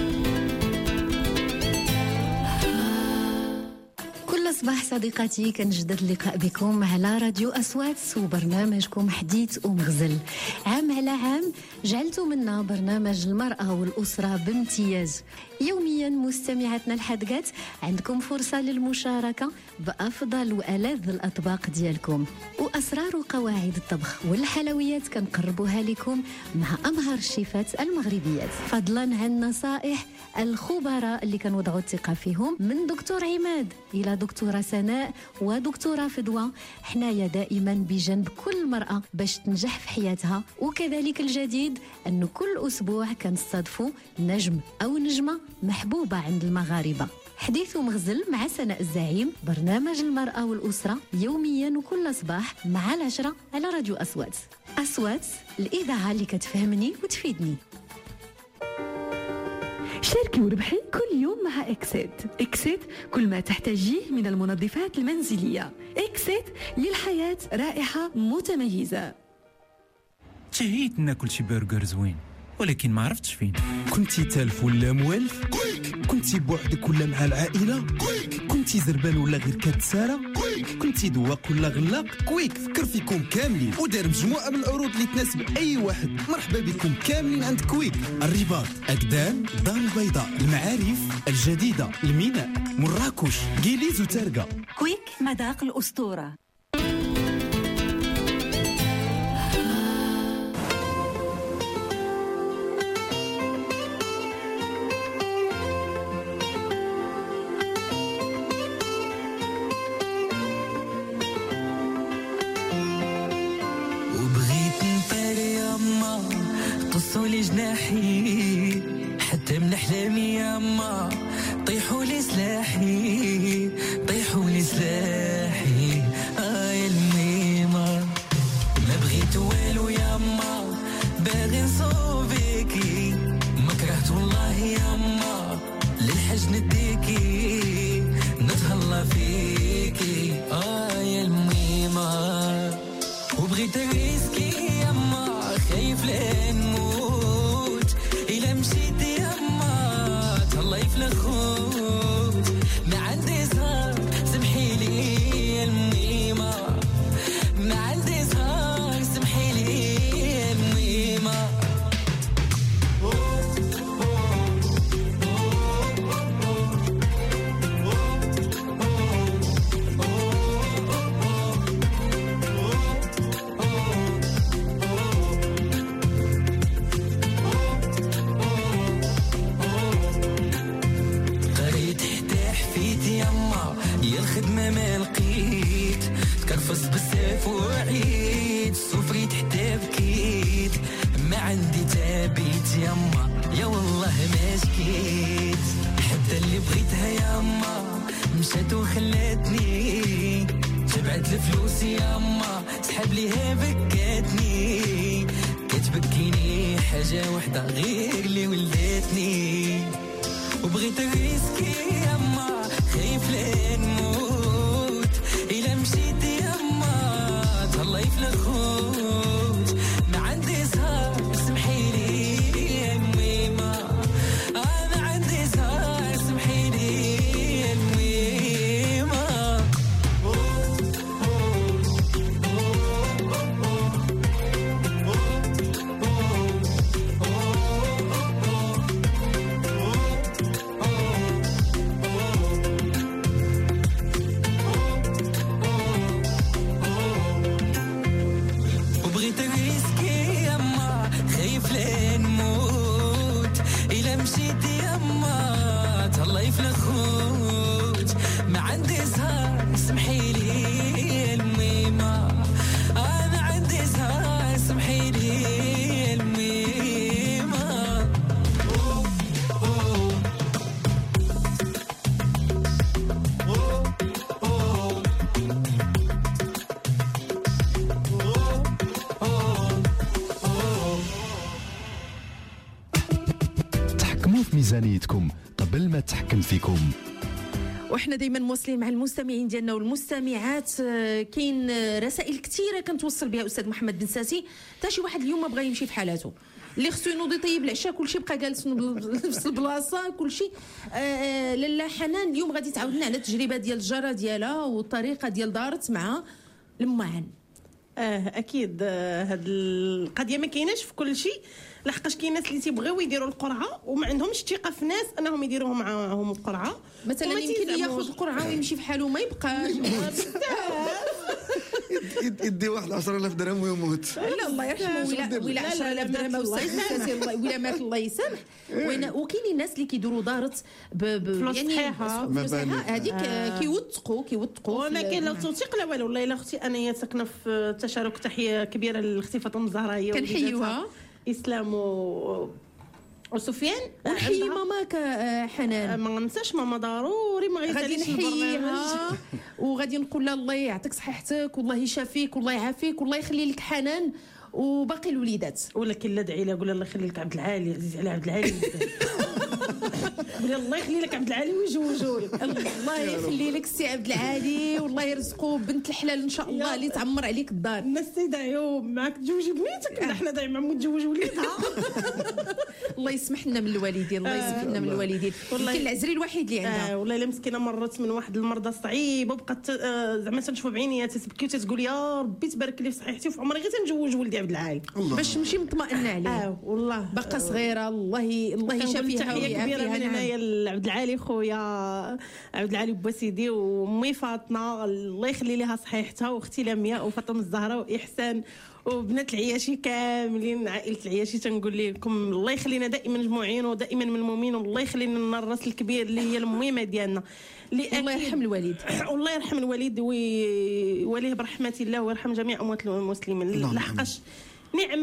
Speaker 5: كل صباح صديقاتي كنجدد اللقاء بكم على راديو أصوات وبرنامجكم حديث ومغزل. عام على عام جعلت منا برنامج المرأة والأسرة بامتياز. يوميا مستمعاتنا الحدقات عندكم فرصة للمشاركة بأفضل وألذ الأطباق ديالكم، وأسرار وقواعد الطبخ والحلويات كنقربوها لكم مع أمهر الشيفات المغربيات، فضلا عن نصائح الخبراء اللي كنوضعوا الثقة فيهم، من دكتور عماد إلى دكتورة سناء ودكتورة فدوى. حنايا دائما بجنب كل مرأة باش تنجح في حياتها. وكذلك الجديد أنه كل أسبوع كنستضيفوا نجم أو نجمة محبوبة عند المغاربة. حديث ومغزل مع سناء الزعيم، برنامج المرأة والأسرة، يوميا وكل صباح مع 10 على راديو أصوات. أصوات، الإذاعة اللي كتفهمني وتفيدني.
Speaker 22: شاركي وربحي كل يوم مع إكسيت. إكسيت كل ما تحتاجيه من المنظفات المنزلية. إكسيت للحياة رائحة متميزة.
Speaker 23: تشهيت ناكل شي برجر زوين ولكن ما عرفتش فين.
Speaker 24: كنتي تالف ولا موالف؟ كنتي بوحدك ولا مع العائلة؟ كنتي زربان ولا غير كتسارة؟ كنتي ذواق ولا غلاق؟ كويك فكر فيكم كاملين ودار مجموعة من العروض اللي تناسب أي واحد. مرحبا بكم كاملين عند كويك. الرباط، أكدان، دار البيضاء، المعارف، الجديدة، الميناء، مراكش، كيليز وتارقة.
Speaker 12: كويك مذاق الأسطورة.
Speaker 25: قصولي جناحي حتى من احلامي ياما طيحوا لي سلاحي طيحوا لي سلاحي الخدمة ما لقيت تكرفص بزاف وعيد سفريت حتى بكيت ما عندي تابيت يما يا والله ما شكيت حتى اللي بغيتها يما مشات وخلاتني جمعت الفلوس يما سحب ليها بكاتني كتبكيني حاجة وحدة غير اللي ولدتني وبغيت الريسكي يما خايف لا نموت إلا مشيت يما تهلاي في الخوت ما عندي زهر سمحيلي يا ميمة ما عندي زهر سمحيلي يا ميمة وبغيت الريسكي يما خايف لا نموت إلا مشيت يما تهلاي في الخوت ما عندي زهر سمحيلي يا الميمة ما عندي زهر سمحيلي يا الميمة
Speaker 6: تحكموا في ميزانيتكم قبل ما تحكم فيكم.
Speaker 1: وحنا دائما مواصلين مع المستمعين ديالنا والمستمعات. كاين رسائل كثيره كنتوصل بها استاذ محمد بن ساسي. حتى شي واحد اليوم ما بغى يمشي في حالاته اللي خصو ينوض يطيب العشاء كلشي بقى جالس في البلاصه كلشي. لاله حنان اليوم غادي تعاود لنا على التجربه ديال الجاره ديالها والطريقه ديال دارت مع المعن.
Speaker 3: اكيد هاد القضيه ما كايناش في كل شيء لحقاش كاين ناس اللي تيبغيو يديروا القرعه وما عندهمش ثقه في ناس انهم يديروها معاهم القرعه.
Speaker 1: مثلا يمكن ياخذ القرعه ويمشي في حاله وما يبقاش
Speaker 2: يدي واحد 10,000 درهم ويموت.
Speaker 1: لا الله يرحمه ولا 10,000 درهم ولا مات الله يسامح. وكاينين الناس اللي كيديروا دارت
Speaker 3: يعني
Speaker 1: هذيك كيوثقوا
Speaker 3: وما كاين لا توثيق لا والو. والله الا اختي انايا ساكنه في تشارك. تحيه كبيره لاختي فاطمه الزهراء هي
Speaker 1: كنحيوها
Speaker 3: اسلام وسفيان.
Speaker 1: ونحيي ماماك حنان.
Speaker 3: ما ننساش ماما ضروري ما
Speaker 1: غادي نحييها وغادي نقول لها الله يعطيك صحتك والله يشافيك والله يعافيك والله يخلي لك حنان وباقي الوليدات.
Speaker 3: ولكن لا ادعي لها قول الله يخلي لك عبد العالي عزيز على عبد العالي قول الله يخلي لك عبد العالي ويجوجوا لك.
Speaker 1: الله يخلي لك السي عبد العالي والله يرزقه بنت الحلال ان شاء الله اللي تعمر عليك الدار.
Speaker 3: الناس تيدعيو معاك تزوجي بنيتك حنا دايما عمو تزوج وليدها.
Speaker 1: الله يسمح لنا من الوالدين الله يسمح لنا من الوالدين. والله يمكن العزري الوحيد اللي عندها.
Speaker 3: والله الا مسكينه مرت من واحد المرضى صعيب وبقات زعما تنشوف بعينيها تتبكي وتقول يا ربي تبارك لي في صحيحتي وفي عمري غير تنجوج ولدي عبد العالي
Speaker 1: باش نمشي مطمئنه عليه.
Speaker 3: والله
Speaker 1: باقا صغيره الله يشافيها
Speaker 3: ويعافيها. من هنايا لعبد العالي خويا عبد العالي بوسيدي وامي فاطمه الله يخلي لها صحيحتها واختي لمياء وفاطمه الزهراء واحسان وبنات العياشي كاملين عائله العياشي. تنقول لكم الله يخلينا دائما مجموعين ودائما ملمومين والله يخلينا لنا الراس الكبير اللي هي المهمه ديالنا.
Speaker 1: الله يرحم الوالد
Speaker 3: والله يرحم الوالد ويوليه برحمه الله ويرحم جميع اموات المسلمين. لحقاش نعم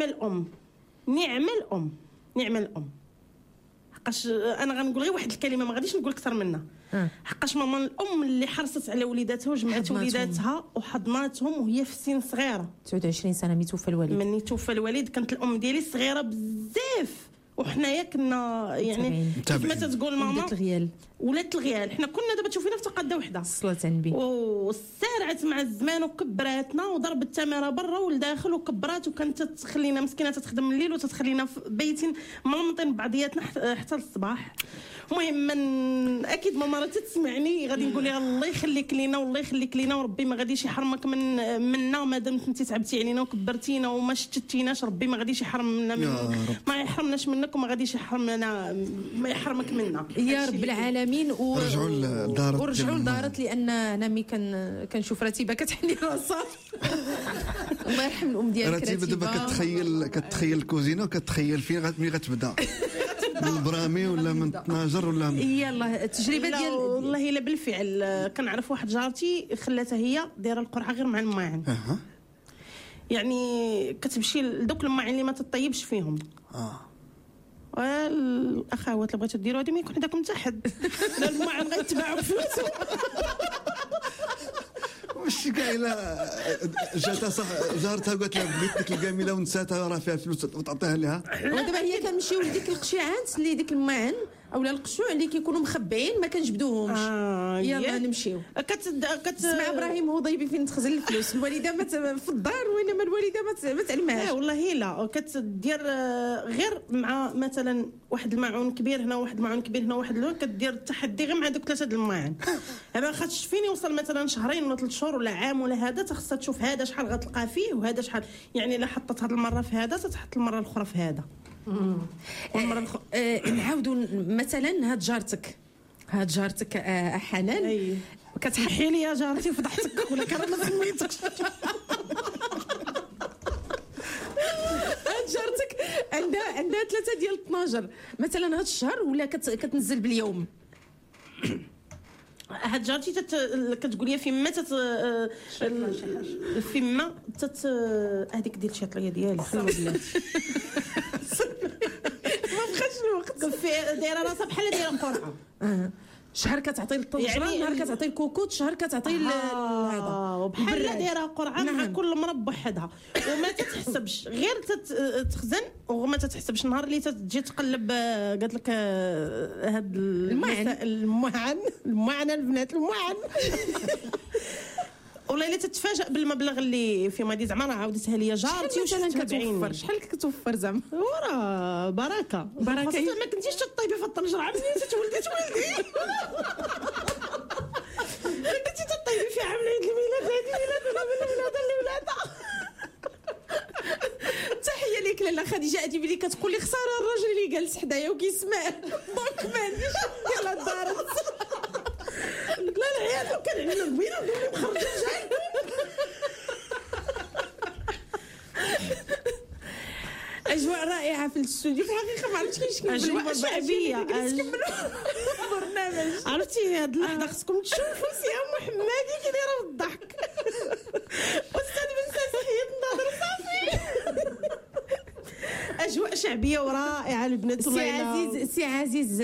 Speaker 3: الام حقاش انا غنقول غير واحد الكلمه ما غاديش نقول اكثر منها. حقاش ماما الام اللي حرصت على وليداتها وجمعت وليداتها وحضناتهم وهي في سن صغيره
Speaker 1: 29 سنه ملي توفى الوالد.
Speaker 3: مني توفى الوالد كانت الام ديالي صغيره بزاف وحنايا كنا يعني كيف ما تقول ماما ولات الغيال. حنا كنا دابا تشوفينا في تقاده وحده
Speaker 1: صلاه النبي
Speaker 3: وسارعت مع الزمان وكبراتنا وضربت التماره برا والداخل وكبرات وكانت تخلينا مسكينه تخدم الليل وتتخلينا في بيت مامطين بعضياتنا حتى الصباح. المهم اكيد ماما راه تسمعني غادي نقول لها الله يخليك لينا والله يخليك لينا وربي ما غاديش يحرمك منا مادام انت تعبتي علينا وكبرتينا وما شتتيناش ربي ما غاديش يحرمنا ما يحرمناش منك وما غاديش يحرمنا ما يحرمك منا
Speaker 1: يا رب العالمين.
Speaker 2: ورجعوا
Speaker 1: لدارت لان انا مي كنشوف رتيبه كتحني راسها. الله يرحم الام ديالك
Speaker 2: رتيبه دابا كتخيل الكوزينه وكتخيل فين ملي غتبدا من برامي ولا من طناجر ولا
Speaker 1: يلا التجربه ديال
Speaker 3: والله الا بالفعل كنعرف واحد جارتي خلاتها هي دايره القرعه غير مع الماعن. يعني كتمشي لدوك الماعن اللي ما تطيبش فيهم. الاخوات اللي بغيتو ديروا هذه ما يكون عندكم حتى حد. لا الماعن غيتباعوا بفلوسهم.
Speaker 2: واش قايله جاتها صح جارتها قالت لها بنتك الجميله ونساتها راه فيها فلوس وتعطيها لها.
Speaker 1: ودابا هي كنمشيو لديك القشيعات اللي ديك الماعن اولا القشوع اللي كيكونوا مخبيين ما كنجبدوهمش. يلا نمشيو. كتسمع ابراهيم هو ضيبي فين تخزن الفلوس. الوالده في الدار وانما الوالده ما تعلمهاش.
Speaker 3: والله لا كتدير غير مع مثلا واحد الماعون كبير هنا واحد الماعون كبير هنا واحد كدير التحدي غير مع دوك 3 د الماعن. ما خاصش فين يوصل مثلا شهرين ولا 3 شهور ولا عام ولا هذا خاصها تشوف هذا شحال غتلقى فيه وهذا شحال. يعني الا حطت هذه المره في هذا تتحط المره الاخرى في هذا.
Speaker 1: نعاودوا مثلا هاد جارتك حنان
Speaker 3: كتحكي لي يا جارتي فضحتك ولا كان ما سميتكش.
Speaker 1: هاد جارتك عندها 3 ديال الطناجر مثلا هاد الشهر ولا كتنزل باليوم.
Speaker 3: هاد جارتي كتقول لي فيما فيما هذيك ديال الشاطريه ديالي خلو بلاتي ما بقاش الوقت دايره راسها بحال دايره قرعه.
Speaker 1: شهر كتعطي الطنجره يعني نهار كتعطي الكوكوط شهر كتعطي هذا
Speaker 3: بحال دايره قرعه مع كل مره بوحدها وما تتحسبش غير تخزن وما تتحسبش النهار اللي تجي تقلب قالت لك هاد المعن البنات المعن والله الا تتفاجئ بالمبلغ اللي في مادي زعما راه عاودتها لي جارتي
Speaker 1: شحال كتوفر زعما
Speaker 3: وراه بركه ما كنتيش تطيبي في الطنجره عام منين تولدي كنتي تطيبي في عام عيد الميلاد هذه ميلاد
Speaker 1: تحيه ليك لاله خديجه اديبي لي كتقول لي خساره الراجل اللي جالس حدايا وكيسمع دونك ما عنديش ديال الدار.
Speaker 3: لا العيال كان عندنا قبيله مخرجين جاي
Speaker 1: اجواء رائعه في الاستوديو في الحقيقه ما عرفتش كيفاش
Speaker 3: اجواء شعبيه
Speaker 1: برنامج
Speaker 3: عرفتي هاد اللحظه خصكم تشوفوا سيام محمدي كي دايره بالضحك استاذ بن ساسي حيد النظر صافي. اجواء شعبيه ورائعه البنات.
Speaker 1: سي عزيز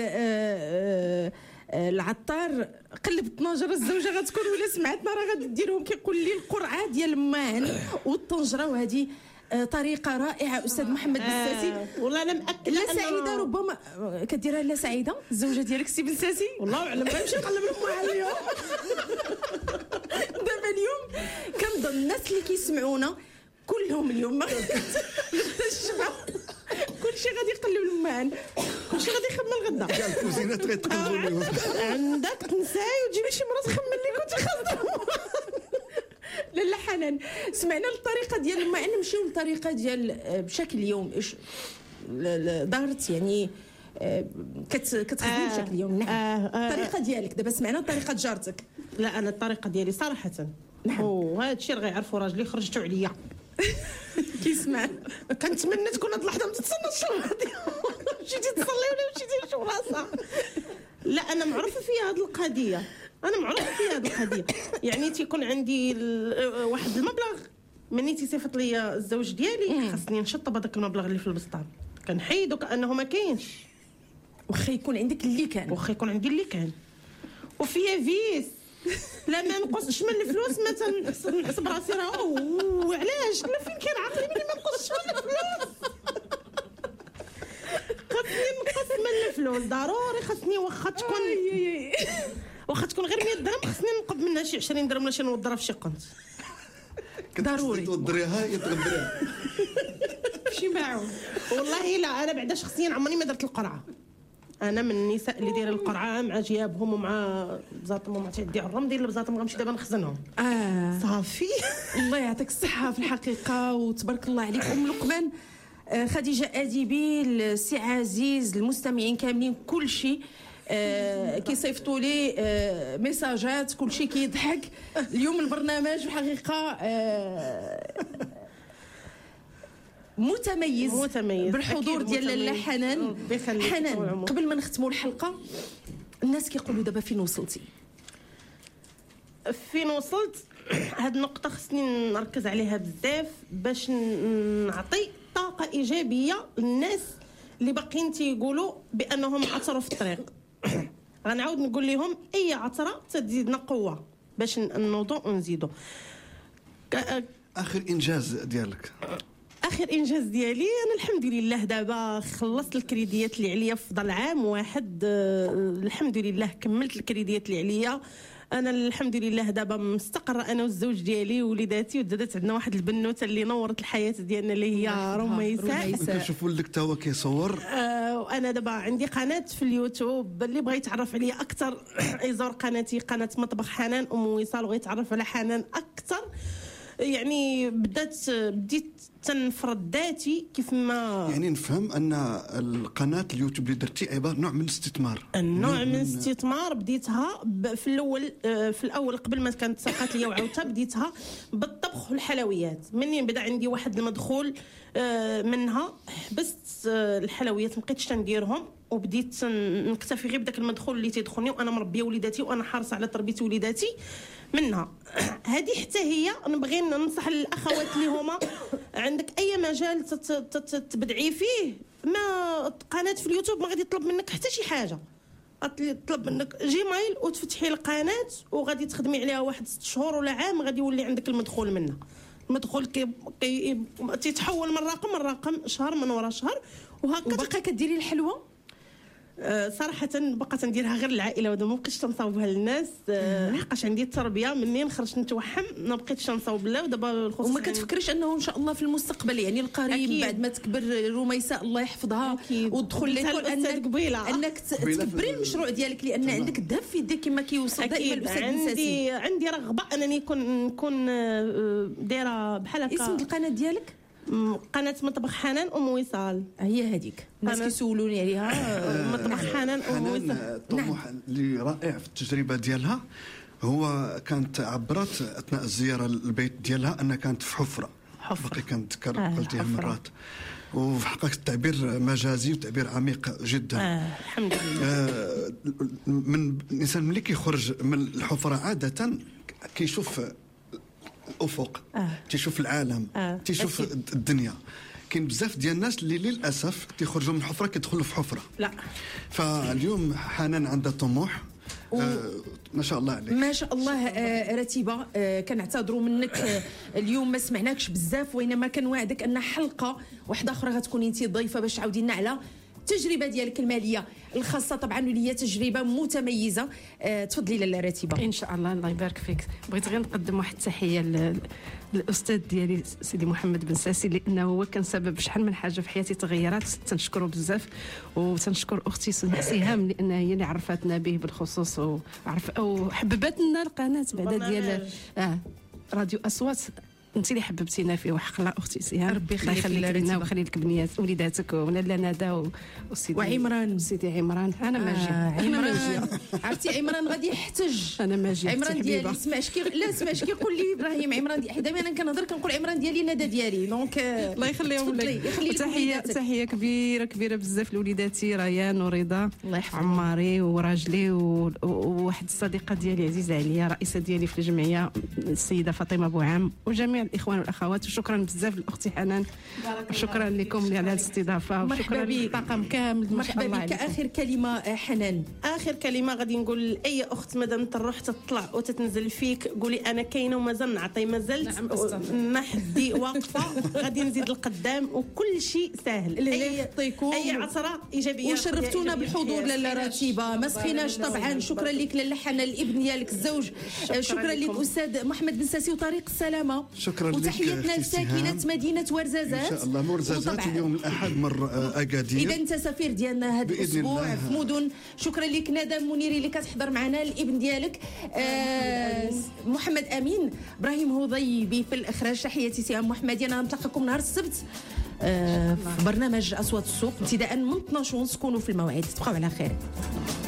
Speaker 1: العطار قلب الطنجره الزوجه غتكون ولا سمعتنا راه غديرهم كيقول لي القرعه ديال الماعن والطنجره وهذه طريقه رائعه استاذ محمد الساسي.
Speaker 3: والله انا مأكده
Speaker 1: لا سعيده ربما كديرها لا سعيده الزوجه ديالك سي بن ساسي
Speaker 3: والله اعلم غنمشي نقلب الماعن اليوم.
Speaker 1: دابا اليوم كنظن الناس اللي كيسمعونا كلهم اليوم ما الشبع كلشي غادي يقلب الماعن كلشي غادي يخمم الغدا
Speaker 2: كاع الكوزينات غيتقلبوا اليوم.
Speaker 3: عندك تنساي وتجيبي شي مرة تخمم لي كنتي خاصه.
Speaker 1: لاله حنان سمعنا الطريقه ديال الماعن نمشيو للطريقه ديال بشكل يوم ايش دارت يعني كتخدم بشكل يوم. نعم الطريقه ديالك دابا سمعنا طريقه جارتك.
Speaker 3: لا انا الطريقه ديالي صراحه وهذا الشيء راه غيعرفوا راجلي خرجتوا عليا
Speaker 1: كيسمع.
Speaker 3: كنتمنى تكون هاد اللحظه ما تتصنتش مشيتي تصلي ولا مشيتي لشي بلاصه. لا انا معروفه فيها هاد القضيه يعني تيكون عندي واحد المبلغ مني تيصيفط لي الزوج ديالي خاصني نشطب هذاك المبلغ اللي في البسطام كنحيدو كانه ما كاينش
Speaker 1: واخا يكون عندك اللي كان
Speaker 3: وفيها فيس لا ما نقصش من الفلوس ما نحسب راسي راه وعلاش لا فين كاين عقلي ملي ما نقصش من الفلوس. خاصني نقص من الفلوس ضروري خاصني واخا تكون غير 100 درهم خاصني نقب منها شي 20 درهم باش نوضرها في شي قنت
Speaker 2: ضروري توضريها يتغبريها
Speaker 3: شي معاهم. والله لا انا بعدا شخصيا عمرني ما درت القرعه. انا من النساء اللي دايره القرعه مع جيابهم ومع بزاطهم ومع تعدي عرم ديال البزاطم غنمشي دابا نخزنهم صافي.
Speaker 1: الله يعطيك الصحه في الحقيقه وتبارك الله عليك ام لقمان. خديجه اديبي سي عزيز المستمعين كاملين كل شيء كيصيفطوا لي ميساجات كل شيء كيضحك اليوم البرنامج في الحقيقه متميز بالحضور ديال لاله حنان. حنان قبل ما نختموا الحلقه الناس كيقولوا دابا فين وصلتي؟
Speaker 3: فين وصلت؟ هاد النقطه خصني نركز عليها بزاف باش نعطي طاقه ايجابيه للناس اللي باقيين تيقولوا بانهم عثروا في الطريق. غنعاود نقول لهم اي عثره تزيدنا قوه باش نوضوا ونزيدوا.
Speaker 2: اخر انجاز ديالك؟
Speaker 3: اخر انجاز ديالي انا الحمد لله دابا خلصت الكريديات اللي عليا في فضل عام واحد. الحمد لله كملت الكريديات اللي عليا. انا الحمد لله دابا مستقره انا والزوج ديالي ووليداتي، وزادت عندنا واحد البنوته اللي نورت الحياه ديالنا اللي هي رميساء.
Speaker 2: كنشوف ولدك تا هو كيصور.
Speaker 3: وانا دابا عندي قناه في اليوتيوب اللي بغى يتعرف عليا اكثر يزور قناتي، قناه مطبخ حنان ام وصال، ويتعرف على حنان اكثر. يعني بديت تنفرض ذاتي كيف ما
Speaker 2: يعني نفهم ان القناه اليوتيوب اللي درتي عباره نوع من الاستثمار.
Speaker 3: النوع من الاستثمار بديتها في الاول قبل ما كانت ساقات ليا وعاودتها بديتها بالطبخ والحلويات. منين بدا عندي واحد المدخول منها حبست الحلويات ما بقيتش نديرهم وبديت نكتفي غير بداك المدخول اللي تيدخلني وانا مربيه وليداتي وانا حارصه على تربيه وليداتي منها. هذه حتى هي نبغي ننصح الاخوات اللي هما عندك اي مجال تبدعي فيه، ما قناه في اليوتيوب ما غادي يطلب منك حتى شي حاجه، طلب منك جيميل وتفتحي القناه وغادي تخدمي عليها واحد 6 شهور ولا عام غادي يولي عندك المدخول منها. المدخول تيتحول من رقم شهر من ورا شهر وهكا.
Speaker 1: وباقا كديري الحلوى؟
Speaker 3: صراحه بقيت نديرها غير العائله ودابا ما بقيتش تنصاوبها للناس حقاش عندي التربيه. منين خرجت نتوحم ما بقيتش نصاوب لا. ودابا
Speaker 1: وما كتفكريش انه ان شاء الله في المستقبل يعني القريب أكيد. بعد ما تكبر رميساء الله يحفظها وتدخل لك انك تكبري المشروع ديالك لان عندك الذهب في يديك كما كيوصل دائما الاستاذ بنساسي.
Speaker 3: عندي رغبه انني نكون دايره بحال هكا.
Speaker 1: اسم القناه ديالك؟
Speaker 3: قناه مطبخ حنان ام وصال.
Speaker 1: هي هذيك الناس كيسولوني عليها.
Speaker 3: مطبخ حنان ام وصال.
Speaker 2: الطموح اللي رائع في التجربه ديالها هو كانت عبرت اثناء الزياره للبيت ديالها انها كانت في حفره. باقي كنتذكر قلتيها مرات وفي حقك التعبير مجازي وتعبير عميق جدا.
Speaker 3: الحمد لله.
Speaker 2: من الانسان ملي كيخرج من الحفره عاده كيشوف الافق، تيشوف العالم، تيشوف الدنيا. كاين بزاف ديال الناس اللي للاسف تيخرجوا من حفره كيدخلوا في حفره.
Speaker 3: لا
Speaker 2: فاليوم حنان عندها طموح ما شاء الله عليك.
Speaker 1: ما شاء الله. رتيبه كنعتذروا منك اليوم ما سمعناكش بزاف، وانما كنوعدك ان حلقه واحده اخرى غتكوني انت ضيفه باش تعاودي لنا على التجربه ديالك الماليه الخاصه طبعا واللي هي تجربه متميزه. تفضلي لاله رتيبه.
Speaker 4: ان شاء الله. الله يبارك فيك. بغيت غير نقدم واحد التحيه للاستاذ ديالي سيدي محمد بنساسي لانه هو كان سبب شحال من حاجه في حياتي تغيرات. تنشكره بزاف وتنشكر اختي سهام لانها هي اللي عرفتنا به بالخصوص وحببت لنا القناه بعدا ديال راديو اصوات. انت اللي حببتينا فيه وحق الله اختي سهام.
Speaker 1: ربي يخليك
Speaker 4: لنا ويخلي لك بنيات وليداتك ولاله ندى وسيدي
Speaker 1: وعمران
Speaker 4: وسيدي عمران. انا ماجيه.
Speaker 1: عمران عرفتي عمران غادي يحتج.
Speaker 4: انا ماجيه
Speaker 1: عمران ديالي سمعش قول لي ابراهيم عمران دائما انا كنهضر كنقول عمران ديالي ندى ديالي دونك
Speaker 4: الله يخليهم لك. تحيه كبيره بزاف لوليداتي ريان ورضا الله يحفظ عماري وراجلي وواحد الصديقه ديالي عزيزه عليا رئيسه ديالي في الجمعيه السيده فاطمه بوعام وجميع الاخوان والاخوات. وشكرا بزاف لاختي حنان. شكرا لكم على هذه الاستضافه وشكرا للطاقم كامل.
Speaker 1: مرحبا بك. اخر كلمه حنان.
Speaker 3: اخر كلمه غادي نقول لاي اخت مادام تروح تطلع وتتنزل فيك قولي انا كاينه ومازال نعطي مازلت ما حدي واقفه غادي نزيد القدام وكل شيء ساهل. اي عصره ايجابيه.
Speaker 1: وشرفتونا بالحضور لاله رتيبه ما سخيناش طبعا. شكرا لك لاله حنان الابن ديالك الزوج. شكرا لك استاذ محمد بنساسي وطريق السلامه.
Speaker 2: شكرا لك.
Speaker 1: وتحياتنا لساكنه مدينه ورزازات
Speaker 2: ان شاء الله. ورزازات اليوم الاحد مر اكادير.
Speaker 1: اذا انت سفير ديالنا هذا الاسبوع في مدن. شكرا لك ندى المنيري اللي كتحضر معنا الابن ديالك محمد امين. ابراهيم هو ضيبي في الاخراج. تحياتي سهام محمدي. انا نلتقيكم نهار السبت في برنامج اصوات السوق ابتداء من 12 ونص. كونوا في الموعد. تبقاو على خير.